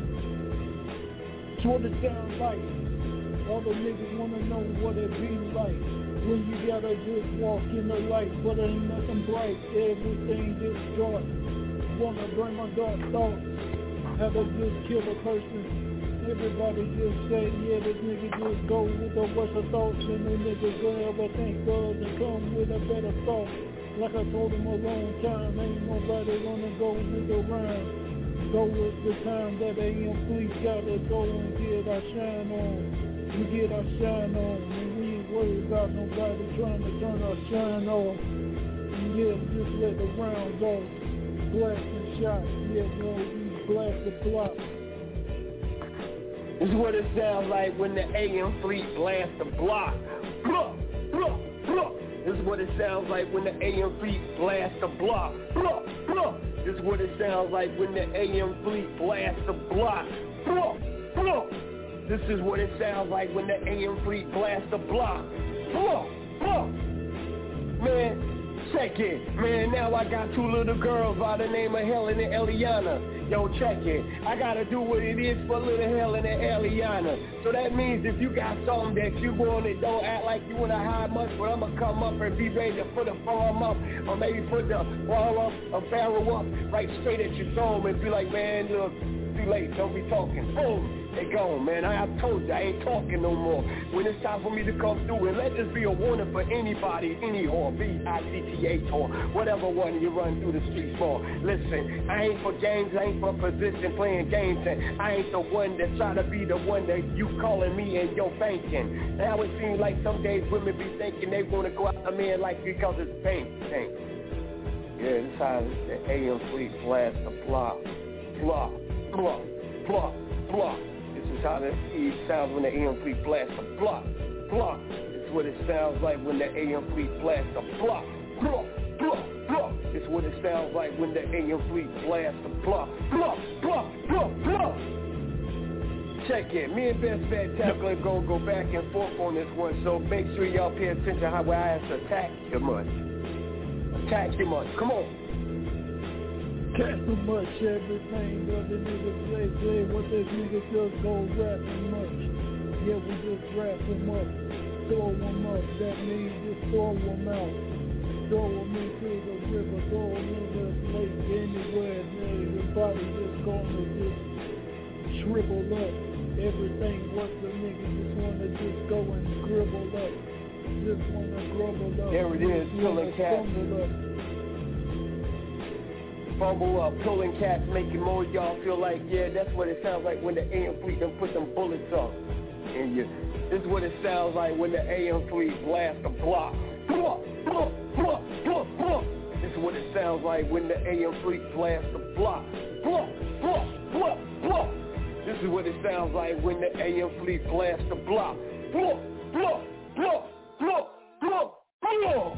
M: That's what it sounds like. All the niggas wanna know what it be like when you gotta just walk in the light, but ain't nothing bright. Everything just dark. Wanna bring my dark thoughts. How to just kill a person. Everybody just say, yeah, this nigga just go with the worst of thoughts, and the nigga go ever think of and come with a better thought. Like I told him a long time, ain't nobody gonna go with the rhyme. Go with the time that AM fleet gotta go and get our shine on. We get our shine on, and we worry about nobody trying to turn our shine off. And yeah, just let the rounds off. Blast and shot. Yeah, bro, we blast the block.
O: This is what it sounds like when the AM fleet blasts the block. Blah, blah, blah. This is what it sounds like when the AM fleet blasts the block. Blah, blah. This is what it sounds like when the AM fleet blasts the block. Blah, blah. This is what it sounds like when the AM fleet blasts the block. Blah, blah. Man, check it. Man, now I got two little girls by the name of Helen and Eliana. Yo, check it. I gotta do what it is for little Helen and Eliana. So that means if you got something that you want it, don't act like you wanna hide much, but I'ma come up and be ready to put a farm up, or maybe put the farm up, a barrel up, right straight at your dome and be like, man, look, too late, don't be talking. Boom. They gone, man. I told you, I ain't talking no more. When it's time for me to come through, and let this be a warning for anybody, any whore, B-I-C-T-H or whatever one you run through the streets for. Listen, I ain't for games, I ain't for position playing games, and I ain't the one that try to be the one that you calling me and you're thinking. Now it seems like some days women be thinking they want to go out a man like because it's pain. Yeah, this how the AM fleet blast the block. Block, block, block, block. This is how the sounds when the AM fleet blasts a block. Block. This is what it sounds like when the AM fleet blasts a block. Block. Block. Block. This is what it sounds like when the AM fleet blasts a block. Block. Block. Block. Block. Check it. Me and Best Spectacular gonna go back and forth on this one, so make sure y'all pay attention how I have to attack you much. Attack you much. Come on.
M: Catch too much, everything the other niggas say, what they niggas just go rapping much. Yeah, we just rap them up, throw them up, that means just throw them out. Throw them into the river, throw them in the lake, anywhere, everybody just gonna just shrivel up. Everything what the niggas just wanna just go and gribble up. Just wanna grumble up.
O: There it is, pulling cats. Fumble up, pulling cats, making more y'all feel like, yeah, that's what it sounds like when the AM fleet done put them bullets up in you. This is what it sounds like when the AM fleet blasts a block. Block, block, block, block, block. This is what it sounds like when the AM fleet blasts a block. Block, block, block, block. This is what it sounds like when the AM fleet blasts a block. Block, block, block, block, block, block.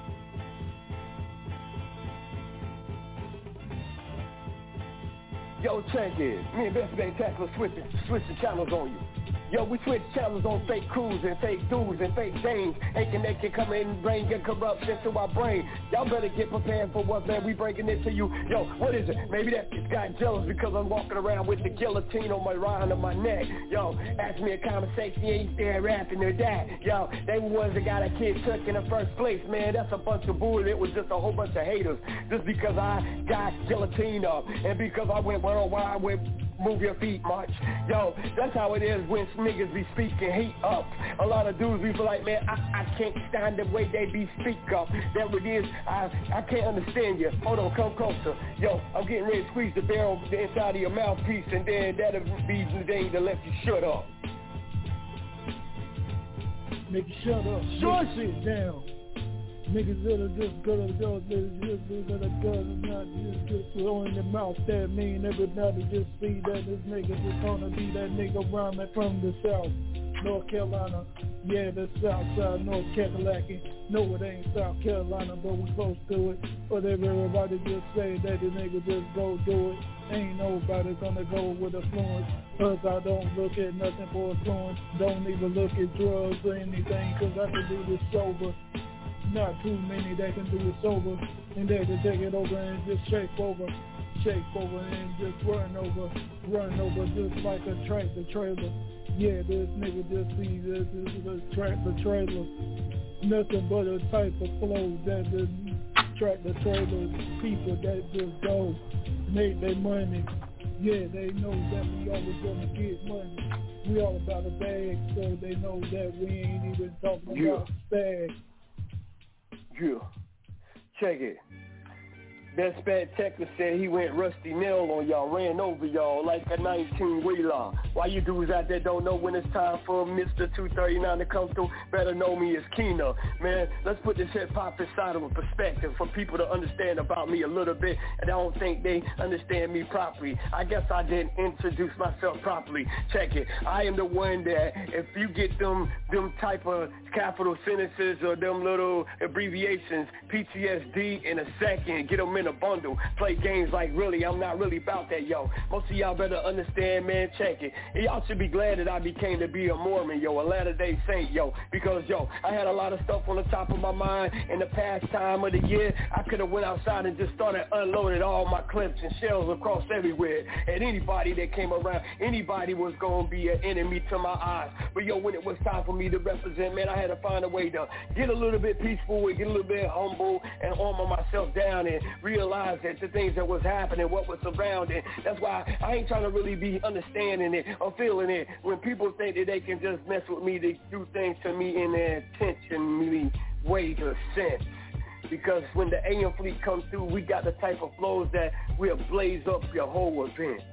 O: Yo, check it. Me and Best Spectacular switching channels on you. Yo, we switch channels on fake crews and fake dudes and fake things. Thinking they can come in and bring your corruption to our brain. Y'all better get prepared for what, man, we bringing it to you. Yo, what is it? Maybe that got jealous because I'm walking around with the guillotine on my round of my neck. Yo, ask me a conversation, you ain't there rapping or that. Yo, they were ones that got a kid took in the first place, man. That's a bunch of bull. It was just a whole bunch of haters. Just because I got guillotine up and because I went worldwide with move your feet march. Yo, that's how it is when niggas be speaking heat up. A lot of dudes be like, man, I can't stand the way they be speak up. That what it is, I can't understand you. Hold on, come closer. Yo, I'm getting ready to squeeze the barrel inside of your mouthpiece, and then that'll be the thing to let you shut up.
M: Make you shut up. Shut shit down. Niggas that are just gonna go, not just throw in the mouth. That mean everybody just see that this nigga just gonna be that nigga rhyming from the South, North Carolina. Yeah, the South Side, North Carolina. No, it ain't South Carolina, but we close to it. But everybody just say that the nigga just go do it. Ain't nobody gonna go with affluence, cause I don't look at nothing for affluence. Don't even look at drugs or anything, cause I can do this sober. Not too many that can do it sober, and they can take it over and just shake over and just run over just like a tractor trailer. Yeah, this nigga just see this is a tractor trailer. Nothing but a type of flow that the tractor trailer people that just go make their money. Yeah, they know that we always gonna get money. We all about a bag, so they know that we ain't even talking about bag.
O: Yeah. Check it. Best Bad Texas said he went rusty nail on y'all, ran over y'all like a 19-wheeler. Why you dudes out there don't know when it's time for Mr. 239 to come through? Better know me as Keena. Man, let's put this hip-hop inside of a perspective for people to understand about me a little bit, and I don't think they understand me properly. I guess I didn't introduce myself properly. Check it. I am the one that if you get them type of capital sentences or them little abbreviations, PTSD in a second, get them in a bundle, play games like really, I'm not really about that, yo. Most of y'all better understand, man, check it. And y'all should be glad that I became to be a Mormon, yo, a Latter-day Saint, yo, because, yo, I had a lot of stuff on the top of my mind in the past time of the year. I could have went outside and just started unloading all my clips and shells across everywhere, and anybody that came around, anybody was going to be an enemy to my eyes. But, yo, when it was time for me to represent, man, I had to find a way to get a little bit peaceful and get a little bit humble and armor myself down and realize that the things that was happening, what was surrounding. That's why I ain't trying to really be understanding it or feeling it. When people think that they can just mess with me, they do things to me in their intentionally way to sense. Because when the AM fleet comes through, we got the type of flows that will blaze up your whole event.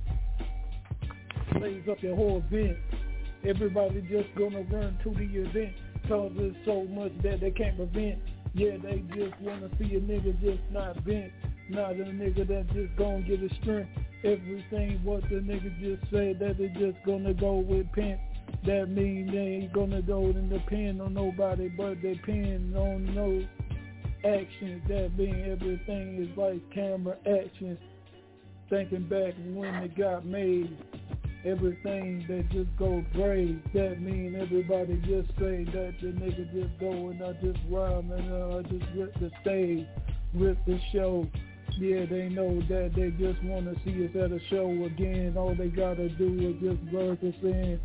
M: Blaze up your whole event. Everybody just gonna run to the event, cause there's so much that they can't prevent. Yeah, they just wanna see a nigga just not bent, not a nigga that just gonna get his strength. Everything what the nigga just said, that they just gonna go with pimp. That mean they ain't gonna go and depend on nobody, but depend on no actions. That mean everything is like camera actions. Thinking back when it got made, everything that just go brave. That mean everybody just say that the nigga just go and I just rhyme and I just rip the stage, rip the show. Yeah, they know that they just want to see us at a show again. All they gotta do is just work us in.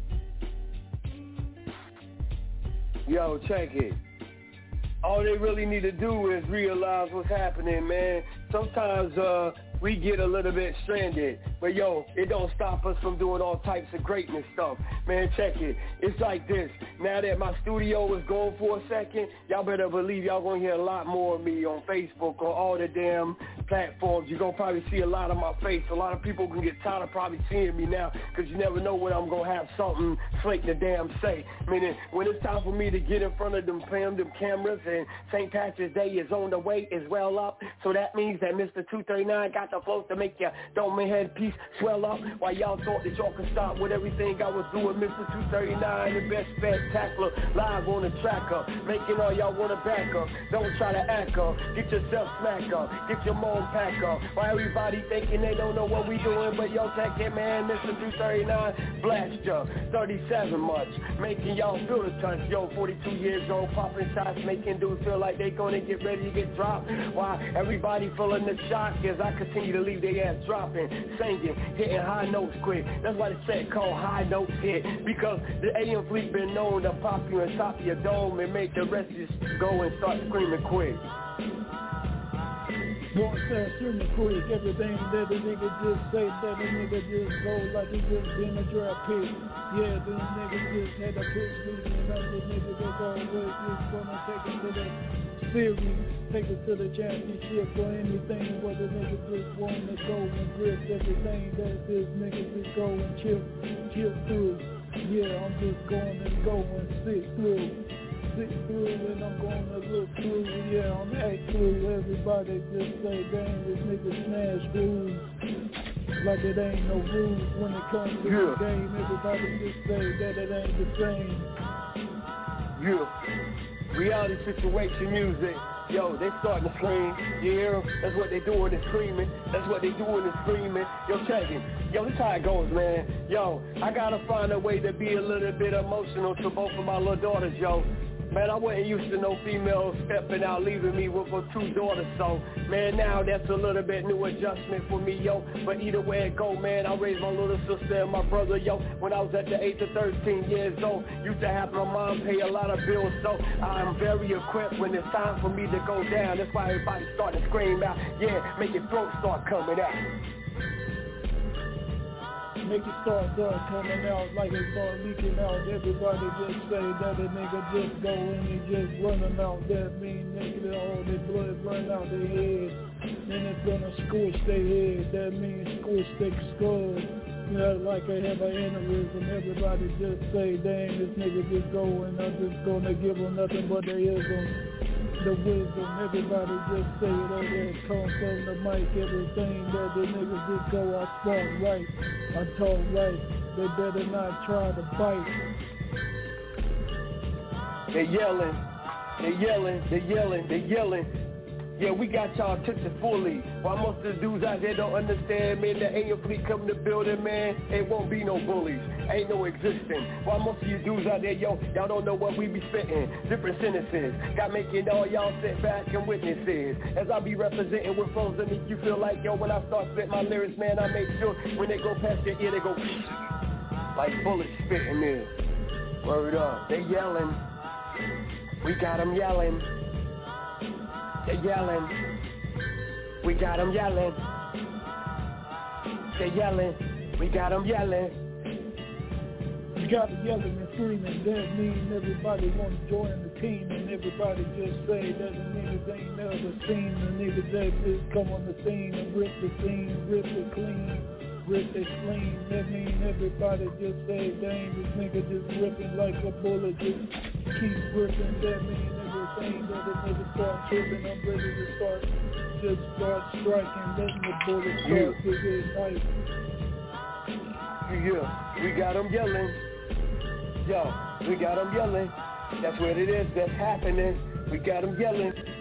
O: Yo, check it. All they really need to do is realize what's happening, man. Sometimes we get a little bit stranded, but yo, it don't stop us from doing all types of greatness stuff. Man, check it. It's like this. Now that my studio is going for a second, y'all better believe y'all gonna hear a lot more of me on Facebook or all the damn platforms. You're gonna probably see a lot of my face. A lot of people can get tired of probably seeing me now, because you never know when I'm gonna have something slick to damn say. Meaning, when it's time for me to get in front of them cameras and St. Patrick's Day is on the way, is well up. So that means that Mr. 239 got the flows to make your dome and headpiece swell up. While y'all thought that y'all could stop with everything I was doing, Mr. 239, the best spectacular, live on the tracker, making all y'all wanna back up. Don't try to act up, get yourself smack up, get your mom pack up. While everybody thinking they don't know what we doing, but yo, check it, man, Mr. 239, blast ya, 37 months, making y'all feel the touch. Yo, 42 years old, popping shots, making dudes feel like they gonna get ready to get dropped. While everybody feeling the shock as I continue to leave their ass dropping, singing, hitting high notes quick. That's why they say it called high notes hit, because the AM fleet been known to pop you on top of your dome and make the rest just go and start screaming quick.
M: Won't start screaming quick. Everything that the nigga just say, that the nigga just go like he just been a draft pick. Yeah, the nigga just had a pick season, and the nigga that's always just gonna take it to the series, take it to the championship or anything where the nigga just wanna go and grip everything that this nigga just go and chip through. Yeah, I'm just going and go and sit through and I'm going to look through. Yeah, I'm act through. Everybody just say, damn, this nigga smash grooves like it ain't no rules when it comes to the game. Everybody just say that it ain't the same.
O: Yeah, reality situation music. Yo, they starting to scream. You hear them? That's what they doing, is screaming. That's what they doing, is screaming. Yo, check it. Yo, this how it goes, man. Yo, I gotta find a way to be a little bit emotional to both of my little daughters, yo. Man, I wasn't used to no females stepping out, leaving me with her two daughters. So, man, now that's a little bit new adjustment for me, yo. But either way it go, man, I raised my little sister and my brother, yo. When I was at the age of 13 years old, used to have my mom pay a lot of bills. So I'm very equipped when it's time for me to go down. That's why everybody started to scream out, yeah, make your throat start coming out.
M: Make it start coming out like it start leaking out. Everybody just say that a nigga just go in and just running out. That mean nigga, all their blood run out their head. then it's gonna squish their head. That means squish their skull. You know, like I have an aneurysm. Everybody just say, dang, this nigga just going. I'm just gonna give him nothing but the ism, the wisdom. Everybody just say it over there. Come from the mic. Everything that the niggas just go, I talk right. I talk right. They better not try to fight.
O: They yelling. They yelling. They yelling. They yelling. Yeah, we got y'all twisted fully. While most of the dudes out there don't understand, man, the AIM fleet come to building, man, it won't be no bullies. Ain't no existing. While most of you dudes out there, yo, y'all don't know what we be spitting. Different sentences. Got making all y'all sit back and witnesses. As I be representing with phones underneath, you feel like, yo, when I start spitting my lyrics, man, I make sure when they go past your ear, they go like bullets spitting there. Word up. They yelling. We got them yelling. They yelling. We got them yelling. They yelling. We got them yelling.
M: You got them yelling and screaming. That means everybody want to join the team, and everybody just say that the niggas ain't never seen. The niggas that just come on the scene and rip the scene, rip it clean, rip it clean. That means everybody just say, dang, this nigga just ripping like a bullet. Just keep ripping. That means everything that the nigga start tripping. I'm ready to just start striking, letting the bullet start to ignite.
O: Yeah, we got them yelling. Yo, we got them yelling. That's what it is, that's happening. We got them yelling.